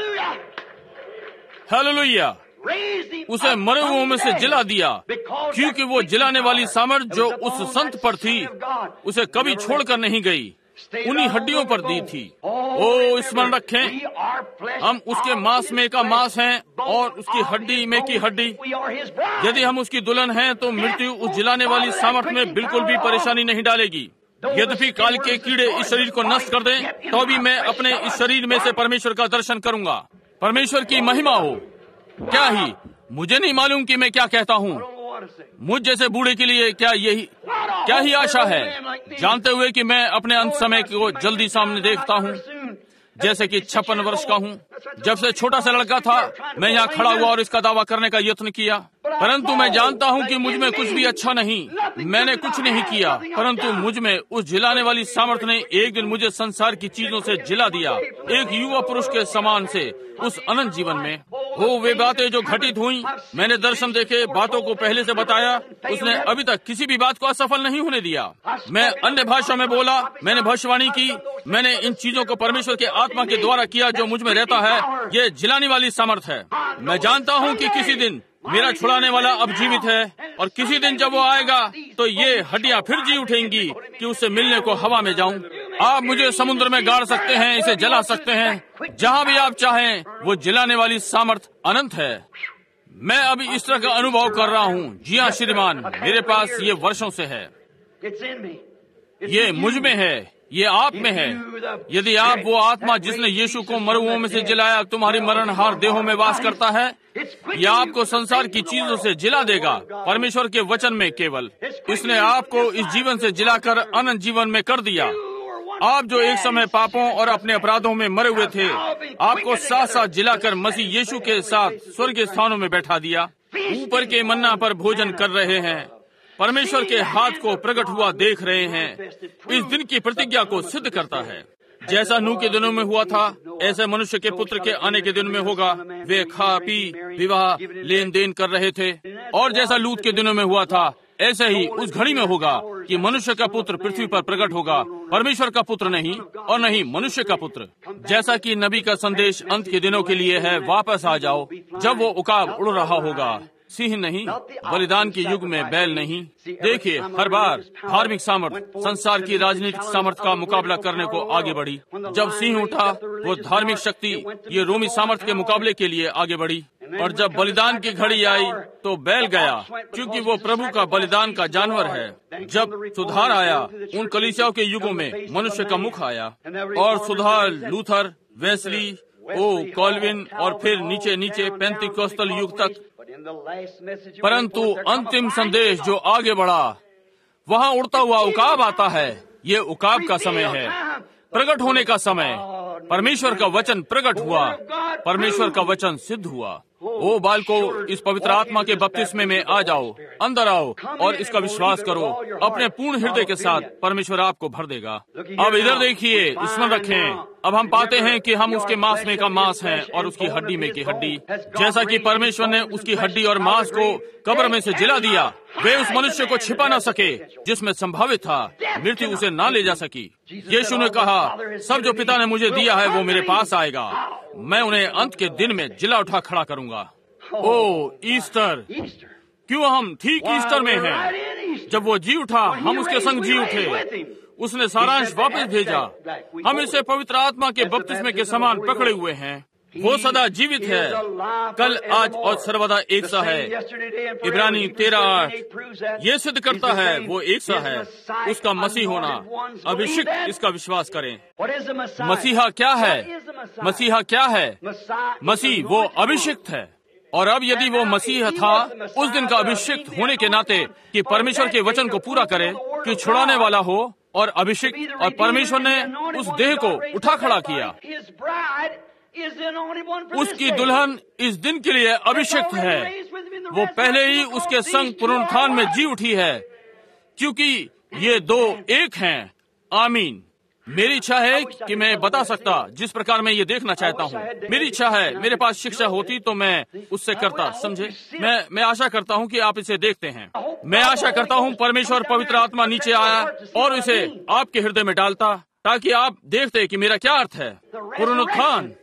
हालेलुया! उसे मरे हुओं में से जला दिया, क्योंकि वो जलाने वाली सामर्थ जो उस संत पर थी उसे कभी छोड़कर नहीं गई, उन्हीं हड्डियों पर दी थी। ओ स्मरण रखें, हम उसके मांस में का मांस हैं और उसकी हड्डी में की हड्डी। यदि हम उसकी दुल्हन हैं तो मृत्यु उस जलाने वाली सामर्थ में बिल्कुल भी परेशानी नहीं डालेगी। यद्यपि काल के कीड़े इस शरीर को नष्ट कर दें, तो भी मैं अपने इस शरीर में से परमेश्वर का दर्शन करूंगा। परमेश्वर की महिमा हो। क्या ही, मुझे नहीं मालूम कि मैं क्या कहता हूँ। मुझ जैसे बूढ़े के लिए क्या ही आशा है, जानते हुए कि मैं अपने अंत समय को जल्दी सामने देखता हूँ, जैसे कि 56 वर्ष का हूँ। जब से छोटा सा लड़का था मैं यहाँ खड़ा हुआ और इसका दावा करने का यत्न किया, परंतु मैं जानता हूँ कि मुझ में कुछ भी अच्छा नहीं। मैंने कुछ नहीं किया, परंतु मुझ में उस जिलाने वाली सामर्थ ने एक दिन मुझे संसार की चीजों से जिला दिया, एक युवा पुरुष के समान से उस अनंत जीवन में। वो वे बातें जो घटित हुई, मैंने दर्शन देखे, बातों को पहले से बताया। उसने अभी तक किसी भी बात को असफल नहीं होने दिया। मैं अन्य भाषा में बोला, मैंने भविष्यवाणी की, मैंने इन चीजों को परमेश्वर के आत्मा के द्वारा किया जो मुझ में रहता है। ये जिलाने वाली सामर्थ है। मैं जानता हूँ कि किसी दिन मेरा छुड़ाने वाला अब जीवित है, और किसी दिन जब वो आएगा तो ये हड्डियां फिर जी उठेंगी कि उससे मिलने को हवा में जाऊं। आप मुझे समुद्र में गाड़ सकते हैं, इसे जला सकते हैं, जहां भी आप चाहें। वो जलाने वाली सामर्थ अनंत है। मैं अभी इस तरह का अनुभव कर रहा हूँ। जी हाँ श्रीमान, मेरे पास ये वर्षों से है, ये मुझ में है, ये आप में है। यदि आप वो आत्मा जिसने यीशु को मरुओं में से जिलाया तुम्हारी मरणहार देहों में वास करता है, ये आपको संसार की चीजों से जिला देगा। परमेश्वर के वचन में केवल इसने आपको इस जीवन से जिलाकर अनंत जीवन में कर दिया। आप जो एक समय पापों और अपने अपराधों में मरे हुए थे, आपको साथ साथ जिलाकर मसीह यीशु के साथ स्वर्गीय स्थानों में बैठा दिया। ऊपर के मन्ना पर भोजन कर रहे हैं, परमेश्वर के हाथ को प्रकट हुआ देख रहे हैं। इस दिन की प्रतिज्ञा को सिद्ध करता है। जैसा नूह के दिनों में हुआ था, ऐसे मनुष्य के पुत्र के आने के दिन में होगा। वे खा पी विवाह लेन देन कर रहे थे, और जैसा लूत के दिनों में हुआ था, ऐसे ही उस घड़ी में होगा कि मनुष्य का पुत्र पृथ्वी पर प्रकट होगा। परमेश्वर का पुत्र नहीं और नहीं मनुष्य का पुत्र। जैसा कि नबी का संदेश अंत के दिनों के लिए है, वापस आ जाओ, जब वो उकाब उड़ रहा होगा। सिंह नहीं, बलिदान के युग में बैल नहीं। देखिए, हर बार धार्मिक सामर्थ संसार की राजनीतिक सामर्थ का मुकाबला करने को आगे बढ़ी। जब सिंह उठा, वो धार्मिक शक्ति ये रोमी सामर्थ के मुकाबले के लिए आगे बढ़ी। और जब बलिदान की घड़ी आई तो बैल गया, क्योंकि वो प्रभु का बलिदान का जानवर है। जब सुधार आया, उन कलीसियाओं के युगों में मनुष्य का मुख आया, और सुधार लूथर, वेस्ली, कॉल्विन और फिर नीचे नीचे पेंतिकोस्टल युग तक। परंतु अंतिम संदेश जो आगे बढ़ा, वहाँ उड़ता हुआ उकाब आता है। ये उकाब का समय है, प्रकट होने का समय। परमेश्वर का वचन प्रकट हुआ, परमेश्वर का वचन सिद्ध हुआ। ओ बालको, इस पवित्र आत्मा के बपतिस्मे में आ जाओ, अंदर आओ और इसका विश्वास करो अपने पूर्ण हृदय के साथ। परमेश्वर आपको भर देगा। अब इधर देखिए, स्मरण रखें, अब हम पाते हैं कि हम उसके मांस में का मांस हैं और उसकी हड्डी में की हड्डी। जैसा कि परमेश्वर ने उसकी हड्डी और मांस को कब्र में से जिला दिया, वे उस मनुष्य को छिपा न सके जिसमें संभावित था, मृत्यु उसे ना ले जा सकी। यीशु ने कहा, सब जो पिता ने मुझे दिया है वो मेरे पास आएगा, मैं उन्हें अंत के दिन में जिला उठा खड़ा करूंगा। ओ ईस्टर, क्यों हम ठीक ईस्टर में हैं। जब वो जी उठा, हम उसके संग जी उठे। उसने सारांश वापस भेजा। हम इसे पवित्र आत्मा के बपतिस्मे के समान पकड़े हुए हैं। वो सदा जीवित है, कल आज और सर्वदा एक सा है। इब्रानी 13:8 ये सिद्ध करता है वो एक सा है। उसका मसीह होना, अभिषिक्त, इसका विश्वास करें। मसीहा क्या है? मसीहा क्या है? मसीह वो अभिषिक्त है। और अब यदि वो मसीह था उस दिन का अभिषिक्त होने के नाते कि परमेश्वर के वचन को पूरा करे, कि छुड़ाने वाला हो और अभिषिक्त, और परमेश्वर ने उस देह को उठा खड़ा किया। उसकी दुल्हन इस दिन के लिए अभिषिक्त है। वो पहले ही उसके संग पुनरुत्थान में जी उठी है, क्योंकि ये दो एक हैं। आमीन। मेरी इच्छा है कि मैं बता सकता जिस प्रकार मैं ये देखना चाहता हूँ। मेरी इच्छा है, मेरे पास शिक्षा होती तो मैं उससे करता, समझे। मैं आशा करता हूँ कि आप इसे देखते हैं। मैं आशा करता हूँ परमेश्वर पवित्र आत्मा नीचे आया और इसे आपके हृदय में डालता, ताकि आप देखते कि मेरा क्या अर्थ है। पुनरुत्थान,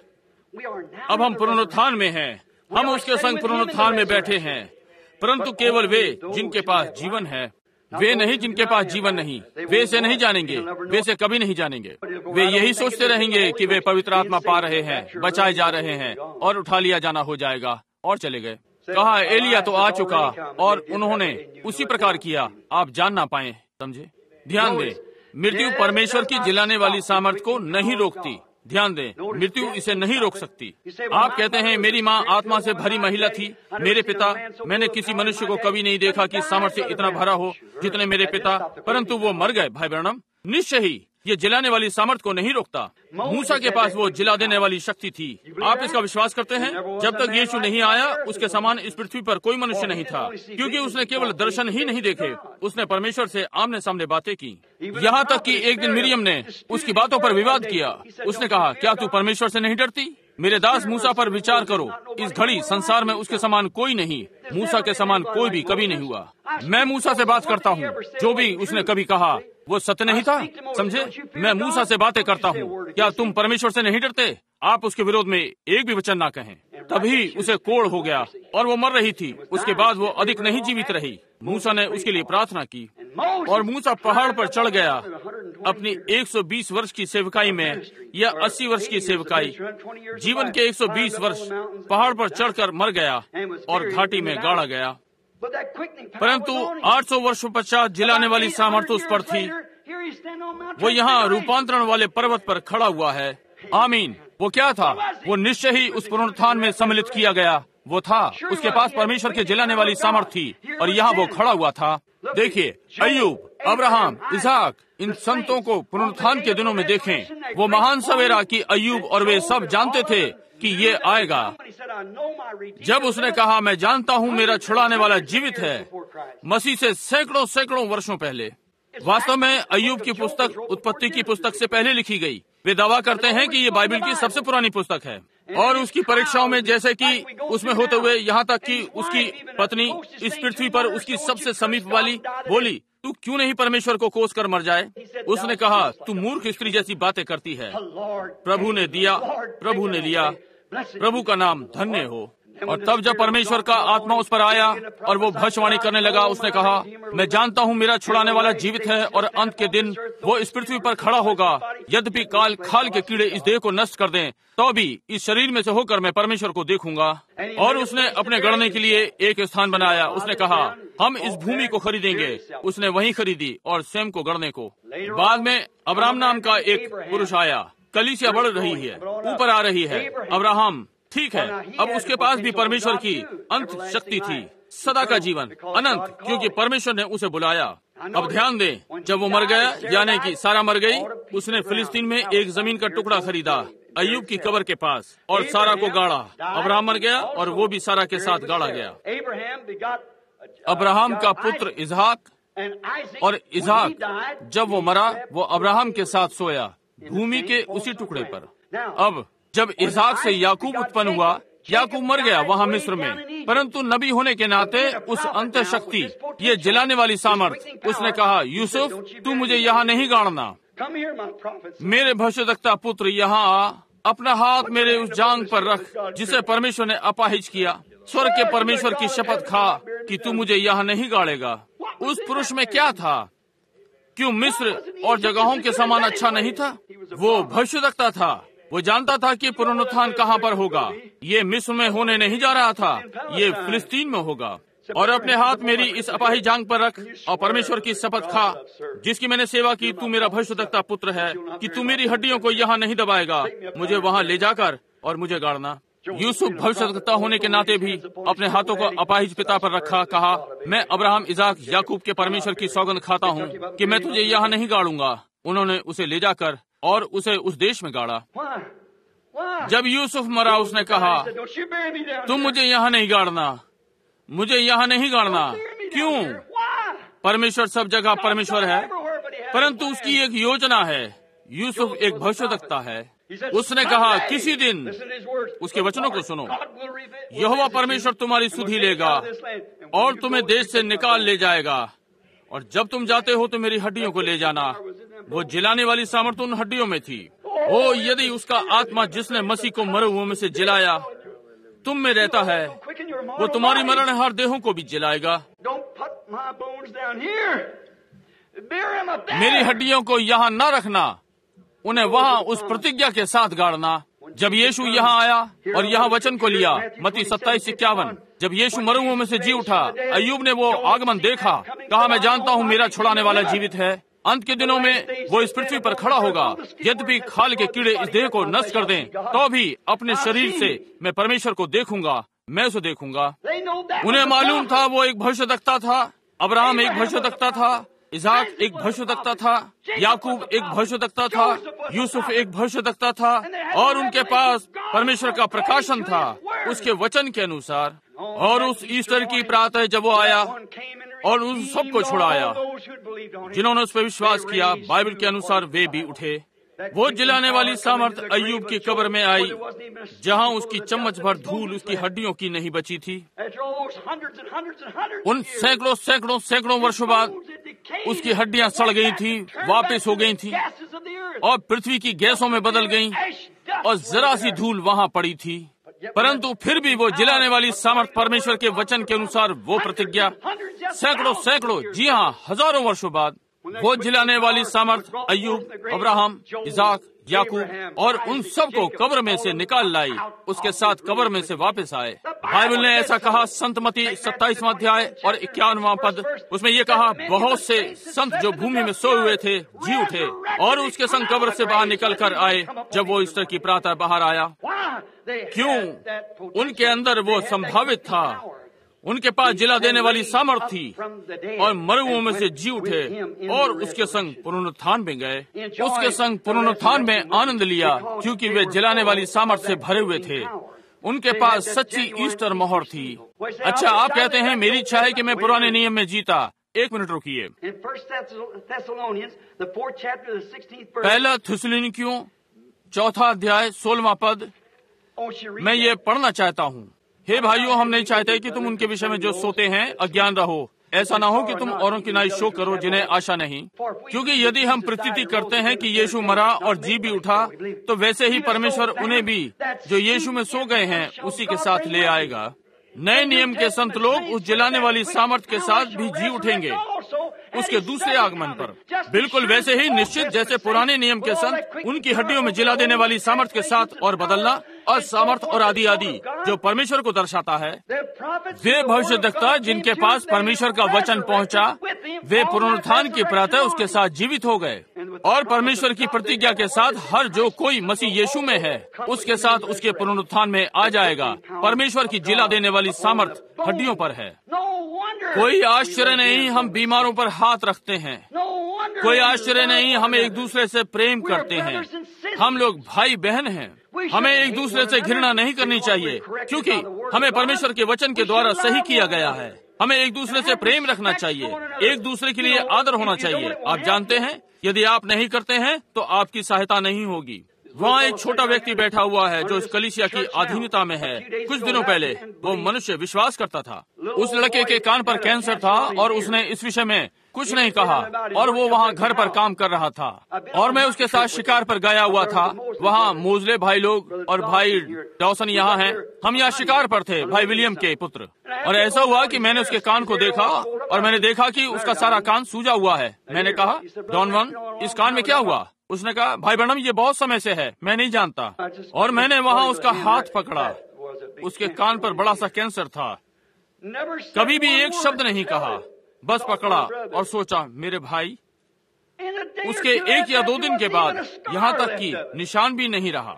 अब हम पुनरुत्थान में हैं, हम उसके संग पुनरुत्थान में बैठे हैं, परंतु केवल वे जिनके पास जीवन है, वे नहीं जिनके पास जीवन नहीं। वे इसे नहीं जानेंगे, वे इसे कभी नहीं जानेंगे। वे यही सोचते रहेंगे कि वे पवित्र आत्मा पा रहे हैं, बचाए जा रहे हैं और उठा लिया जाना हो जाएगा, और चले गए। कहा एलिया तो आ चुका और उन्होंने उसी प्रकार किया, आप जान ना पाए, समझे। ध्यान दें, मृत्यु परमेश्वर की जिलाने वाली सामर्थ को नहीं रोकती। ध्यान दें, मृत्यु इसे नहीं रोक सकती। आप कहते हैं मेरी माँ आत्मा से भरी महिला थी, मेरे पिता, मैंने किसी मनुष्य को कभी नहीं देखा कि सामर्थ्य से इतना भरा हो जितने मेरे पिता, परंतु वो मर गए। भाई ब्रैनम, निश्चय ही ये जिलाने वाली सामर्थ को नहीं रोकता। मूसा के पास वो जिला देने वाली शक्ति थी। आप इसका विश्वास करते हैं? जब तक यीशु नहीं आया, उसके समान इस पृथ्वी पर कोई मनुष्य नहीं था, क्योंकि उसने केवल दर्शन ही नहीं देखे, उसने परमेश्वर से आमने सामने बातें की। यहाँ तक कि एक दिन मिरियम ने उसकी बातों पर विवाद किया। उसने कहा, क्या तू परमेश्वर से नहीं डरती? मेरे दास मूसा पर विचार करो। इस घड़ी संसार में उसके समान कोई नहीं, मूसा के समान कोई भी कभी नहीं हुआ। मैं मूसा से बात करता हूँ, जो भी उसने कभी कहा वो सत्य नहीं था, समझे। मैं मूसा से बातें करता हूँ। क्या तुम परमेश्वर से नहीं डरते? आप उसके विरोध में एक भी वचन ना कहें। तभी उसे कोढ़ हो गया और वो मर रही थी। उसके बाद वो अधिक नहीं जीवित रही। मूसा ने उसके लिए प्रार्थना की और मूसा पहाड़ पर चढ़ गया। अपनी 120 वर्ष की सेवकाई में या 80 वर्ष की सेवकाई, जीवन के 120 वर्ष पहाड़ पर चढ़कर मर गया और घाटी में गाड़ा गया। परंतु 800 वर्षों पश्चात जिलाने वाली सामर्थ्य उस पर थी। वो यहाँ रूपांतरण वाले पर्वत पर खड़ा हुआ है। आमीन। वो क्या था? वो निश्चय ही उस पुनरुत्थान में सम्मिलित किया गया। वो था, उसके पास परमेश्वर के जिलाने वाली सामर्थ्य थी और यहाँ वो खड़ा हुआ था। देखिए, अय्यूब, अब्राहम, इसहाक, इन संतों को पुनरुत्थान के दिनों में देखें। वो महान सवेरा की अय्यूब और वे सब जानते थे कि ये आएगा। जब उसने कहा, मैं जानता हूँ मेरा छुड़ाने वाला जीवित है, मसीह से सैकड़ों वर्षों पहले। वास्तव में अय्यूब की पुस्तक उत्पत्ति की पुस्तक से पहले लिखी गई। वे दावा करते हैं कि ये बाइबल की सबसे पुरानी पुस्तक है और उसकी परीक्षाओं में, जैसे कि उसमें होते हुए यहाँ तक कि उसकी पत्नी इस पृथ्वी पर उसकी सबसे समीप वाली बोली, तू क्यों नहीं परमेश्वर को कोस कर मर जाए? उसने कहा, तू मूर्ख स्त्री जैसी बातें करती है। प्रभु ने दिया, प्रभु ने लिया, प्रभु का नाम धन्य हो। और तब जब परमेश्वर का आत्मा उस पर आया और वो भविष्यवाणी करने लगा, उसने कहा, मैं जानता हूँ मेरा छुड़ाने वाला जीवित है और अंत के दिन वो इस पृथ्वी पर खड़ा होगा। यद्यपि काल खाल के कीड़े इस देह को नष्ट कर दें, तो भी इस शरीर में से होकर मैं परमेश्वर को देखूंगा। और उसने अपने गढ़ने के लिए एक स्थान बनाया। उसने कहा, हम इस भूमि को खरीदेंगे। उसने वहीं खरीदी और स्वयं को गढ़ने को। बाद में अब्राहम नाम का एक पुरुष आया। कलीसिया बढ़ रही है, ऊपर आ रही है। अब्राहम, ठीक है, अब उसके पास भी परमेश्वर की अंत शक्ति थी, सदा का जीवन, अनंत, क्योंकि परमेश्वर ने उसे बुलाया। अब ध्यान दें, जब वो मर गया, यानी कि सारा मर गई, उसने फिलिस्तीन में एक जमीन का टुकड़ा खरीदा अय्यूब की कब्र के पास और सारा को गाड़ा। अब्राहम मर गया और वो भी सारा के साथ गाड़ा गया। अब्राहम का पुत्र इसहाक, और इसहाक जब वो मरा, वो अब्राहम के साथ सोया भूमि के उसी टुकड़े पर। अब जब इसहाक से याकूब उत्पन्न हुआ, याकूब मर गया वहाँ मिस्र में, परंतु नबी होने के नाते उस अंत शक्ति, ये जिलाने वाली सामर्थ, उसने कहा, यूसुफ, तू मुझे यहाँ नहीं गाड़ना, मेरे भविष्यद्वक्ता पुत्र यहाँ आ, अपना हाथ मेरे उस जांघ पर रख जिसे परमेश्वर ने अपाहिज किया। स्वर्ग के परमेश्वर की शपथ खा कि तू मुझे यहाँ नहीं गाड़ेगा। उस पुरुष में क्या था? क्यों मिस्र और जगहों के समान अच्छा नहीं था? वो भविष्यद्वक्ता था। वो जानता था कि पुनरुत्थान कहाँ पर होगा। ये मिस्र में होने नहीं जा रहा था, ये फिलिस्तीन में होगा। और अपने हाथ मेरी इस अपाही जांघ पर रख और परमेश्वर की शपथ खा जिसकी मैंने सेवा की, तू मेरा भविष्यद्वक्ता पुत्र है, कि तू मेरी हड्डियों को यहाँ नहीं दबाएगा, मुझे वहाँ ले जाकर और मुझे गाड़ना। यूसुफ भविष्यद्वक्ता होने के नाते भी अपने हाथों को अपाहिज पिता पर रखा। कहा, मैं अब्राहम, इसाक, याकूब के परमेश्वर की सौगंध खाता हूँ कि मैं तुझे यहाँ नहीं गाड़ूंगा। उन्होंने उसे ले जाकर और उसे उस देश में गाड़ा। जब यूसुफ मरा, उसने कहा, तुम मुझे यहाँ नहीं गाड़ना, मुझे यहाँ नहीं गाड़ना। क्यों? परमेश्वर सब जगह परमेश्वर है, परंतु उसकी एक योजना है। यूसुफ एक भविष्यद्वक्ता है। उसने कहा, किसी दिन, उसके वचनों को सुनो, यहोवा परमेश्वर तुम्हारी सुधि लेगा और तुम्हें देश से निकाल ले जाएगा, और जब तुम जाते हो तो मेरी हड्डियों को ले जाना। वो जिलाने वाली सामर्थ उन हड्डियों में थी। ओ, यदि उसका आत्मा जिसने मसीह को मरे हुओं में से जिलाया तुम में रहता है, वो तुम्हारी मरणहार देहों को भी जिलाएगा। मेरी हड्डियों को यहाँ न रखना, उन्हें वहाँ उस प्रतिज्ञा के साथ गाड़ना। जब यीशु यहाँ आया और यहाँ वचन को लिया, मत्ती 27:51, जब यीशु मरुओं में से जी उठा, अय्यूब ने वो आगमन देखा, कहा, मैं जानता हूँ मेरा छुड़ाने वाला जीवित है। अंत के दिनों में वो इस पृथ्वी पर खड़ा होगा। यद्यपि खाल के कीड़े इस देह को नष्ट कर दें, तो भी अपने शरीर से मैं परमेश्वर को देखूंगा, मैं उसे देखूंगा। उन्हें मालूम था वो एक भविष्यद्वक्ता था। अब्राहम एक भविष्यद्वक्ता था, इसहाक एक भविष्यद्वक्ता था, याकूब एक भविष्यद्वक्ता था, यूसुफ एक भविष्यद्वक्ता था, और उनके पास परमेश्वर का प्रकाशन था उसके वचन के अनुसार। और उस ईस्टर की प्रातः जब वो आया और उन सबको छुड़ाया जिन्होंने उस पर विश्वास किया, बाइबल के अनुसार वे भी उठे। वो जिलाने वाली सामर्थ अय्यूब की कब्र में आई, जहां उसकी चम्मच भर धूल उसकी हड्डियों की नहीं बची थी। उन सैकड़ों सैकड़ों सैकड़ों वर्षों बाद उसकी हड्डियां सड़ गई थी, वापस हो गई थी, और पृथ्वी की गैसों में बदल गईं, और जरा सी धूल वहां पड़ी थी। परंतु फिर भी वो जिलाने वाली सामर्थ परमेश्वर के वचन के अनुसार वो प्रतिज्ञा सैकड़ों सैकड़ों, जी हाँ, हजारों वर्षों बाद वो जिलाने वाली सामर्थ अय्यूब, अब्राहम, इसहाक, याकूब और उन सब को कब्र में से निकाल लाई, उसके साथ कब्र में से वापस आए। बाइबल ने ऐसा कहा, संत मत्ती 27वां अध्याय और 51वां पद, उसमें ये कहा, बहुत से संत जो भूमि में सोए हुए थे जी उठे और उसके संग कब्र से बाहर निकल कर आए जब वो ईस्टर की प्रातः बाहर आया। क्यों? उनके अंदर वो संभावित था, उनके पास जिला देने वाली सामर्थ थी, और मरुओं में से जी उठे और उसके संग पुनरुत्थान में गए। उसके संग पुनरुत्थान में आनंद लिया, क्योंकि वे जिलाने वाली सामर्थ से भरे हुए थे। उनके पास सच्ची ईस्टर मोहर थी। अच्छा, आप कहते हैं मेरी इच्छा है कि मैं पुराने नियम में जीता। एक मिनट रुकिए। पहला थिस्सलुनीकियों 4 अध्याय 16वां पद मैं ये पढ़ना चाहता हूँ। हे भाइयों, हम नहीं चाहते कि तुम उनके विषय में जो सोते हैं अज्ञान रहो। ऐसा न हो कि तुम औरों की नाई शोक करो जिन्हें आशा नहीं, क्योंकि यदि हम प्रतीति करते हैं कि यीशु मरा और जी भी उठा, तो वैसे ही परमेश्वर उन्हें भी जो यीशु में सो गए हैं उसी के साथ ले आएगा। नए नियम के संत लोग उस जिलाने वाली सामर्थ के साथ भी जी उठेंगे उसके दूसरे आगमन पर, बिल्कुल वैसे ही निश्चित जैसे पुराने नियम के संत उनकी हड्डियों में जिला देने वाली सामर्थ के साथ और बदलना और सामर्थ और आदि आदि जो परमेश्वर को दर्शाता है। वे भविष्यद्वक्ता जिनके पास परमेश्वर का वचन पहुंचा, वे पुनरुत्थान की प्रातः उसके साथ जीवित हो गए, और परमेश्वर की प्रतिज्ञा के साथ हर जो कोई मसीह यीशु में है उसके साथ उसके पुनरुत्थान में आ जाएगा। परमेश्वर की जिला देने वाली सामर्थ हड्डियों पर है। कोई आश्चर्य नहीं हम बीमारों पर हाथ रखते हैं, कोई आश्चर्य नहीं हम एक दूसरे से प्रेम करते हैं। हम लोग भाई बहन हैं। हमें एक दूसरे से घृणा नहीं करनी चाहिए, क्योंकि हमें परमेश्वर के वचन के द्वारा सही किया गया है। हमें एक दूसरे से प्रेम रखना चाहिए, एक दूसरे के लिए आदर होना चाहिए। आप जानते हैं, यदि आप नहीं करते हैं तो आपकी सहायता नहीं होगी। वहाँ एक छोटा व्यक्ति बैठा हुआ है जो इस कलीसिया की अधीनता में है। कुछ दिनों पहले वो मनुष्य विश्वास करता था। उस लड़के के कान पर कैंसर था और उसने इस विषय में कुछ नहीं कहा, और वो वहाँ घर पर काम कर रहा था, और मैं उसके साथ शिकार पर गया हुआ था। वहाँ मोजले भाई लोग और भाई डॉसन यहाँ हैं। हम यहाँ शिकार पर थे, भाई विलियम के पुत्र। और ऐसा हुआ कि मैंने उसके कान को देखा और मैंने देखा कि उसका सारा कान सूजा हुआ है। मैंने कहा, डॉन वन, इस कान में क्या हुआ? उसने कहा, भाई ब्रैनम, ये बहुत समय से है, मैं नहीं जानता। और मैंने वहाँ उसका हाथ पकड़ा। उसके कान पर बड़ा सा कैंसर था। कभी भी एक शब्द नहीं कहा, बस पकड़ा और सोचा, मेरे भाई। उसके 1 या 2 दिन के बाद यहाँ तक कि निशान भी नहीं रहा।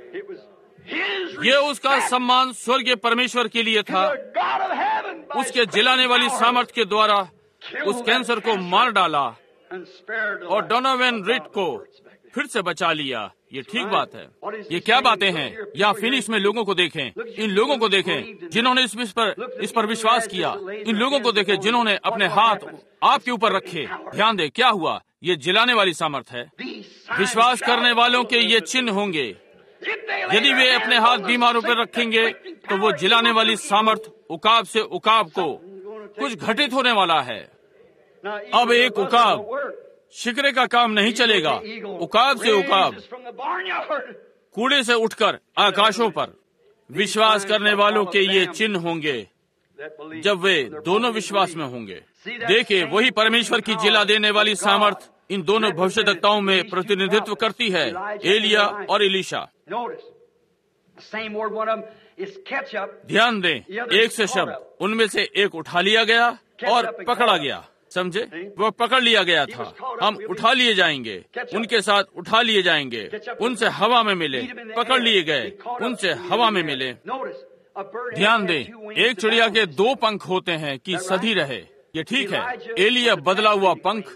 ये उसका सम्मान स्वर्गीय परमेश्वर के लिए था। उसके जिलाने वाली सामर्थ के द्वारा उस कैंसर को मार डाला और डोनोवन रिट को फिर से बचा लिया। ये ठीक बात है। ये क्या बातें हैं? या फिनिश में लोगों को देखें, इन लोगों को देखें जिन्होंने इस पर विश्वास किया। इन लोगों को देखें जिन्होंने अपने हाथ आपके ऊपर रखे। ध्यान दे क्या हुआ। ये जिलाने वाली सामर्थ है। विश्वास करने वालों के ये चिन्ह होंगे। यदि वे अपने हाथ बीमारों पर रखेंगे तो वो जिलाने वाली सामर्थ उकाब से उकाब को कुछ घटित होने वाला है। अब एक उकाब शिकरे का काम नहीं चलेगा। उकाब से उकाब कूड़े से उठकर आकाशों पर। विश्वास करने वालों के ये चिन्ह होंगे जब वे दोनों विश्वास में होंगे। देखिए, वही परमेश्वर की जिला देने वाली सामर्थ इन दोनों भविष्यद्वक्ताओं में प्रतिनिधित्व करती है, एलिया और एलीशा। ध्यान दें, एक से शब्द, उनमें से एक उठा लिया गया और पकड़ा गया। समझे, वो पकड़ लिया गया था। हम उठा लिए जाएंगे, उनके साथ उठा लिए जाएंगे, उनसे हवा में मिले, पकड़ लिए गए, उनसे हवा में मिले। ध्यान दें, एक चिड़िया के दो पंख होते हैं कि सधी रहे। ये ठीक है। एलिया बदला हुआ पंख,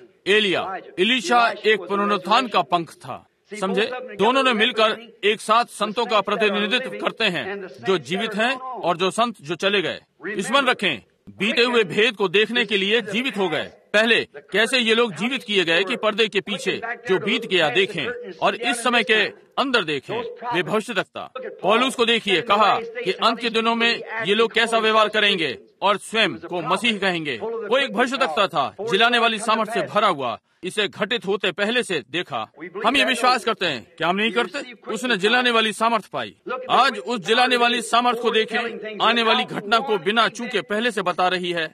एलीशा एक पुनरुत्थान का पंख था। समझे, दोनों ने मिलकर एक साथ संतों का प्रतिनिधित्व करते हैं, जो जीवित हैं और जो संत जो चले गए। स्मरण रखें, बीते हुए भेद को देखने के लिए जीवित हो गए। पहले कैसे ये लोग जीवित किए गए कि पर्दे के पीछे जो बीत गया देखें और इस समय के अंदर देखें। वे भविष्यद्वक्ता पौलुस को देखिए, कहा कि अंत के दिनों में ये लोग कैसा व्यवहार करेंगे और स्वयं को मसीह कहेंगे। वो एक भविष्यद्वक्ता था, जिलाने वाली सामर्थ से भरा हुआ। इसे घटित होते पहले से देखा। हम ये विश्वास करते हैं, क्या हम नहीं करते? उसने जिलाने वाली सामर्थ पाई। आज उस जिलाने वाली सामर्थ को देखें, आने वाली घटना को बिना चूके पहले से बता रही है।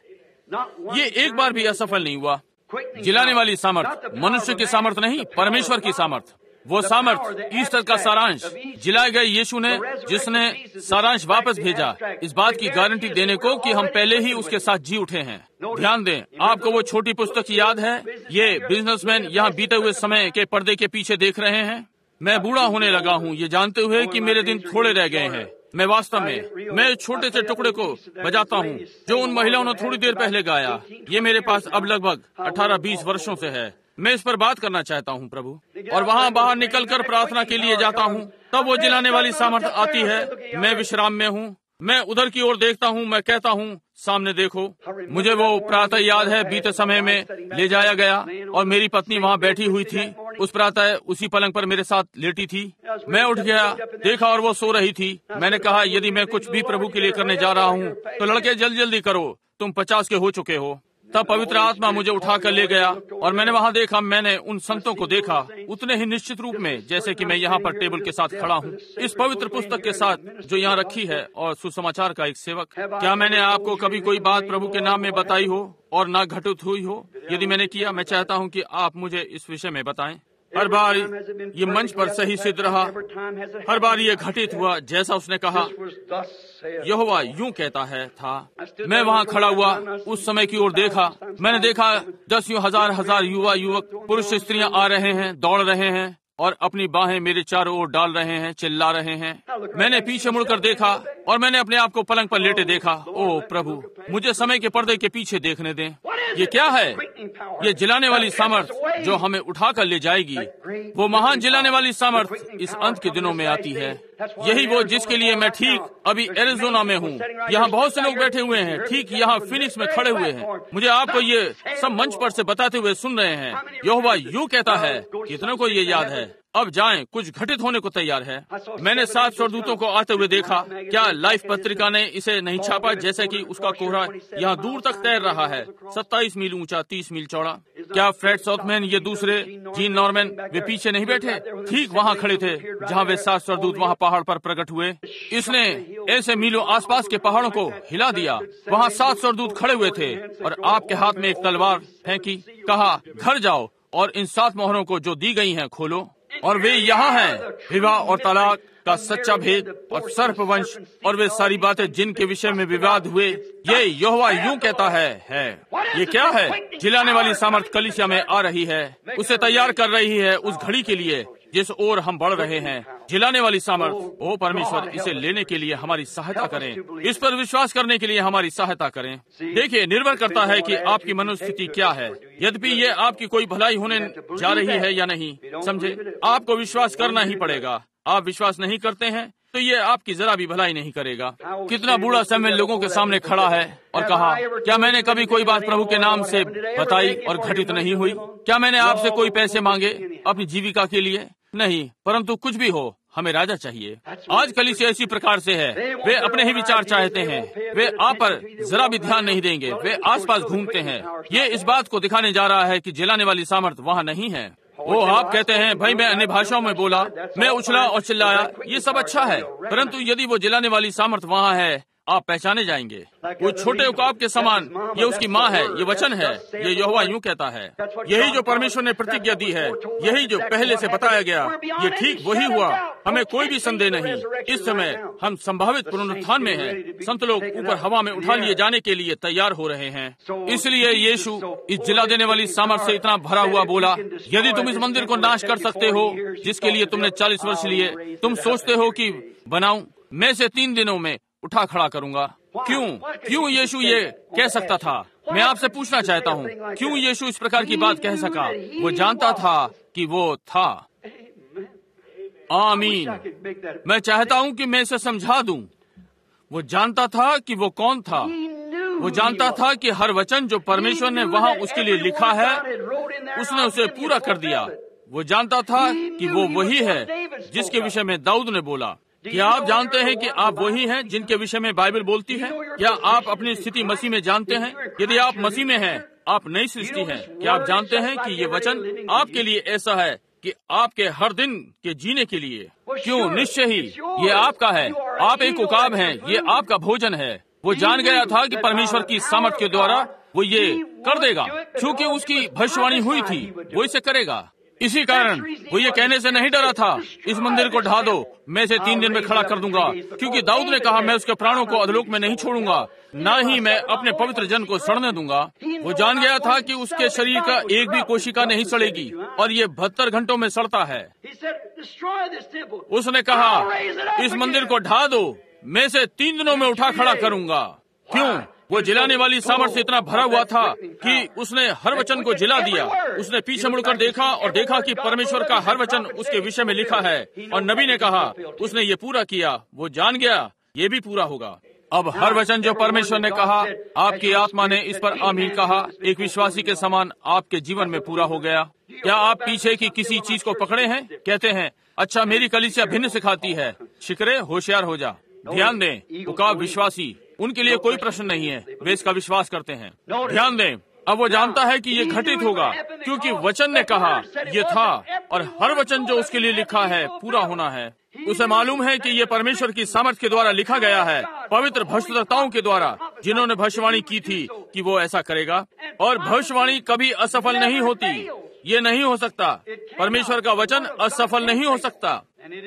ये एक बार भी असफल नहीं हुआ। जिलाने वाली सामर्थ मनुष्य की सामर्थ नहीं, परमेश्वर की सामर्थ। वो सामर्थ ईस्टर का सारांश, जिलाए गए यीशु ने, जिसने सारांश वापस भेजा, इस बात की गारंटी देने को कि हम पहले ही उसके साथ जी उठे हैं। ध्यान दें, आपको वो छोटी पुस्तक याद है? ये बिजनेसमैन यहाँ बीते हुए समय के पर्दे के पीछे देख रहे हैं। मैं बूढ़ा होने लगा हूँ ये जानते हुए कि मेरे दिन थोड़े रह गए हैं। मैं वास्तव में मैं छोटे से टुकड़े को बजाता हूँ जो उन महिलाओं ने थोड़ी देर पहले गाया। ये मेरे पास अब लगभग 18-20 वर्षों से है। मैं इस पर बात करना चाहता हूँ प्रभु, और वहाँ बाहर निकलकर प्रार्थना के लिए जाता हूँ। तब वो जिलाने वाली सामर्थ आती है। मैं विश्राम में हूँ, मैं उधर की ओर देखता हूँ, मैं कहता हूँ सामने देखो। मुझे वो प्रातः याद है, बीते समय में ले जाया गया और मेरी पत्नी वहाँ बैठी हुई थी। उस प्रातः उसी पलंग पर मेरे साथ लेटी थी। मैं उठ गया, देखा और वो सो रही थी। मैंने कहा, यदि मैं कुछ भी प्रभु के लिए करने जा रहा हूँ तो लड़के जल्दी जल्दी करो, तुम 50 के हो चुके हो। तब पवित्र आत्मा मुझे उठाकर ले गया और मैंने वहाँ देखा, मैंने उन संतों को देखा उतने ही निश्चित रूप में जैसे कि मैं यहाँ पर टेबल के साथ खड़ा हूँ, इस पवित्र पुस्तक के साथ जो यहाँ रखी है, और सुसमाचार का एक सेवक। क्या मैंने आपको कभी कोई बात प्रभु के नाम में बताई हो और ना घटित हुई हो? यदि मैंने किया, मैं चाहता हूँ कि आप मुझे इस विषय में बताएं। हर बार ये मंच पर सही सिद्ध रहा, हर बार ये घटित हुआ जैसा उसने कहा। यहोवा यूं कहता है था। मैं वहाँ खड़ा हुआ, उस समय की ओर देखा। मैंने देखा 10,000 युवा युवक, पुरुष स्त्रियां आ रहे हैं, दौड़ रहे हैं और अपनी बाहें मेरे चारों ओर डाल रहे हैं, चिल्ला रहे हैं। मैंने पीछे मुड़कर देखा और मैंने अपने आप को पलंग पर लेटे देखा। ओ प्रभु, मुझे समय के पर्दे के पीछे देखने दें। ये क्या है? ये जिलाने वाली सामर्थ जो हमें उठाकर ले जाएगी। वो महान जिलाने वाली सामर्थ इस अंत के दिनों में आती है। यही वो जिसके लिए मैं ठीक अभी एरिज़ोना में हूँ। यहाँ बहुत से लोग बैठे हुए हैं, ठीक यहाँ फिनिक्स में खड़े हुए हैं। मुझे आपको ये सब मंच पर से बताते हुए सुन रहे हैं। यहोवा यूं कहता है, कितनों को ये याद है? अब जाएं, कुछ घटित होने को तैयार है। मैंने 7 स्वर्गदूतों को आते हुए देखा। क्या लाइफ पत्रिका ने इसे नहीं छापा? जैसे कि उसका कोहरा यहाँ दूर तक तैर रहा है, 27 मील ऊंचा, 30 मील चौड़ा। क्या फ्रेड साउथमैन, ये दूसरे जीन नॉर्मन, वे पीछे नहीं बैठे? ठीक वहाँ खड़े थे जहाँ वे 7 स्वर्गदूत वहाँ पहाड़ पर प्रकट हुए। इसने ऐसे मीलों आसपास के पहाड़ों को हिला दिया। वहाँ 7 स्वर्गदूत खड़े हुए थे और आपके हाथ में एक तलवार फेंकी। कहा, घर जाओ और इन 7 मोहरों को जो दी गई हैं खोलो। और वे यहाँ हैं, विवाह और तलाक का सच्चा भेद और सर्पवंश और वे सारी बातें जिनके विषय में विवाद हुए। ये यहोवा यूं कहता है। ये क्या है? जिलाने वाली सामर्थ कलीसिया में आ रही है, उसे तैयार कर रही है उस घड़ी के लिए जिस ओर हम बढ़ रहे हैं। जिलाने वाली सामर्थ, ओ परमेश्वर, इसे लेने के लिए हमारी सहायता करें, इस पर विश्वास करने के लिए हमारी सहायता करें। देखिए, निर्भर करता है कि आपकी मनोस्थिति क्या है। यद्यपि ये आपकी कोई भलाई होने जा रही है या नहीं, समझे, आपको विश्वास करना ही पड़ेगा। आप विश्वास नहीं करते हैं, तो ये आपकी जरा भी भलाई नहीं करेगा। कितना बूढ़ा समय लोगों के सामने खड़ा है और कहा, क्या मैंने कभी कोई बात प्रभु के नाम से बताई और घटित नहीं हुई? क्या मैंने आपसे कोई पैसे मांगे अपनी जीविका के लिए? नहीं, परंतु कुछ भी हो, हमें राजा चाहिए। आज कलीसिया इसी प्रकार से है। वे अपने ही विचार चाहते हैं। वे आप पर जरा भी ध्यान नहीं देंगे। वे आसपास घूमते हैं। ये इस बात को दिखाने जा रहा है कि जिलाने वाली सामर्थ वहाँ नहीं है। वो आप कहते हैं, भाई मैं अन्य भाषाओं में बोला, मैं उछला और चिल्लाया, ये सब अच्छा है, परंतु यदि वो जिलाने वाली सामर्थ वहाँ है, आप पहचाने जाएंगे। वो छोटे उकाब के समान, ये उसकी माँ है, ये वचन है, ये यहोवा यूं कहता है। यही जो परमेश्वर ने प्रतिज्ञा दी है, यही जो पहले से बताया गया, ये ठीक वही हुआ। हमें कोई भी संदेह नहीं। इस समय हम संभावित पुनरुत्थान में हैं। संत लोग ऊपर हवा में उठा लिए जाने के लिए तैयार हो रहे हैं। इसलिए यीशु इस जिला देने वाली सामर्थ से इतना भरा हुआ बोला, यदि तुम इस मंदिर को नाश कर सकते हो जिसके लिए तुमने 40 वर्ष लिए, तुम सोचते हो कि बनाऊं, मैं से 3 दिनों में उठा खड़ा करूंगा। क्यों यीशु ये कह सकता था? मैं आपसे पूछना चाहता हूँ, क्यों यीशु इस प्रकार की बात कह सका? वो जानता था कि वो था। आमीन। मैं चाहता हूँ कि मैं इसे समझा दूं। वो जानता था कि वो कौन था। वो जानता था कि हर वचन जो परमेश्वर ने वहाँ उसके लिए लिखा है, उसने उसे पूरा कर दिया। वो जानता था कि वो वही है जिसके विषय में दाऊद ने बोला। क्या आप जानते हैं कि आप वही हैं जिनके विषय में बाइबल बोलती है? क्या आप अपनी स्थिति मसीह में जानते हैं? यदि आप मसीह में हैं, आप नई सृष्टि हैं। क्या आप जानते हैं कि ये वचन आपके लिए ऐसा है कि आपके हर दिन के जीने के लिए? क्यों, निश्चय ही ये आपका है। आप एक उकाब हैं, ये आपका भोजन है। वो जान गया था कि परमेश्वर की सामर्थ के द्वारा वो ये कर देगा, क्योंकि उसकी भविष्यवाणी हुई थी, वो इसे करेगा। इसी कारण वो ये कहने से नहीं डरा था, इस मंदिर को ढा दो, मैं इसे 3 दिन में खड़ा कर दूंगा, क्योंकि दाऊद ने कहा, मैं उसके प्राणों को अधोलोक में नहीं छोड़ूंगा, न ही मैं अपने पवित्र जन को सड़ने दूंगा। वो जान गया था कि उसके शरीर का एक भी कोशिका नहीं सड़ेगी, और ये 72 घंटों में सड़ता है। उसने कहा, इस मंदिर को ढा दो, मैं इसे 3 दिनों में उठा खड़ा करूंगा। क्यों? वो जिलाने वाली सामर्थ से इतना भरा हुआ था कि उसने हर वचन को जिला दिया। उसने पीछे मुड़कर देखा और देखा कि परमेश्वर का हर वचन उसके विषय में लिखा है, और नबी ने कहा, उसने ये पूरा किया। वो जान गया ये भी पूरा होगा। अब हर वचन जो परमेश्वर ने कहा, आपकी आत्मा ने इस पर आमीन कहा, एक विश्वासी के समान आपके जीवन में पूरा हो गया। क्या आप पीछे की किसी चीज को पकड़े हैं? कहते हैं, अच्छा मेरी कलीसिया भिन्न सिखाती है। शिकरे, होशियार हो जा। ध्यान दें, उकाब विश्वासी, उनके लिए कोई प्रश्न नहीं है, वे इसका विश्वास करते हैं। ध्यान दें, अब वो जानता है कि ये घटित होगा, क्योंकि वचन ने कहा ये था, और हर वचन जो उसके लिए लिखा है पूरा होना है। उसे मालूम है कि ये परमेश्वर की सामर्थ के द्वारा लिखा गया है, पवित्र भविष्यवक्ताओं के द्वारा, जिन्होंने भविष्यवाणी की थी कि वो ऐसा करेगा। और भविष्यवाणी कभी असफल नहीं होती। ये नहीं हो सकता। परमेश्वर का वचन असफल नहीं हो सकता।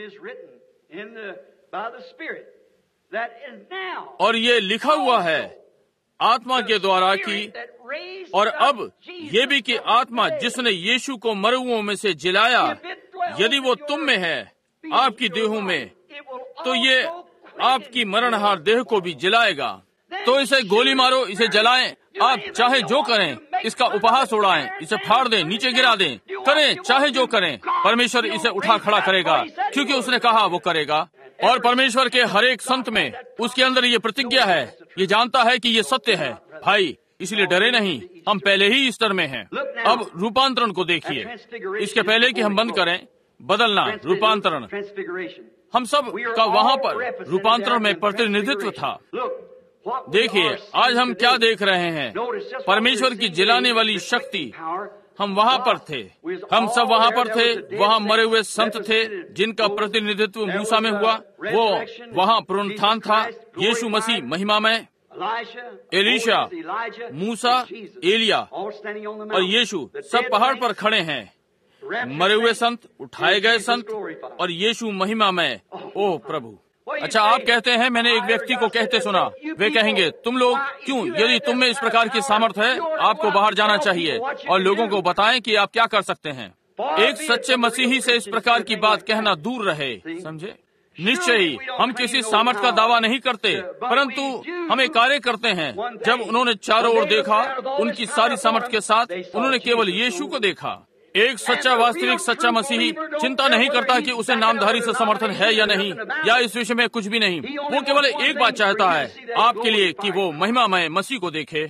और ये लिखा हुआ है आत्मा के द्वारा कि, और अब ये भी कि आत्मा जिसने यीशु को मरुओं में से जिलाया, यदि वो तुम में है, आपकी देहों में, तो ये आपकी मरणहार देह को भी जलाएगा। तो इसे गोली मारो, इसे जलाएं, आप चाहे जो करें, इसका उपहास उड़ाएं, इसे फाड़ दें, नीचे गिरा दें, करें चाहे जो करें, परमेश्वर इसे उठा खड़ा करेगा, क्योंकि उसने कहा वो करेगा। और परमेश्वर के हर एक संत में उसके अंदर ये प्रतिज्ञा है, ये जानता है कि ये सत्य है। भाई, इसलिए डरे नहीं, हम पहले ही ईस्टर में हैं। अब रूपांतरण को देखिए। इसके पहले कि हम बंद करें, बदलना, रूपांतरण, हम सब का वहाँ पर रूपांतरण में प्रतिनिधित्व था। देखिए आज हम क्या देख रहे हैं, परमेश्वर की जिलाने वाली शक्ति। हम वहाँ पर थे, हम सब वहाँ पर थे। वहाँ मरे हुए संत थे जिनका प्रतिनिधित्व मूसा में हुआ, वो वहाँ पुनरुत्थान था। यीशु मसीह महिमामय, एलीशा, मूसा, एलिया और यीशु सब पहाड़ पर खड़े हैं। मरे हुए संत, उठाए गए संत और यीशु महिमामय। ओह प्रभु। अच्छा, आप कहते हैं, मैंने एक व्यक्ति को कहते सुना, वे कहेंगे, तुम लोग क्यों, यदि तुम में इस प्रकार की सामर्थ है, आपको बाहर जाना चाहिए और लोगों को बताएं कि आप क्या कर सकते हैं। एक सच्चे मसीही से इस प्रकार की बात कहना दूर रहे, समझे। निश्चय ही हम किसी सामर्थ का दावा नहीं करते, परंतु हम एक कार्य करते हैं। जब उन्होंने चारों ओर देखा, उनकी सारी सामर्थ के साथ उन्होंने केवल यीशु को देखा। एक सच्चा वास्तविक सच्चा मसीही चिंता नहीं करता कि उसे नामधारी से समर्थन है या नहीं, या इस विषय में कुछ भी नहीं। वो केवल एक बात चाहता है आपके लिए कि वो महिमामय मसीह को देखे।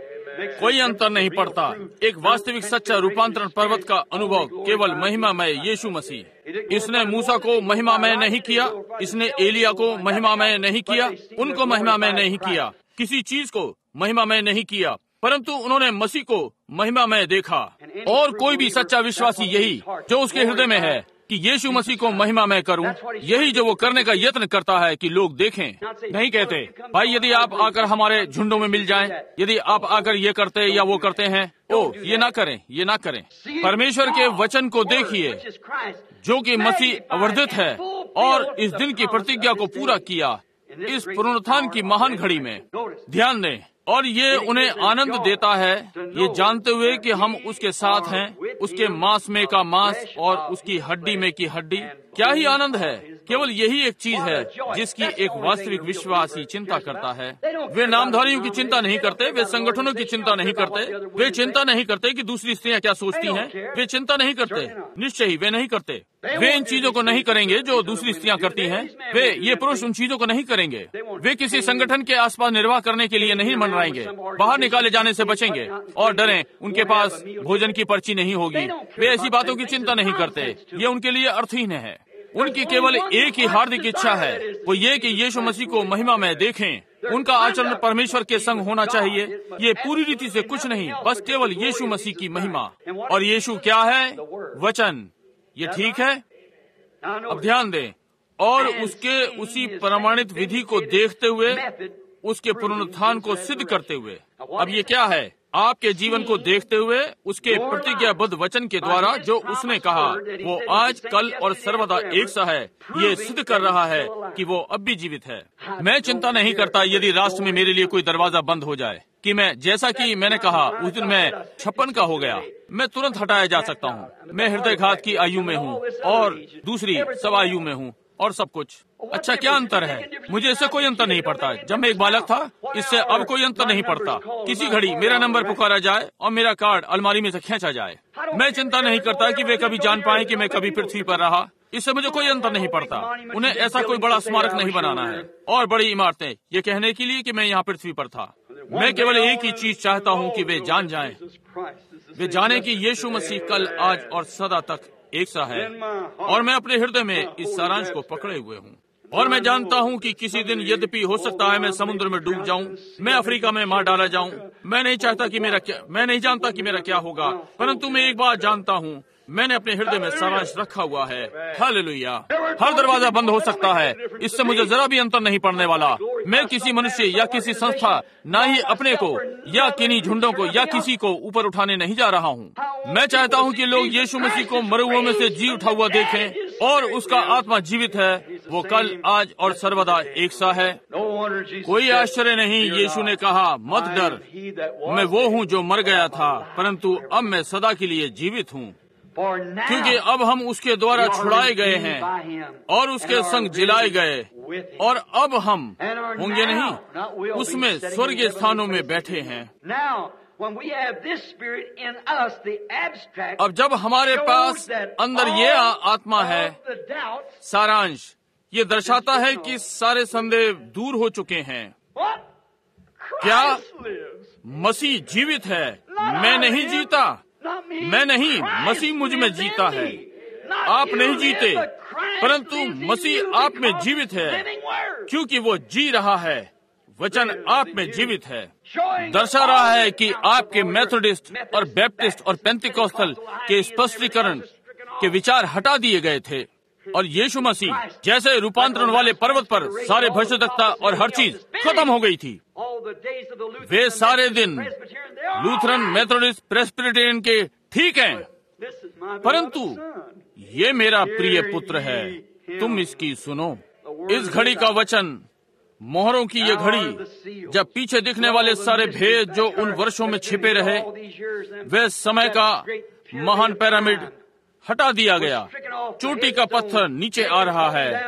कोई अंतर नहीं पड़ता। एक वास्तविक सच्चा रूपांतरण पर्वत का अनुभव केवल महिमामय यीशु मसीह। इसने मूसा को महिमामय नहीं किया, इसने एलिया को महिमामय नहीं किया, उनको महिमामय नहीं किया, किसी चीज को महिमामय नहीं किया, परंतु उन्होंने मसीह को महिमामय देखा। और कोई भी सच्चा विश्वासी यही जो उसके हृदय में है कि यीशु मसीह को महिमामय करूं, यही जो वो करने का यत्न करता है कि लोग देखें। नहीं कहते भाई यदि आप आकर हमारे झुंडों में मिल जाएं, यदि आप आकर ये करते या वो करते हैं, ओ ये ना करें, ये ना करें। परमेश्वर के वचन को देखिए जो कि मसीह अवर्धित है और इस दिन की प्रतिज्ञा को पूरा किया इस पुनरुत्थान की महान घड़ी में। ध्यान दें, और ये उन्हें आनंद देता है ये जानते हुए कि हम उसके साथ हैं, उसके मांस में का मांस और उसकी हड्डी में की हड्डी। क्या ही आनंद है। केवल यही एक चीज है जिसकी एक वास्तविक विश्वासी चिंता करता है। वे नामधारियों की चिंता नहीं करते, वे संगठनों की चिंता नहीं करते, वे चिंता नहीं करते कि दूसरी स्त्रियां क्या सोचती हैं, वे चिंता नहीं करते, निश्चय ही वे नहीं करते। वे इन चीजों को नहीं करेंगे जो दूसरी स्त्रियां करती हैं। वे ये पुरुष उन चीजों को नहीं करेंगे। वे किसी संगठन के आसपास निर्वाह करने के लिए नहीं मनराएंगे, बाहर निकाले जाने से बचेंगे और डरें उनके पास भोजन की पर्ची नहीं होगी। वे ऐसी बातों की चिंता नहीं करते, ये उनके लिए अर्थहीन है। उनकी केवल एक ही हार्दिक इच्छा है, वो ये कि यीशु मसीह को महिमा में देखें। उनका आचरण परमेश्वर के संग होना चाहिए। ये पूरी रीति से कुछ नहीं, बस केवल यीशु मसीह की महिमा। और यीशु क्या है? वचन। ये ठीक है। अब ध्यान दें, और उसके उसी प्रमाणित विधि को देखते हुए, उसके पुनरुत्थान को सिद्ध करते हुए। अब ये क्या है? आपके जीवन को देखते हुए उसके प्रतिज्ञाबद्ध वचन के द्वारा जो उसने कहा वो आज कल और सर्वदा एक सा है, ये सिद्ध कर रहा है कि वो अब भी जीवित है। मैं चिंता नहीं करता यदि राष्ट्र में मेरे लिए कोई दरवाजा बंद हो जाए, कि मैं जैसा कि मैंने कहा उस दिन मैं 56 का हो गया, मैं तुरंत हटाया जा सकता हूँ। मैं हृदयघात की आयु में हूँ और दूसरी सब आयु में हूँ और सब कुछ। अच्छा क्या अंतर है? मुझे इससे कोई अंतर नहीं पड़ता। जब मैं एक बालक था इससे अब कोई अंतर नहीं पड़ता। किसी घड़ी मेरा नंबर पुकारा जाए और मेरा कार्ड अलमारी में से खींचा जाए, मैं चिंता नहीं करता कि वे कभी जान पाए कि मैं कभी पृथ्वी पर रहा। इससे मुझे कोई अंतर नहीं पड़ता। उन्हें ऐसा कोई बड़ा स्मारक नहीं बनाना है और बड़ी इमारतें ये कहने के लिए कि मैं यहाँ पृथ्वी पर था। मैं केवल एक ही चीज चाहता हूँ कि वे जान जाएं, वे जाने कि यीशु मसीह कल आज और सदा तक एक सा है। और मैं अपने हृदय में इस सारांश को पकड़े हुए हूँ। और मैं जानता हूँ कि किसी दिन यद्यपि हो सकता है मैं समुद्र में डूब जाऊं, मैं अफ्रीका में मार डाला जाऊं। मैं नहीं जानता कि मेरा क्या होगा, परंतु मैं एक बात जानता हूँ, मैंने अपने हृदय में सारांश रखा हुआ है। हालेलुया। हर दरवाजा बंद हो सकता है, इससे मुझे जरा भी अंतर नहीं पड़ने वाला। मैं किसी मनुष्य या किसी संस्था, ना ही अपने को या किन्हीं झुंडों को या किसी को ऊपर उठाने नहीं जा रहा हूँ। मैं चाहता हूँ कि लोग यीशु मसीह को मरुओं में से जी उठा हुआ देखें और उसका आत्मा जीवित है। वो कल आज और सर्वदा एक सा है। कोई आश्चर्य नहीं, यीशु ने कहा मत डर, मैं वो हूँ जो मर गया था परंतु अब मैं सदा के लिए जीवित हूँ, क्योंकि अब हम उसके द्वारा छुड़ाए गए हैं और उसके संग जिलाए गए, और अब हम होंगे नहीं, उसमें स्वर्गीय स्थानों में बैठे हैं। अब जब हमारे पास अंदर ये आत्मा है, सारांश ये दर्शाता है कि सारे संदेह दूर हो चुके हैं। क्या मसीह जीवित है? मैं नहीं जीता, मैं नहीं, मसीह मुझ में जीता है। आप नहीं जीते, परंतु मसीह आप में जीवित है, क्योंकि वो जी रहा है। वचन आप में जीवित है, दर्शा रहा है कि आपके मेथोडिस्ट और बैप्टिस्ट और पेंतिकोस्टल के स्पष्टीकरण के विचार हटा दिए गए थे और यीशु मसीह जैसे रूपांतरण वाले पर्वत पर सारे भ्रष्टता और हर चीज खत्म हो गई थी। वे सारे दिन लूथरन, मेथोडिस्ट, प्रेस्बिटेरियन के ठीक हैं, परंतु ये मेरा प्रिय पुत्र है, तुम इसकी सुनो। इस घड़ी का वचन, मोहरों की ये घड़ी, जब पीछे दिखने वाले सारे भेद जो उन वर्षों में छिपे रहे, वे समय का महान पिरामिड हटा दिया गया, चोटी का पत्थर नीचे आ रहा है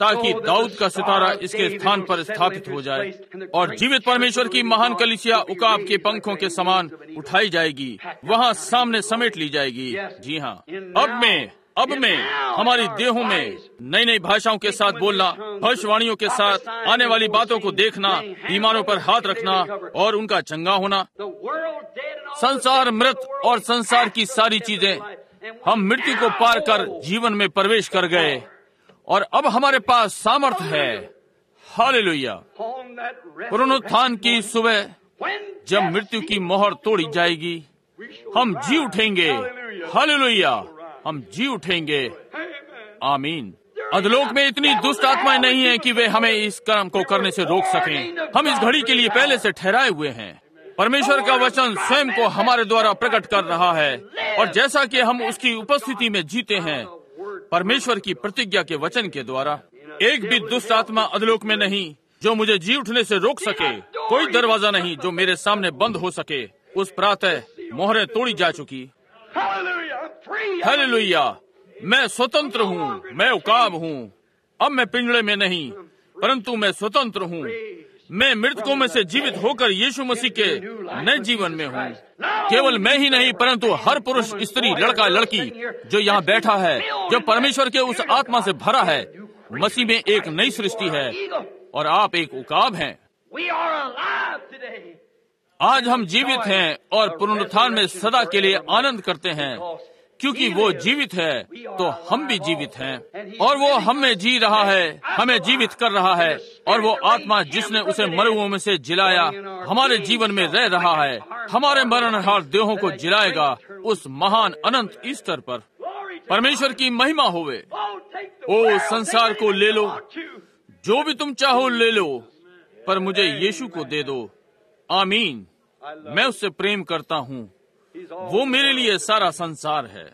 ताकि दाऊद का सितारा इसके स्थान पर स्थापित हो जाए और जीवित परमेश्वर की महान कलीसिया उकाब के पंखों के समान उठाई जाएगी, वहाँ सामने समेट ली जाएगी। जी हाँ, अब में हमारी देहों में नई नई भाषाओं के साथ बोलना, भविष्यवाणियों के साथ आने वाली बातों को देखना, बीमारों पर हाथ रखना और उनका चंगा होना। संसार मृत और संसार की सारी चीजें, हम मृत्यु को पार कर जीवन में प्रवेश कर गए और अब हमारे पास सामर्थ्य है। हालेलुया। पुनरुत्थान की सुबह जब मृत्यु की मोहर तोड़ी जाएगी, हम जी उठेंगे। हालेलुया, हम जी उठेंगे। आमीन। अधलोक में इतनी दुष्ट आत्माएं नहीं है कि वे हमें इस कर्म को करने से रोक सकें। हम इस घड़ी के लिए पहले से ठहराए हुए हैं। परमेश्वर का वचन स्वयं को हमारे द्वारा प्रकट कर रहा है और जैसा कि हम उसकी उपस्थिति में जीते हैं, परमेश्वर की प्रतिज्ञा के वचन के द्वारा, एक भी दुष्ट आत्मा अधलोक में नहीं जो मुझे जी उठने से रोक सके। कोई दरवाजा नहीं जो मेरे सामने बंद हो सके। उस प्रातः मोहरें तोड़ी जा चुकी। हालेलुया। मैं स्वतंत्र हूँ, मैं उकाब हूँ। अब मैं पिंजड़े में नहीं, परंतु मैं स्वतंत्र हूँ। मैं मृतकों में से जीवित होकर यीशु मसीह के नए जीवन में हूँ। केवल मैं ही नहीं, परंतु हर पुरुष, स्त्री, लड़का, लड़की जो यहाँ बैठा है, जो परमेश्वर के उस आत्मा से भरा है, मसीह में एक नई सृष्टि है और आप एक उकाब हैं। आज हम जीवित हैं और पुनरुत्थान में सदा के लिए आनंद करते हैं, क्योंकि वो जीवित है तो हम भी जीवित हैं और वो हम में जी रहा है, हमें जीवित कर रहा है। और वो आत्मा जिसने उसे मरुओं में से जिलाया हमारे जीवन में रह रहा है, हमारे मरणहार देहों को जिलाएगा उस महान अनंत ईस्टर पर। परमेश्वर की महिमा होवे। ओ संसार को ले लो, जो भी तुम चाहो ले लो, पर मुझे यीशु को दे दो। आमीन। मैं उससे प्रेम करता हूँ, वो मेरे लिए सारा संसार है।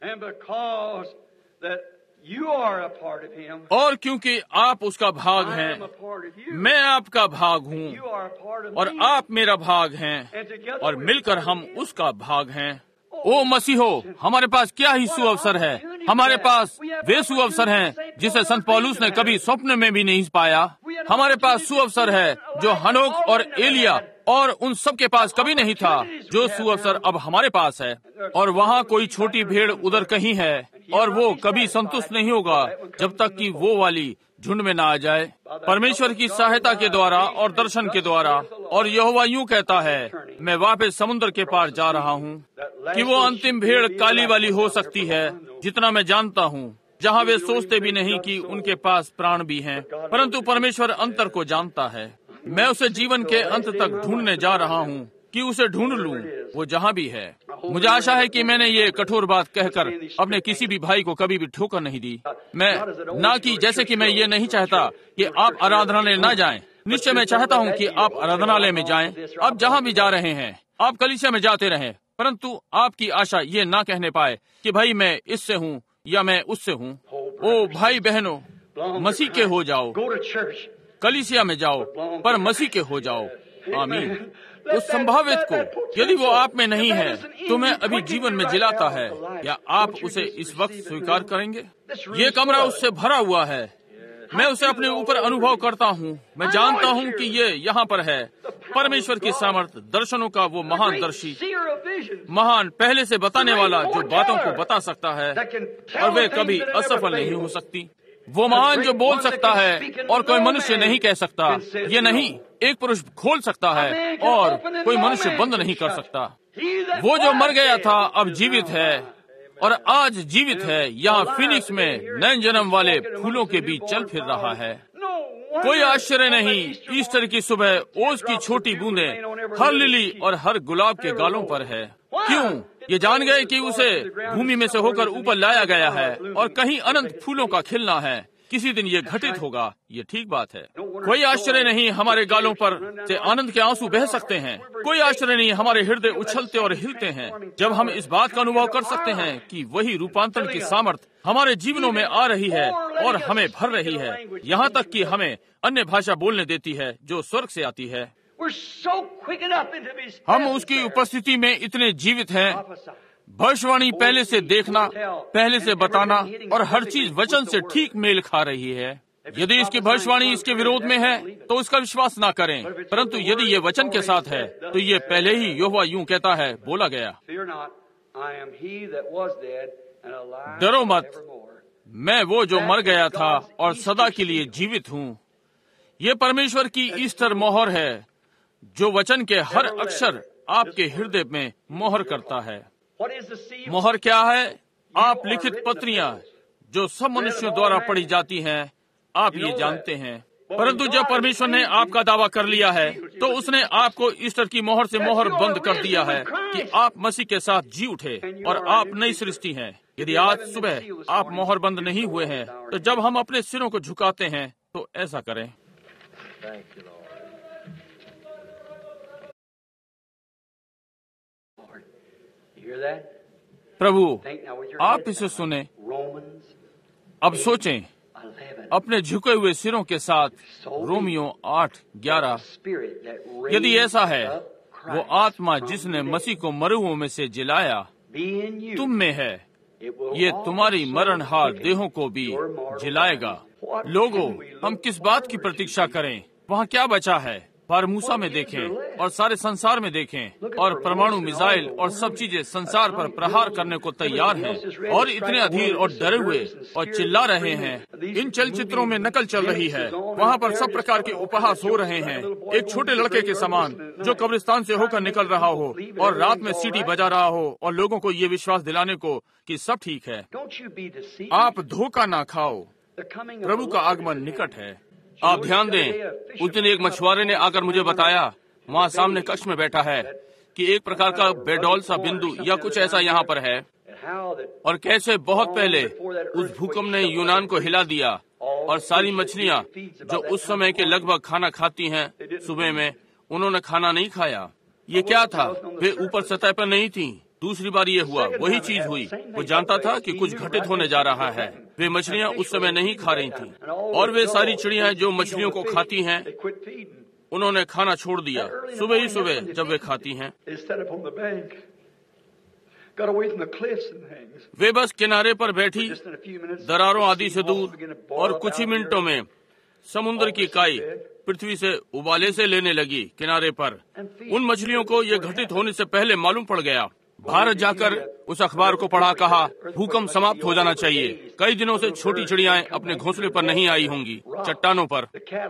और क्योंकि आप उसका भाग हैं, मैं आपका भाग हूँ और आप मेरा भाग हैं और मिलकर हम उसका भाग हैं। ओ मसीहो, हमारे पास क्या ही सुअवसर है। हमारे पास वे सुअवसर हैं जिसे संत पौलुस ने कभी स्वप्न में भी नहीं पाया। हमारे पास सुअवसर है जो हनोक और एलिया और उन सब के पास कभी नहीं था, जो सुअवसर अब हमारे पास है। और वहाँ कोई छोटी भेड़ उधर कहीं है और वो कभी संतुष्ट नहीं होगा जब तक कि वो वाली झुंड में ना आ जाए। परमेश्वर की सहायता के द्वारा और दर्शन के द्वारा। और यहोवा यूं कहता है, मैं वापस समुद्र के पार जा रहा हूँ, कि वो अंतिम भेड़ काली वाली हो सकती है, जितना मैं जानता हूँ, जहाँ वे सोचते भी नहीं कि उनके पास प्राण भी हैं, परंतु परमेश्वर अंतर को जानता है। मैं उसे जीवन के अंत तक ढूंढने जा रहा हूँ कि उसे ढूंढ लूं, वो जहाँ भी है। मुझे आशा है कि मैंने ये कठोर बात कहकर अपने किसी भी भाई को कभी भी ठोकर नहीं दी। मैं ना कि जैसे कि मैं ये नहीं चाहता कि आप आराधनालय न जाएं। निश्चय मैं चाहता हूँ कि आप आराधनालय में जाएं। आप जहाँ भी जा रहे हैं, आप कलीसिया में जाते रहें, परंतु आपकी आशा ये ना कहने पाए कि भाई मैं इससे हूँ या मैं उससे हूँ। ओ भाई बहनों, मसीह के हो जाओ, कलीसिया में जाओ, पर मसीह के हो जाओ। आमीन। उस संभावित को यदि वो आप में नहीं है तो मैं अभी जीवन में जिलाता है, या आप उसे इस वक्त स्वीकार करेंगे? ये कमरा उससे भरा हुआ है। मैं उसे अपने ऊपर अनुभव करता हूँ। मैं जानता हूँ कि ये यहाँ पर है। परमेश्वर की सामर्थ, दर्शनों का वो महान दर्शी, महान पहले से बताने वाला, जो बातों को बता सकता है और वे कभी असफल नहीं हो सकती। वो महान जो बोल सकता है और कोई मनुष्य नहीं कह सकता। ये नहीं, एक पुरुष खोल सकता है और कोई मनुष्य बंद नहीं कर सकता। वो जो मर गया था अब जीवित है और आज जीवित है, यहाँ फिनिक्स में नए जन्म वाले फूलों के बीच चल फिर रहा है। कोई आश्चर्य नहीं, ईस्टर की सुबह ओस की छोटी बूंदें हर लिली और हर गुलाब के गालों पर है। क्यों? ये जान गए कि उसे भूमि में से होकर ऊपर लाया गया है और कहीं अनंत फूलों का खिलना है। किसी दिन ये घटित होगा। ये ठीक बात है। कोई आश्चर्य नहीं, हमारे गालों पर से आनंद के आंसू बह सकते हैं। कोई आश्चर्य नहीं, हमारे हृदय उछलते और हिलते हैं जब हम इस बात का अनुभव कर सकते हैं कि वही रूपांतरण की सामर्थ हमारे जीवनों में आ रही है और हमें भर रही है, यहाँ तक कि हमें अन्य भाषा बोलने देती है जो स्वर्ग से आती है। हम उसकी उपस्थिति में इतने जीवित हैं। भविष्यवाणी पहले से देखना, पहले से बताना और हर चीज वचन से ठीक मेल खा रही है। यदि इसकी भविष्यवाणी इसके विरोध में है तो इसका विश्वास ना करें, परंतु यदि ये वचन के साथ है तो ये पहले ही यहोवा यूं कहता है, बोला गया, डरो मत, मैं वो जो मर गया था और सदा के लिए जीवित हूँ। ये परमेश्वर की ईस्टर मोहर है जो वचन के हर अक्षर आपके हृदय में मोहर करता है। मोहर क्या है? आप लिखित पत्रियां जो सब मनुष्यों द्वारा पढ़ी जाती हैं, आप ये जानते हैं। परंतु जब परमेश्वर ने आपका दावा कर लिया है तो उसने आपको ईस्टर की मोहर से मोहर बंद कर दिया है कि आप मसीह के साथ जी उठे और आप नई सृष्टि हैं। यदि आज सुबह आप मोहर बंद नहीं हुए हैं तो जब हम अपने सिरों को झुकाते हैं तो ऐसा करें। प्रभु, आप इसे सुने। अब सोचें, अपने झुके हुए सिरों के साथ रोमियो 8:11, यदि ऐसा है, वो आत्मा जिसने मसीह को मरुओं में से जिलाया तुम में है, ये तुम्हारी मरणहार देहों को भी जिलाएगा। लोगों, हम किस बात की प्रतीक्षा करें? वहाँ क्या बचा है? पर मूसा में देखें और सारे संसार में देखें, और परमाणु मिसाइल और सब चीजें संसार पर प्रहार करने को तैयार हैं और इतने अधीर और डरे हुए और चिल्ला रहे हैं। इन चलचित्रों में नकल चल रही है, वहाँ पर सब प्रकार के उपहास हो रहे हैं। एक छोटे लड़के के समान जो कब्रिस्तान से होकर निकल रहा हो और रात में सीटी बजा रहा हो और लोगों को ये विश्वास दिलाने को कि सब ठीक है। आप धोखा ना खाओ, प्रभु का आगमन निकट है। आप ध्यान दें, उस दिन एक मछुआरे ने आकर मुझे बताया, वहाँ सामने कक्ष में बैठा है, कि एक प्रकार का बेडौल सा बिंदु या कुछ ऐसा यहाँ पर है, और कैसे बहुत पहले उस भूकंप ने यूनान को हिला दिया और सारी मछलियाँ जो उस समय के लगभग खाना खाती हैं, सुबह में उन्होंने खाना नहीं खाया। ये क्या था? वे ऊपर सतह पर नहीं थी। दूसरी बार ये हुआ, वही चीज हुई। वो जानता था कि कुछ घटित होने जा रहा है। वे मछलियाँ उस समय नहीं खा रही थीं, और वे सारी चिड़ियाँ जो मछलियों को खाती हैं, उन्होंने खाना छोड़ दिया सुबह ही सुबह जब वे खाती हैं। वे बस किनारे पर बैठी, दरारों आदि से दूर, और कुछ ही मिनटों में समुद्र की काई पृथ्वी से उबाले से लेने लगी किनारे पर। उन मछलियों को ये घटित होने से पहले मालूम पड़ गया। भारत जाकर उस अखबार को पढ़ा, कहा भूकंप समाप्त हो जाना चाहिए। कई दिनों से छोटी चिड़ियाएं अपने घोंसले पर नहीं आई होंगी, चट्टानों पर।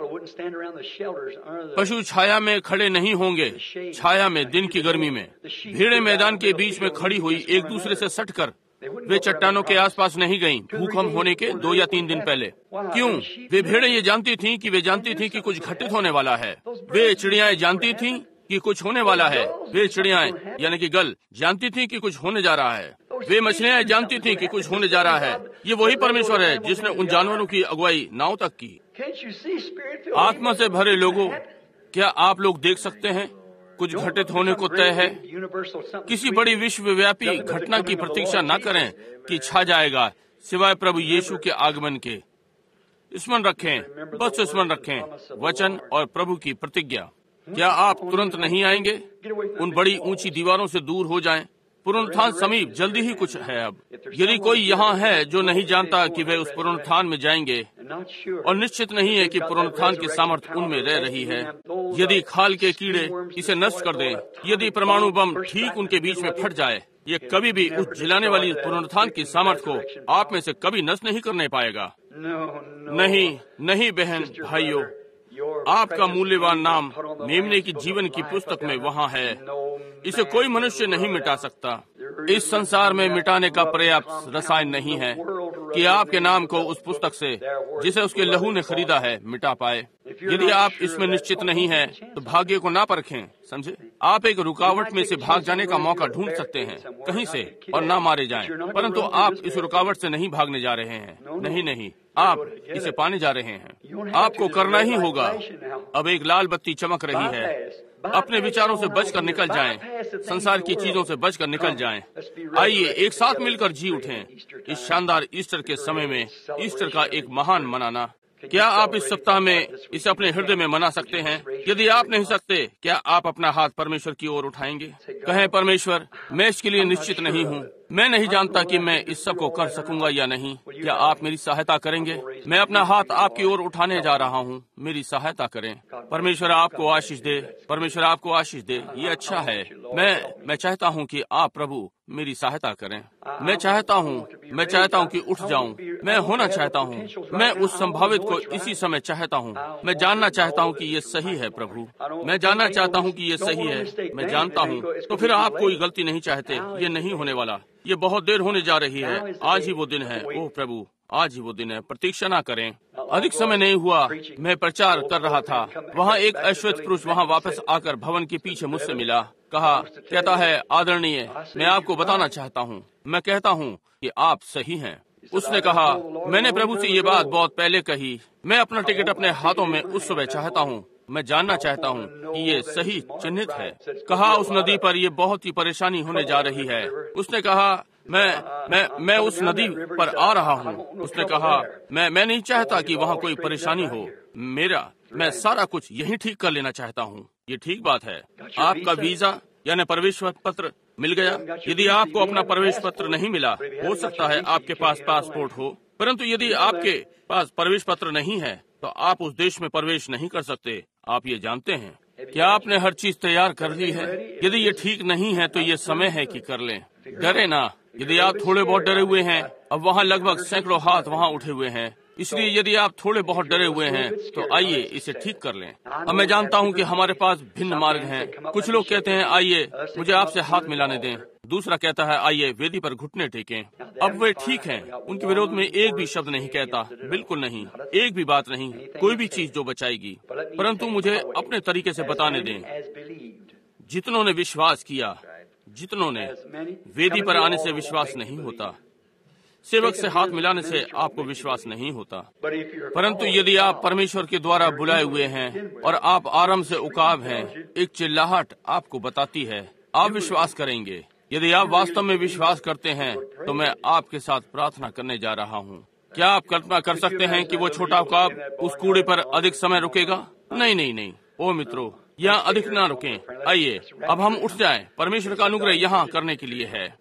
पशु छाया में खड़े नहीं होंगे, छाया में दिन की गर्मी में। भीड़ें मैदान के बीच में खड़ी हुई एक दूसरे से सटकर, वे चट्टानों के आसपास नहीं गईं भूकंप होने के 2 या 3 दिन पहले। क्यों? वे भेड़ें ये जानती थीं कि कुछ घटित होने वाला है। वे चिड़ियाएं जानती थीं कि कुछ होने वाला है। वे चिड़ियाएं यानी कि गल जानती थीं कि कुछ होने जा रहा है। वे मछलियां जानती थीं कि कुछ होने जा रहा है। ये वही परमेश्वर है जिसने उन जानवरों की अगुवाई नाव तक की। आत्मा से भरे लोगों, क्या आप लोग देख सकते हैं कुछ घटित होने को तय है? किसी बड़ी विश्वव्यापी घटना की प्रतीक्षा न करें कि छा जाएगा, सिवाय प्रभु यीशु के आगमन के। स्मरण रखें, बस स्मरण रखें वचन और प्रभु की प्रतिज्ञा। क्या आप तुरंत नहीं आएंगे? उन बड़ी ऊंची दीवारों से दूर हो जाएं। पुनरुत्थान समीप जल्दी ही कुछ है। अब यदि कोई यहाँ है जो नहीं जानता कि वे उस पुनरुत्थान में जाएंगे और निश्चित नहीं है कि पुनरुत्थान की सामर्थ उनमें रह रही है, यदि खाल के कीड़े इसे नष्ट कर दें, यदि परमाणु बम ठीक उनके बीच में फट जाए, ये कभी भी उस जिलाने वाली पुनरुत्थान की सामर्थ को आप में से कभी नष्ट नहीं करने पाएगा। नहीं, नहीं बहन भाइयों, आपका मूल्यवान नाम मेमने की जीवन की पुस्तक में वहाँ है। इसे कोई मनुष्य नहीं मिटा सकता। इस संसार में मिटाने का पर्याप्त रसायन नहीं है कि आपके नाम को उस पुस्तक से, जिसे उसके लहू ने खरीदा है, मिटा पाए। यदि आप इसमें निश्चित नहीं हैं, तो भाग्य को ना परखें। समझे? आप एक रुकावट में से भाग जाने का मौका ढूंढ सकते हैं कहीं से और ना मारे जाएं, परंतु आप इस रुकावट से नहीं भागने जा रहे हैं। नहीं नहीं, आप इसे पाने जा रहे हैं। आपको करना ही होगा। अब एक लाल बत्ती चमक रही है। अपने विचारों से बचकर निकल जाएं, संसार की चीजों से बचकर निकल जाएं। आइए एक साथ मिलकर जी उठें। इस शानदार ईस्टर के समय में ईस्टर का एक महान मनाना। क्या आप इस सप्ताह में इसे अपने हृदय में मना सकते हैं? यदि आप नहीं सकते, क्या आप अपना हाथ परमेश्वर की ओर उठाएंगे? कहें, परमेश्वर, मैं इसके लिए निश्चित नहीं हूँ। मैं नहीं जानता कि मैं इस सब को कर सकूंगा या नहीं। क्या आप मेरी सहायता करेंगे? मैं अपना हाथ आपकी ओर उठाने जा रहा हूँ। मेरी सहायता करें। परमेश्वर आपको आशीष दे। परमेश्वर आपको आशीष दे। ये अच्छा है। मैं चाहता हूँ कि आप प्रभु मेरी सहायता करें। मैं चाहता हूँ कि उठ जाऊं। मैं होना चाहता हूँ। मैं उस संभावित को इसी समय चाहता हूँ। मैं जानना चाहता हूँ कि ये सही है प्रभु। मैं जानना चाहता हूँ कि ये सही है। मैं जानता हूँ। तो फिर आप कोई गलती नहीं चाहते। ये नहीं होने वाला। ये बहुत देर होने जा रही है। आज ही वो दिन है। ओह प्रभु, आज ही वो दिन है। प्रतीक्षा ना करें। अधिक समय नहीं हुआ, मैं प्रचार कर रहा था। वहाँ एक अश्वेत पुरुष वहाँ वापस आकर भवन के पीछे मुझसे मिला। कहता है, आदरणीय, मैं आपको बताना चाहता हूँ। मैं कहता हूँ कि आप सही हैं। उसने कहा, मैंने प्रभु से ये बात बहुत पहले कही। मैं अपना टिकट अपने हाथों में उस सुबह चाहता हूँ। मैं जानना चाहता हूँ कि ये सही चिन्हित है। कहा, उस नदी पर ये बहुत ही परेशानी होने जा रही है। उसने कहा, मैं उस नदी पर आ रहा हूँ। उसने कहा, मैं नहीं चाहता कि वहाँ कोई परेशानी हो। मैं सारा कुछ यहीं ठीक कर लेना चाहता हूँ। ये ठीक बात है। आपका वीजा यानी प्रवेश पत्र मिल गया? यदि आपको अपना प्रवेश पत्र नहीं मिला, हो सकता है आपके पास पासपोर्ट हो, परंतु यदि आपके पास प्रवेश पत्र नहीं है तो आप उस देश में प्रवेश नहीं कर सकते। आप ये जानते हैं? क्या आपने हर चीज तैयार कर ली है? यदि ये ठीक नहीं है तो ये समय है कि कर लें। डरे ना। यदि आप थोड़े बहुत डरे हुए हैं, अब वहाँ लगभग सैकड़ों हाथ वहाँ उठे हुए हैं, इसलिए यदि आप थोड़े बहुत डरे हुए हैं तो आइए इसे ठीक कर लें। अब मैं जानता हूँ कि हमारे पास भिन्न मार्ग हैं। कुछ लोग कहते हैं, आइए मुझे आपसे हाथ मिलाने दें। दूसरा कहता है, आइए वेदी पर घुटने टेकें। अब वे ठीक हैं। उनके विरोध में एक भी शब्द नहीं कहता। बिल्कुल नहीं, एक भी बात नहीं, कोई भी चीज जो बचाएगी। परंतु मुझे अपने तरीके से बताने दें। जितनों ने विश्वास किया, जितनों ने वेदी पर आने से विश्वास नहीं होता, सेवक से हाथ मिलाने से आपको विश्वास नहीं होता। परंतु यदि आप परमेश्वर के द्वारा बुलाए हुए हैं और आप आराम से उकाब हैं, एक चिल्लाहट आपको बताती है, आप विश्वास करेंगे। यदि आप वास्तव में विश्वास करते हैं तो मैं आपके साथ प्रार्थना करने जा रहा हूँ। क्या आप कल्पना कर सकते हैं कि वो छोटा उकाब उस कूड़े पर अधिक समय रुकेगा? नहीं। ओ मित्रों, यहाँ अधिक ना रुकें। आइए अब हम उठ जाएं। परमेश्वर का अनुग्रह यहाँ करने के लिए है।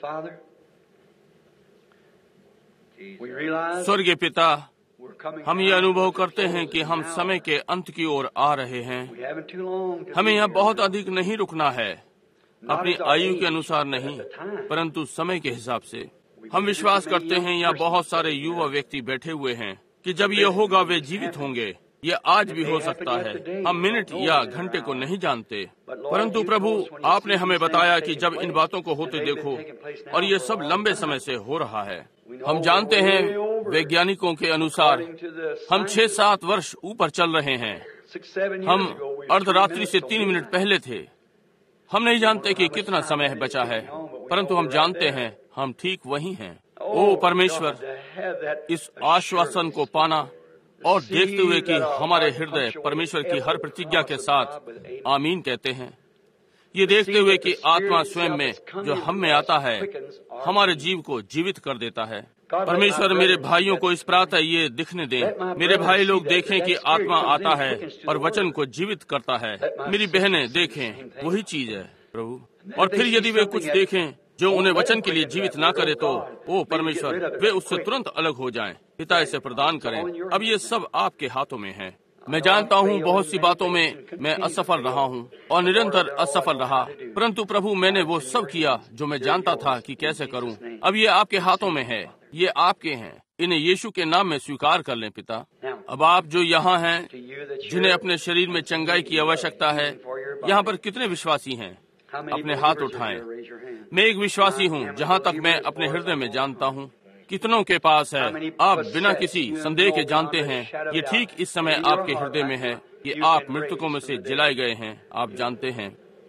स्वर्गीय पिता, हम ये अनुभव करते हैं कि हम समय के अंत की ओर आ रहे हैं। हमें यहाँ बहुत अधिक नहीं रुकना है, अपनी आयु के अनुसार नहीं, परंतु समय के हिसाब से। हम विश्वास करते हैं यहाँ बहुत सारे युवा व्यक्ति बैठे हुए हैं कि जब ये होगा वे जीवित होंगे। ये आज भी हो सकता है। हम मिनट या घंटे को नहीं जानते, परंतु प्रभु आपने हमें बताया कि जब इन बातों को होते देखो, और ये सब लंबे समय से हो रहा है। हम जानते हैं वैज्ञानिकों के अनुसार हम 6-7 वर्ष ऊपर चल रहे हैं। हम अर्धरात्रि से 3 मिनट पहले थे। हम नहीं जानते कि कितना समय बचा है, परंतु हम जानते हैं हम ठीक वही हैं। ओ परमेश्वर, इस आश्वासन को पाना और देखते हुए कि हमारे हृदय परमेश्वर की हर प्रतिज्ञा के साथ आमीन कहते हैं, ये देखते हुए कि आत्मा स्वयं में जो हम में आता है हमारे जीव को जीवित कर देता है। परमेश्वर मेरे भाइयों को इस प्रातः ये दिखने दें। मेरे भाई लोग देखें कि आत्मा आता है और वचन को जीवित करता है। मेरी बहनें देखें, वही चीज है प्रभु। और फिर यदि वे कुछ देखें जो उन्हें वचन के लिए जीवित ना करे तो ओ परमेश्वर, वे उससे तुरंत अलग हो जाएं। पिता इसे प्रदान करें। अब ये सब आपके हाथों में है। मैं जानता हूँ बहुत सी बातों में मैं असफल रहा हूँ और निरंतर असफल रहा, परंतु प्रभु मैंने वो सब किया जो मैं जानता था कि कैसे करूँ। अब ये आपके हाथों में है, ये आपके हैं। इन्हें यीशु के नाम में स्वीकार कर लें पिता। अब आप जो यहाँ हैं, जिन्हें अपने शरीर में चंगाई की आवश्यकता है, यहाँ पर कितने विश्वासी हैं? अपने हाथ उठाएं। मैं एक विश्वासी हूँ, जहाँ तक मैं अपने हृदय में जानता हूँ। कितनों के पास है? आप बिना किसी संदेह के जानते हैं ये ठीक इस समय आपके हृदय में है। ये आप मृतकों में से जलाए गए हैं, आप जानते हैं।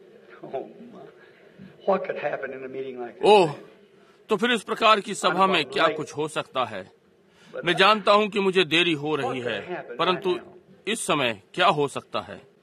ओह, तो फिर इस प्रकार की सभा में क्या कुछ हो सकता है? मैं जानता हूँ कि मुझे देरी हो रही है, परंतु इस समय क्या हो सकता है?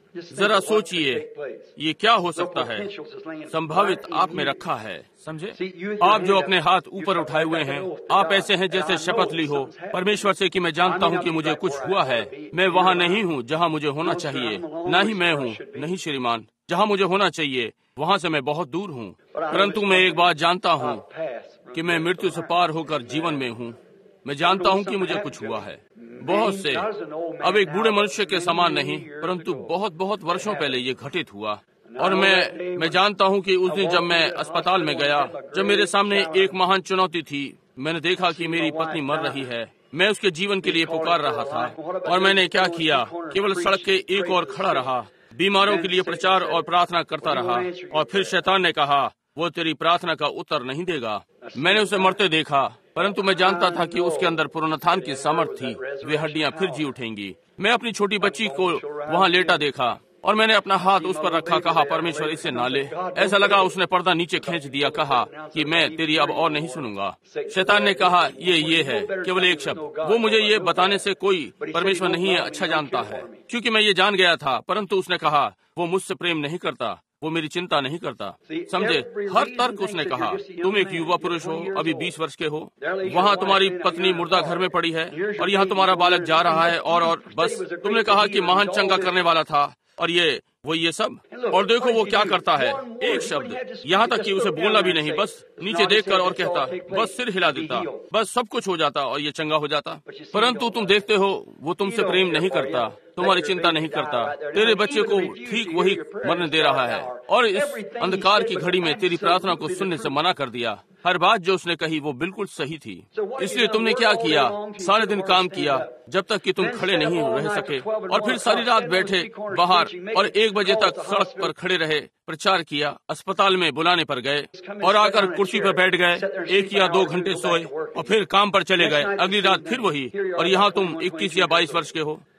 जरा सोचिए, ये क्या हो सकता है? संभावित आप में रखा है, समझे? आप जो अपने हाथ ऊपर उठाए हुए हैं, आप ऐसे हैं जैसे शपथ ली हो परमेश्वर से कि मैं जानता हूँ कि मुझे कुछ हुआ है, मैं वहाँ नहीं हूँ जहाँ मुझे होना चाहिए, न ही मैं हूँ, नहीं श्रीमान, जहाँ मुझे होना चाहिए वहाँ से मैं बहुत दूर हूँ। परंतु मैं एक बात जानता हूँ कि मैं मृत्यु से पार होकर जीवन में हूँ। मैं जानता हूँ कि मुझे कुछ हुआ है। बहुत से, अब एक बूढ़े मनुष्य के समान नहीं, परंतु बहुत बहुत वर्षों पहले ये घटित हुआ। और मैं जानता हूँ कि उस दिन जब मैं अस्पताल में गया, जब मेरे सामने एक महान चुनौती थी, मैंने देखा कि मेरी पत्नी मर रही है। मैं उसके जीवन के लिए पुकार रहा था और मैंने क्या किया, केवल सड़क के एक ओर खड़ा रहा, बीमारों के लिए प्रचार और प्रार्थना करता रहा। और फिर शैतान ने कहा, वो तेरी प्रार्थना का उत्तर नहीं देगा। मैंने उसे मरते देखा, परंतु मैं जानता था कि उसके अंदर पुनरुत्थान की सामर्थ थी, वे हड्डियां फिर जी उठेंगी। मैं अपनी छोटी बच्ची को वहाँ लेटा देखा और मैंने अपना हाथ उस पर रखा, कहा परमेश्वर इसे ना ले। ऐसा लगा उसने पर्दा नीचे खींच दिया, कहा कि मैं तेरी अब और नहीं सुनूंगा। शैतान ने कहा ये है केवल एक शब्द। वो मुझे ये बताने से कोई परमेश्वर नहीं है अच्छा जानता है, क्योंकि मैं ये जान गया था। परंतु उसने कहा वो मुझसे प्रेम नहीं करता, वो मेरी चिंता नहीं करता। समझे, हर तर्क उसने कहा। तुम एक युवा पुरुष हो, अभी 20 वर्ष के हो, वहाँ तुम्हारी पत्नी मुर्दा घर में पड़ी है और यहाँ तुम्हारा बालक जा रहा है और बस तुमने कहा कि महान चंगा करने वाला था और ये सब। और देखो वो क्या करता है, एक शब्द, यहाँ तक कि उसे बोलना भी नहीं, बस नीचे देखकर और कहता, बस सिर हिला देता, बस सब कुछ हो जाता और ये चंगा हो जाता। परंतु तुम देखते हो वो तुमसे प्रेम नहीं करता, तुम्हारी चिंता नहीं करता, तेरे बच्चे को ठीक वही मरने दे रहा है और इस अंधकार की घड़ी में तेरी प्रार्थना को सुनने से मना कर दिया। हर बात जो उसने कही वो बिल्कुल सही थी। इसलिए तुमने क्या किया, सारे दिन काम किया जब तक कि तुम खड़े नहीं रह सके, और फिर सारी रात बैठे बाहर और 1 बजे तक सड़क पर खड़े रहे, प्रचार किया, अस्पताल में बुलाने पर गए और आकर कुर्सी पर बैठ गए, 1 या 2 घंटे सोए और फिर काम पर चले गए। अगली रात फिर वही, और यहाँ तुम 21 या 22 वर्ष के हो।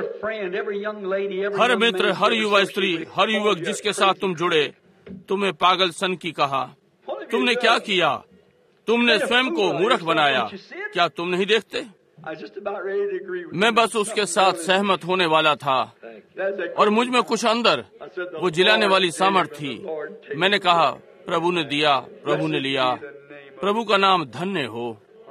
हर मित्र, हर युवा स्त्री, हर युवक जिसके साथ तुम जुड़े, तुम्हें पागल सन की कहा। तुमने क्या किया, तुमने स्वयं को मूर्ख बनाया। क्या तुम नहीं देखते? मैं बस उसके साथ सहमत होने वाला था और मुझ में कुछ अंदर वो जिलाने वाली सामर्थ थी। मैंने कहा, प्रभु ने दिया, प्रभु ने लिया, प्रभु का नाम धन्य हो।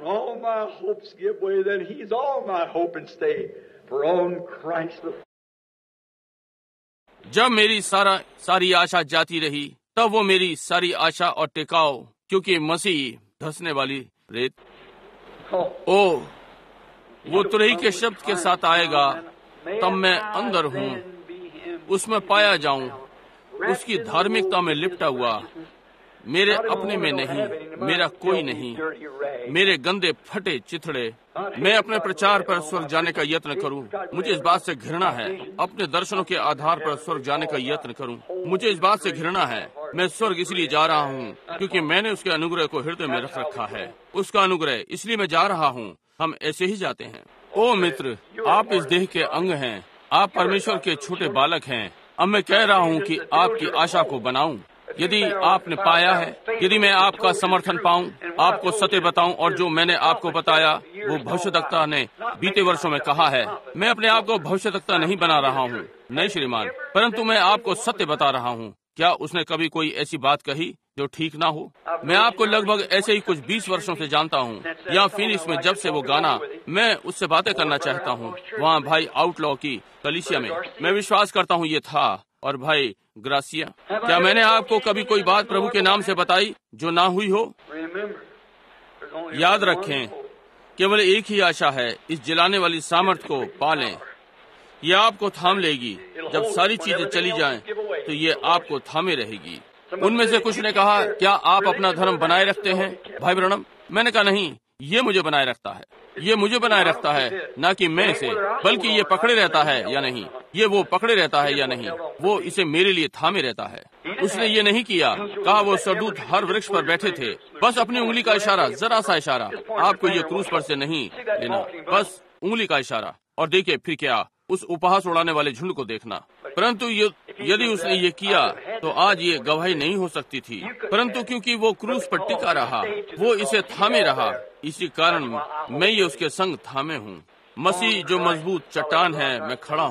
जब मेरी सारी आशा जाती रही, तब वो मेरी सारी आशा और टिकाव, क्योंकि मसीह धंसने वाली रेत, ओ वो तुरही के शब्द के साथ आएगा, तब मैं अंदर हूँ, उसमें पाया जाऊं, उसकी धार्मिकता में लिपटा हुआ, मेरे अपने में नहीं, मेरा कोई नहीं, मेरे गंदे फटे चिथड़े। मैं अपने प्रचार पर स्वर्ग जाने का यत्न करूं, मुझे इस बात से घृणा है। अपने दर्शनों के आधार पर स्वर्ग जाने का यत्न करूं, मुझे इस बात से घृणा है। मैं स्वर्ग इसलिए जा रहा हूं क्योंकि मैंने उसके अनुग्रह को हृदय में रख रखा है। उसका अनुग्रह, इसलिए मैं जा रहा हूं। हम ऐसे ही जाते हैं। ओ मित्र, आप इस देह के अंग हैं, आप परमेश्वर के छोटे बालक हैं। अब मैं कह रहा हूं कि आपकी आशा को बनाऊं। यदि आपने पाया है, यदि मैं आपका समर्थन पाऊं, आपको सत्य बताऊं, और जो मैंने आपको बताया वो भविष्यवक्ता ने बीते वर्षों में कहा है। मैं अपने आप को भविष्यवक्ता नहीं बना रहा हूं, नहीं श्रीमान, परंतु मैं आपको सत्य बता रहा हूं। क्या उसने कभी कोई ऐसी बात कही जो ठीक ना हो? मैं आपको लगभग ऐसे ही कुछ 20 वर्षों से जानता हूँ। यहाँ फिनिक्स में जब से वो गाना, मैं उससे बातें करना चाहता हूँ। वहाँ भाई आउटलॉ की कलीसिया में मैं विश्वास करता हूँ ये था, और भाई ग्रासिया। क्या मैंने आपको कभी कोई बात प्रभु के नाम से बताई जो ना हुई हो? याद रखें, केवल एक ही आशा है, इस जलाने वाली सामर्थ को पालें। यह आपको थाम लेगी। जब सारी चीजें चली जाएं, तो ये आपको थामे रहेगी। उनमें से कुछ ने कहा, क्या आप अपना धर्म बनाए रखते हैं भाई ब्रनम? मैंने कहा नहीं, ये मुझे बनाए रखता है, ये मुझे बनाए रखता है, ना कि मैं इसे, बल्कि ये पकड़े रहता है या नहीं, ये वो पकड़े रहता है या नहीं, वो इसे मेरे लिए थामे रहता है। उसने ये नहीं किया। कहा वो सरदूत हर वृक्ष पर बैठे थे, बस अपनी उंगली का इशारा, जरा सा इशारा, आपको ये क्रूस पर से नहीं लेना, बस उंगली का इशारा, और देखिए फिर क्या, उस उपहास उड़ाने वाले झुंड को देखना। परंतु यदि उसने ये किया तो आज ये गवाही नहीं हो सकती थी, परंतु क्योंकि वो क्रूस पर टिका रहा, वो इसे थामे रहा, इसी कारण मैं ये उसके संग थामे हूँ। मसीह जो मजबूत चट्टान है, मैं खड़ा हूँ,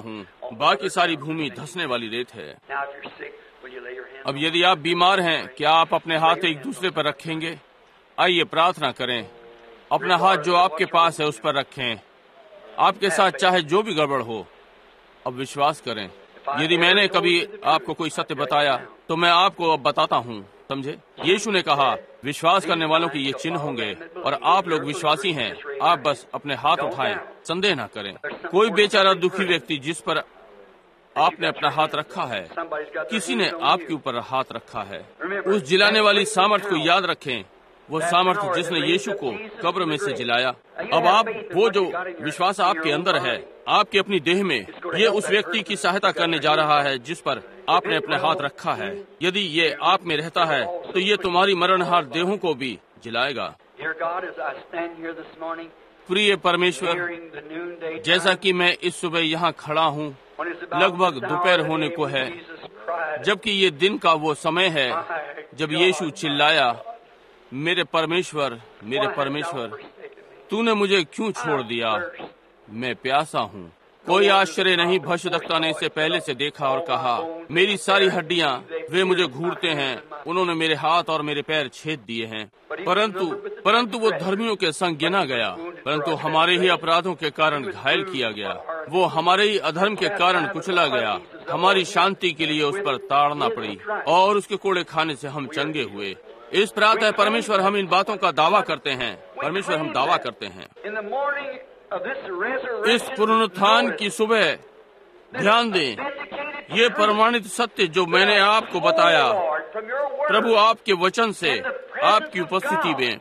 बाकी सारी भूमि धंसने वाली रेत है। Now, if you're sick, will you lay your hand? अब यदि आप बीमार हैं, क्या आप अपने हाथ एक दूसरे पर रखेंगे? आइए प्रार्थना करें। अपना हाथ जो आपके पास है उस पर रखें। आपके साथ चाहे जो भी गड़बड़ हो, अब विश्वास करें। यदि मैंने कभी आपको कोई सत्य बताया तो मैं आपको अब बताता हूँ, समझे? यीशु ने कहा विश्वास करने वालों के ये चिन्ह होंगे, और आप लोग विश्वासी हैं। आप बस अपने हाथ उठाएं, संदेह न करें। कोई बेचारा दुखी व्यक्ति जिस पर आपने अपना हाथ रखा है, किसी ने आपके ऊपर हाथ रखा है। उस जिलाने वाली सामर्थ को याद रखें, वो सामर्थ जिसने यीशु को कब्र में से जिलाया। अब आप वो जो विश्वास आपके अंदर है, आपकी अपनी देह में, ये उस व्यक्ति की सहायता करने जा रहा है जिस पर आपने अपने हाथ रखा है। यदि ये आप में रहता है तो ये तुम्हारी मरणहार देहों को भी जिलाएगा। Dear God, as I stand here this morning, प्रिय परमेश्वर, hearing the noonday जैसा कि मैं इस सुबह यहाँ खड़ा हूँ, when it's about लगभग this hour दोपहर of the होने day को when है, Jesus cried, जबकि ये दिन का वो समय है "My जब God, यीशु my चिल्लाया, मेरे परमेश्वर, मेरे why hast thou परमेश्वर, forsaken me? तूने मुझे क्यों छोड़ दिया? मैं प्यासा हूँ। कोई आश्चर्य नहीं, भविष्यद्वक्ता ने इसे पहले से देखा और कहा, मेरी सारी हड्डियाँ वे मुझे घूरते हैं, उन्होंने मेरे हाथ और मेरे पैर छेद दिए हैं। परंतु वो धर्मियों के संग गिना गया, परंतु हमारे ही अपराधों के कारण घायल किया गया, वो हमारे ही अधर्म के कारण कुचला गया। हमारी शांति के लिए उस पर ताड़ना पड़ी, और उसके कोड़े खाने से हम चंगे हुए। इस प्रातः परमेश्वर हम इन बातों का दावा करते हैं। परमेश्वर हम दावा करते हैं In the morning of this resurrection, इस पुनरुत्थान की सुबह ध्यान दें, ये प्रमाणित सत्य जो मैंने आपको बताया प्रभु आपके वचन से, आपकी उपस्थिति में,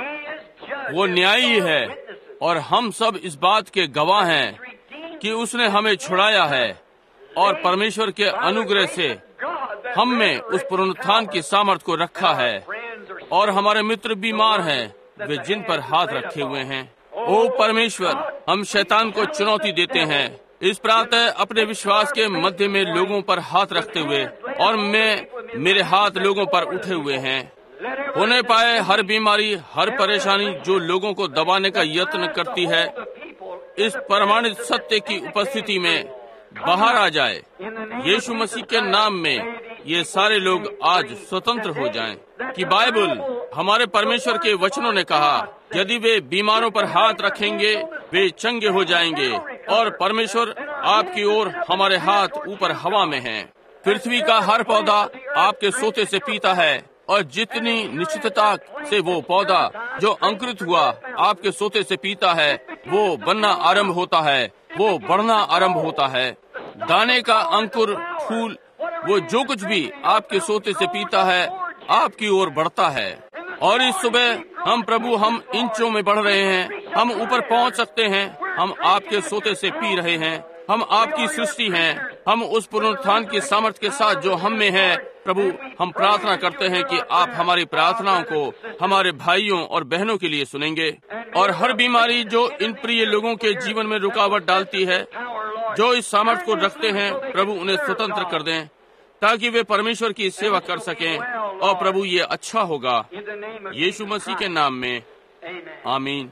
वो न्यायी है, और हम सब इस बात के गवाह हैं कि उसने हमें छुड़ाया है, और परमेश्वर के अनुग्रह से हम में उस पुनरुत्थान की सामर्थ को रखा है। और हमारे मित्र बीमार हैं, वे जिन पर हाथ रखे हुए हैं। ओ परमेश्वर, हम शैतान को चुनौती देते हैं इस प्रातः अपने विश्वास के मध्य में लोगों पर हाथ रखते हुए, और मेरे हाथ लोगों पर उठे हुए हैं। होने पाए हर बीमारी, हर परेशानी जो लोगों को दबाने का यत्न करती है, इस प्रमाणित सत्य की उपस्थिति में बाहर आ जाए। यीशु मसीह के नाम में ये सारे लोग आज स्वतंत्र हो जाएं। कि बाइबल, हमारे परमेश्वर के वचनों ने कहा, यदि वे बीमारों पर हाथ रखेंगे वे चंगे हो जाएंगे, और परमेश्वर आपकी ओर हमारे हाथ ऊपर हवा में हैं। पृथ्वी का हर पौधा आपके सोते से पीता है, और जितनी निश्चितता से वो पौधा जो अंकुरित हुआ आपके सोते से पीता है, वो बनना आरंभ होता है, वो बढ़ना आरंभ होता है। दाने का अंकुर, फूल, वो जो कुछ भी आपके सोते से पीता है आपकी ओर बढ़ता है। और इस सुबह हम प्रभु, हम इंचों में बढ़ रहे हैं, हम ऊपर पहुंच सकते हैं। हम आपके सोते से पी रहे हैं, हम आपकी सृष्टि हैं। हम उस पुनरुत्थान की सामर्थ्य के साथ जो हम में है, प्रभु, हम प्रार्थना करते हैं कि आप हमारी प्रार्थनाओं को हमारे भाइयों और बहनों के लिए सुनेंगे, और हर बीमारी जो इन प्रिय लोगों के जीवन में रुकावट डालती है, जो इस सामर्थ्य को रखते हैं, प्रभु उन्हें स्वतंत्र कर दें, ताकि वे परमेश्वर की सेवा कर सकें। और प्रभु ये अच्छा होगा, यीशु मसीह के नाम में, आमीन।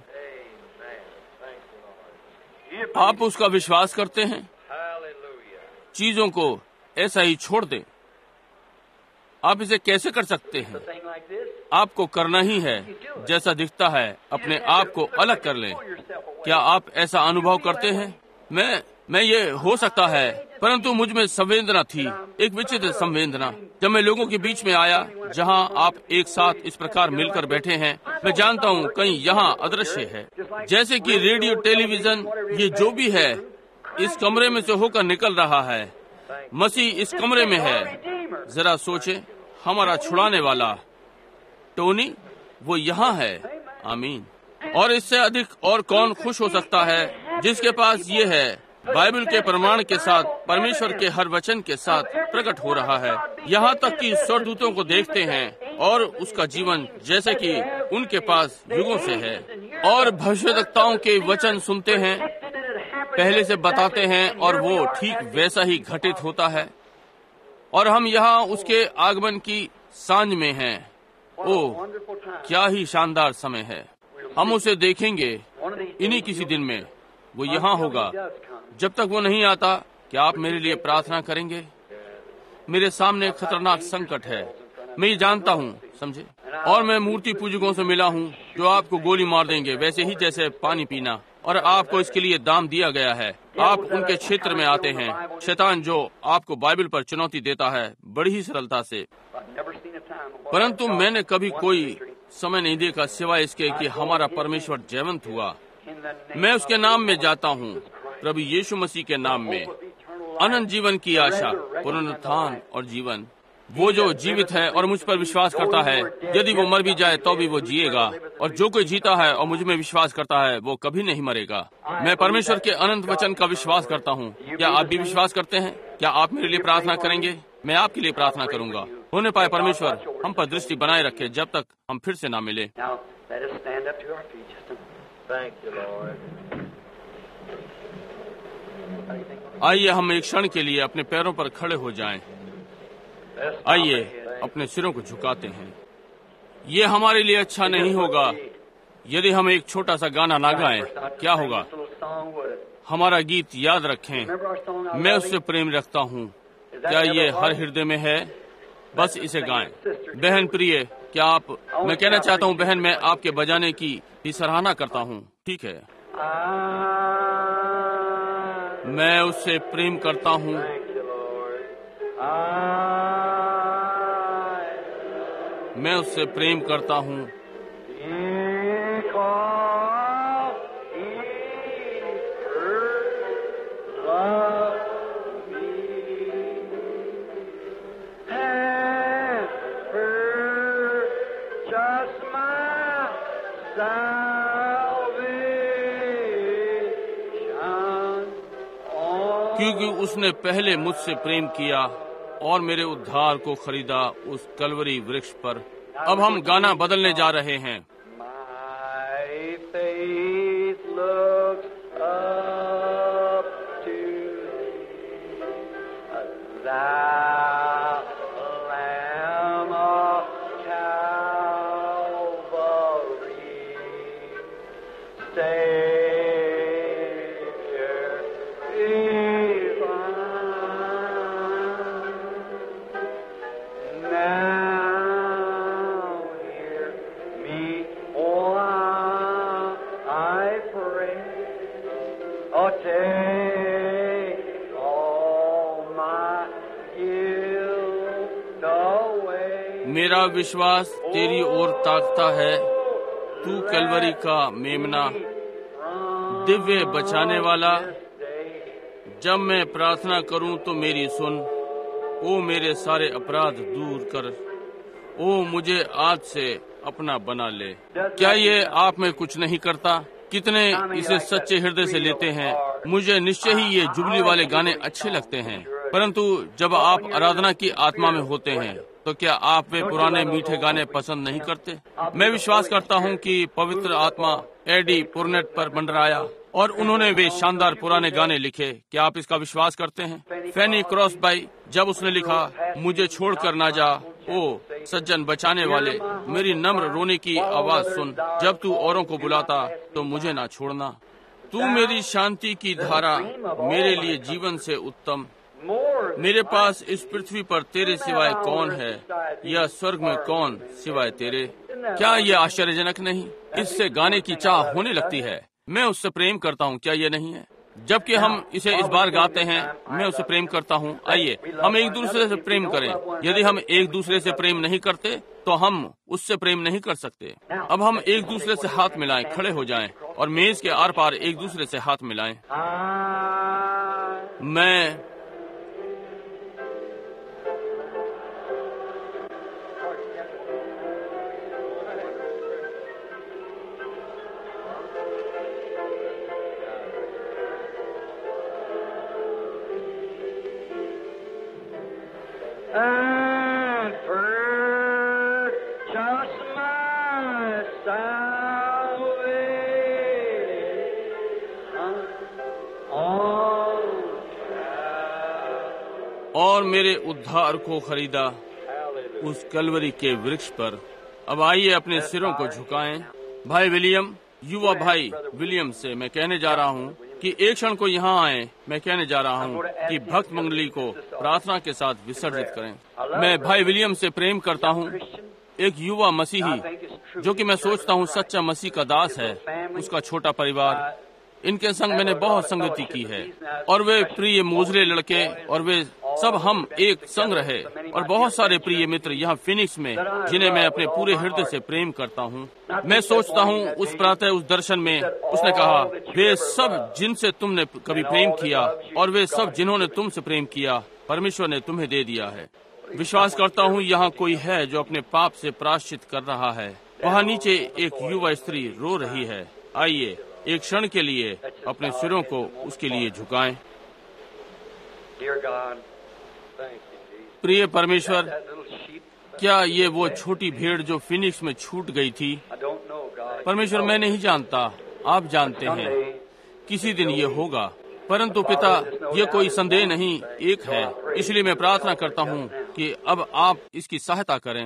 आप उसका विश्वास करते हैं? चीजों को ऐसा ही छोड़ दें। आप इसे कैसे कर सकते हैं? आपको करना ही है जैसा दिखता है, अपने आप को अलग कर लें। क्या आप ऐसा अनुभव करते हैं? मैं ये हो सकता है, परंतु मुझ में संवेदना थी, एक विचित्र संवेदना, जब मैं लोगों के बीच में आया जहां आप एक साथ इस प्रकार मिलकर बैठे हैं। मैं जानता हूं कहीं यहां अदृश्य है, जैसे कि रेडियो, टेलीविजन, ये जो भी है इस कमरे में से होकर निकल रहा है। मसीह इस कमरे में है। जरा सोचें, हमारा छुड़ाने वाला टोनी, वो यहाँ है। आमीन। और इससे अधिक और कौन खुश हो सकता है जिसके पास ये है, बाइबल के प्रमाण के साथ, परमेश्वर के हर वचन के साथ प्रकट हो रहा है। यहाँ तक कि स्वर्गदूतों को देखते हैं, और उसका जीवन जैसे कि उनके पास युगों से है। और भविष्यद्वक्ताओं के वचन सुनते हैं, पहले से बताते हैं, और वो ठीक वैसा ही घटित होता है। और हम यहाँ उसके आगमन की सांझ में हैं। ओह, क्या ही शानदार समय है। हम उसे देखेंगे इन्हीं किसी दिन में। वो यहाँ होगा। जब तक वो नहीं आता, क्या आप मेरे लिए प्रार्थना करेंगे? मेरे सामने एक खतरनाक संकट है, मैं ये जानता हूँ, समझे। और मैं मूर्ति पूजकों से मिला हूँ जो आपको गोली मार देंगे, वैसे ही जैसे पानी पीना, और आपको इसके लिए दाम दिया गया है। आप उनके क्षेत्र में आते हैं। शैतान जो आपको बाइबल पर चुनौती देता है बड़ी ही सरलता से, परंतु मैंने कभी कोई समय नहीं देखा सिवाय इसके कि हमारा परमेश्वर जयवंत हुआ। मैं उसके नाम में जाता हूँ, प्रभु यीशु मसीह के नाम में। अनंत जीवन की आशा, पुनरुत्थान और जीवन। वो जो जीवित है और मुझ पर विश्वास करता है, यदि वो मर भी जाए तो भी वो जिएगा, और जो कोई जीता है और मुझ में विश्वास करता है वो कभी नहीं मरेगा। मैं परमेश्वर के अनंत वचन का विश्वास करता हूँ। क्या आप भी विश्वास करते हैं? क्या आप मेरे लिए प्रार्थना करेंगे? मैं आपके लिए प्रार्थना करूंगा। होने पाए परमेश्वर हम पर दृष्टि बनाए रखे जब तक हम फिर से ना मिले। आइए हम एक क्षण के लिए अपने पैरों पर खड़े हो जाएं। आइए अपने सिरों को झुकाते हैं। ये हमारे लिए अच्छा नहीं होगा यदि हम एक छोटा सा गाना ना गाएं। क्या होगा? हमारा गीत याद रखें, मैं उससे प्रेम रखता हूँ। क्या ये हर हृदय में है? बस इसे गाएं। बहन प्रिय, क्या आप, मैं कहना चाहता हूँ बहन, मैं आपके बजाने की भी सराहना करता हूँ। ठीक है, मैं उससे प्रेम करता हूँ। मैं उससे प्रेम करता हूँ। क्योंकि उसने पहले मुझसे प्रेम किया और मेरे उद्धार को खरीदा उस कलवरी वृक्ष पर। अब हम गाना बदलने जा रहे हैं। मेरा विश्वास तेरी ओर ताकता है, तू कलवरी का मेमना, दिव्य बचाने वाला। जब मैं प्रार्थना करूं तो मेरी सुन, ओ मेरे सारे अपराध दूर कर, ओ मुझे आज से अपना बना ले। क्या ये आप में कुछ नहीं करता? कितने इसे सच्चे हृदय से लेते हैं। मुझे निश्चय ही ये जुबली वाले गाने अच्छे लगते हैं, परंतु जब आप आराधना की आत्मा में होते हैं तो क्या आप वे पुराने मीठे गाने पसंद नहीं करते? मैं विश्वास करता हूं कि पवित्र आत्मा एडी पुरनेट पर मंडराया और उन्होंने वे शानदार पुराने गाने लिखे। क्या आप इसका विश्वास करते हैं? फैनी क्रॉसबाई, जब उसने लिखा, मुझे छोड़कर ना जा ओ सज्जन बचाने वाले, मेरी नम्र रोने की आवाज सुन, जब तू औरों को बुलाता तो मुझे ना छोड़ना। तू मेरी शांति की धारा, मेरे लिए जीवन से उत्तम। मेरे पास इस पृथ्वी पर तेरे सिवाय कौन है, या स्वर्ग में कौन सिवाय तेरे। क्या ये आश्चर्यजनक नहीं? इससे गाने की चाह होने लगती है। मैं उससे प्रेम करता हूँ, क्या ये नहीं है? जबकि हम इसे इस बार गाते हैं, मैं उससे प्रेम करता हूँ। आइए हम एक दूसरे से प्रेम करें। यदि हम एक दूसरे से प्रेम नहीं करते तो हम उससे प्रेम नहीं कर सकते। अब हम एक दूसरे से हाथ मिलाएं, खड़े हो जाएं और मेज के आर पार एक दूसरे से हाथ मिलाएं। मैं और मेरे उद्धार को खरीदा उस कलवरी के वृक्ष पर। अब आइए अपने सिरों को झुकाएं। भाई विलियम, युवा भाई विलियम से मैं कहने जा रहा हूं कि एक क्षण को यहाँ आए। मैं कहने जा रहा हूँ कि भक्त मंडली को प्रार्थना के साथ विसर्जित करें। मैं भाई विलियम से प्रेम करता हूँ, एक युवा मसीही जो कि मैं सोचता हूँ सच्चा मसीह का दास है, उसका छोटा परिवार, इनके संग मैंने बहुत संगति की है और वे प्रिय मोजरे लड़के और वे सब हम एक संग रहे और बहुत सारे प्रिय मित्र यहाँ फिनिक्स में जिन्हें मैं अपने पूरे हृदय से प्रेम करता हूँ। मैं सोचता हूँ उस प्रातः उस दर्शन में उसने कहा, वे सब जिनसे तुमने कभी प्रेम किया और वे सब जिन्होंने तुमसे प्रेम किया परमेश्वर ने तुम्हें दे दिया है। विश्वास करता हूँ यहाँ कोई है जो अपने पाप से प्रायश्चित कर रहा है। वहाँ नीचे एक युवा स्त्री रो रही है। आइए एक क्षण के लिए अपने सिरों को उसके लिए झुकाएं। प्रिय परमेश्वर, क्या ये वो छोटी भेड़ जो फिनिक्स में छूट गई थी? परमेश्वर, मैं नहीं जानता, आप जानते हैं, किसी दिन ये होगा, परंतु पिता ये कोई संदेह नहीं एक है, इसलिए मैं प्रार्थना करता हूँ कि अब आप इसकी सहायता करें।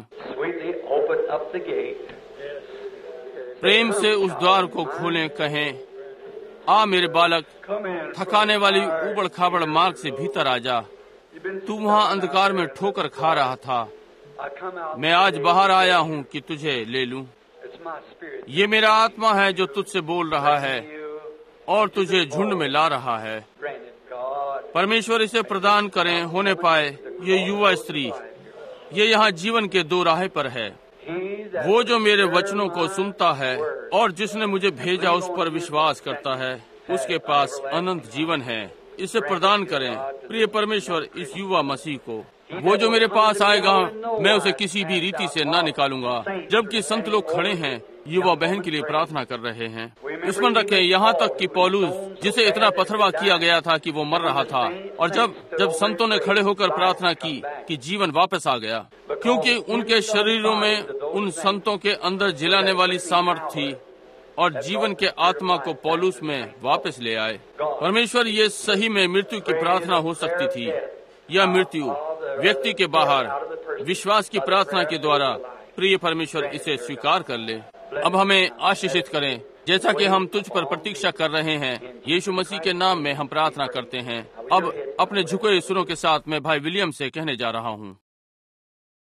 प्रेम से उस द्वार को खोलें, कहें, आ मेरे बालक, थकाने वाली उबड़ खाबड़ मार्ग से भीतर आ जा। तू वहाँ अंधकार में ठोकर खा रहा था, मैं आज बाहर आया हूँ कि तुझे ले लूं। ये मेरा आत्मा है जो तुझसे बोल रहा है और तुझे झुंड में ला रहा है। परमेश्वर इसे प्रदान करें होने पाए। ये युवा स्त्री, ये यहाँ जीवन के दो राह पर है। वो जो मेरे वचनों को सुनता है और जिसने मुझे भेजा उस पर विश्वास करता है, उसके पास अनंत जीवन है। इसे प्रदान करें प्रिय परमेश्वर इस युवा मसीह को। वो जो मेरे पास आएगा मैं उसे किसी भी रीति से न निकालूंगा। जबकि संत लोग खड़े हैं, युवा बहन के लिए प्रार्थना कर रहे हैं। स्मरण रखें, यहाँ तक कि पौलुस, जिसे इतना पथरवा किया गया था कि वो मर रहा था, और जब संतों ने खड़े होकर प्रार्थना की कि जीवन वापस आ गया, क्योंकि उनके शरीरों में उन संतों के अंदर जिलाने वाली सामर्थ थी और जीवन के आत्मा को पौलुस में वापस ले आए। परमेश्वर, ये सही में मृत्यु की प्रार्थना हो सकती थी। यह मृत्यु व्यक्ति के बाहर विश्वास की प्रार्थना के द्वारा प्रिय परमेश्वर इसे स्वीकार कर ले। अब हमें आशीषित करें जैसा कि हम तुझ पर प्रतीक्षा कर रहे हैं। यीशु मसीह के नाम में हम प्रार्थना करते हैं। अब अपने झुके सुरों के साथ मैं भाई विलियम से कहने जा रहा हूँ।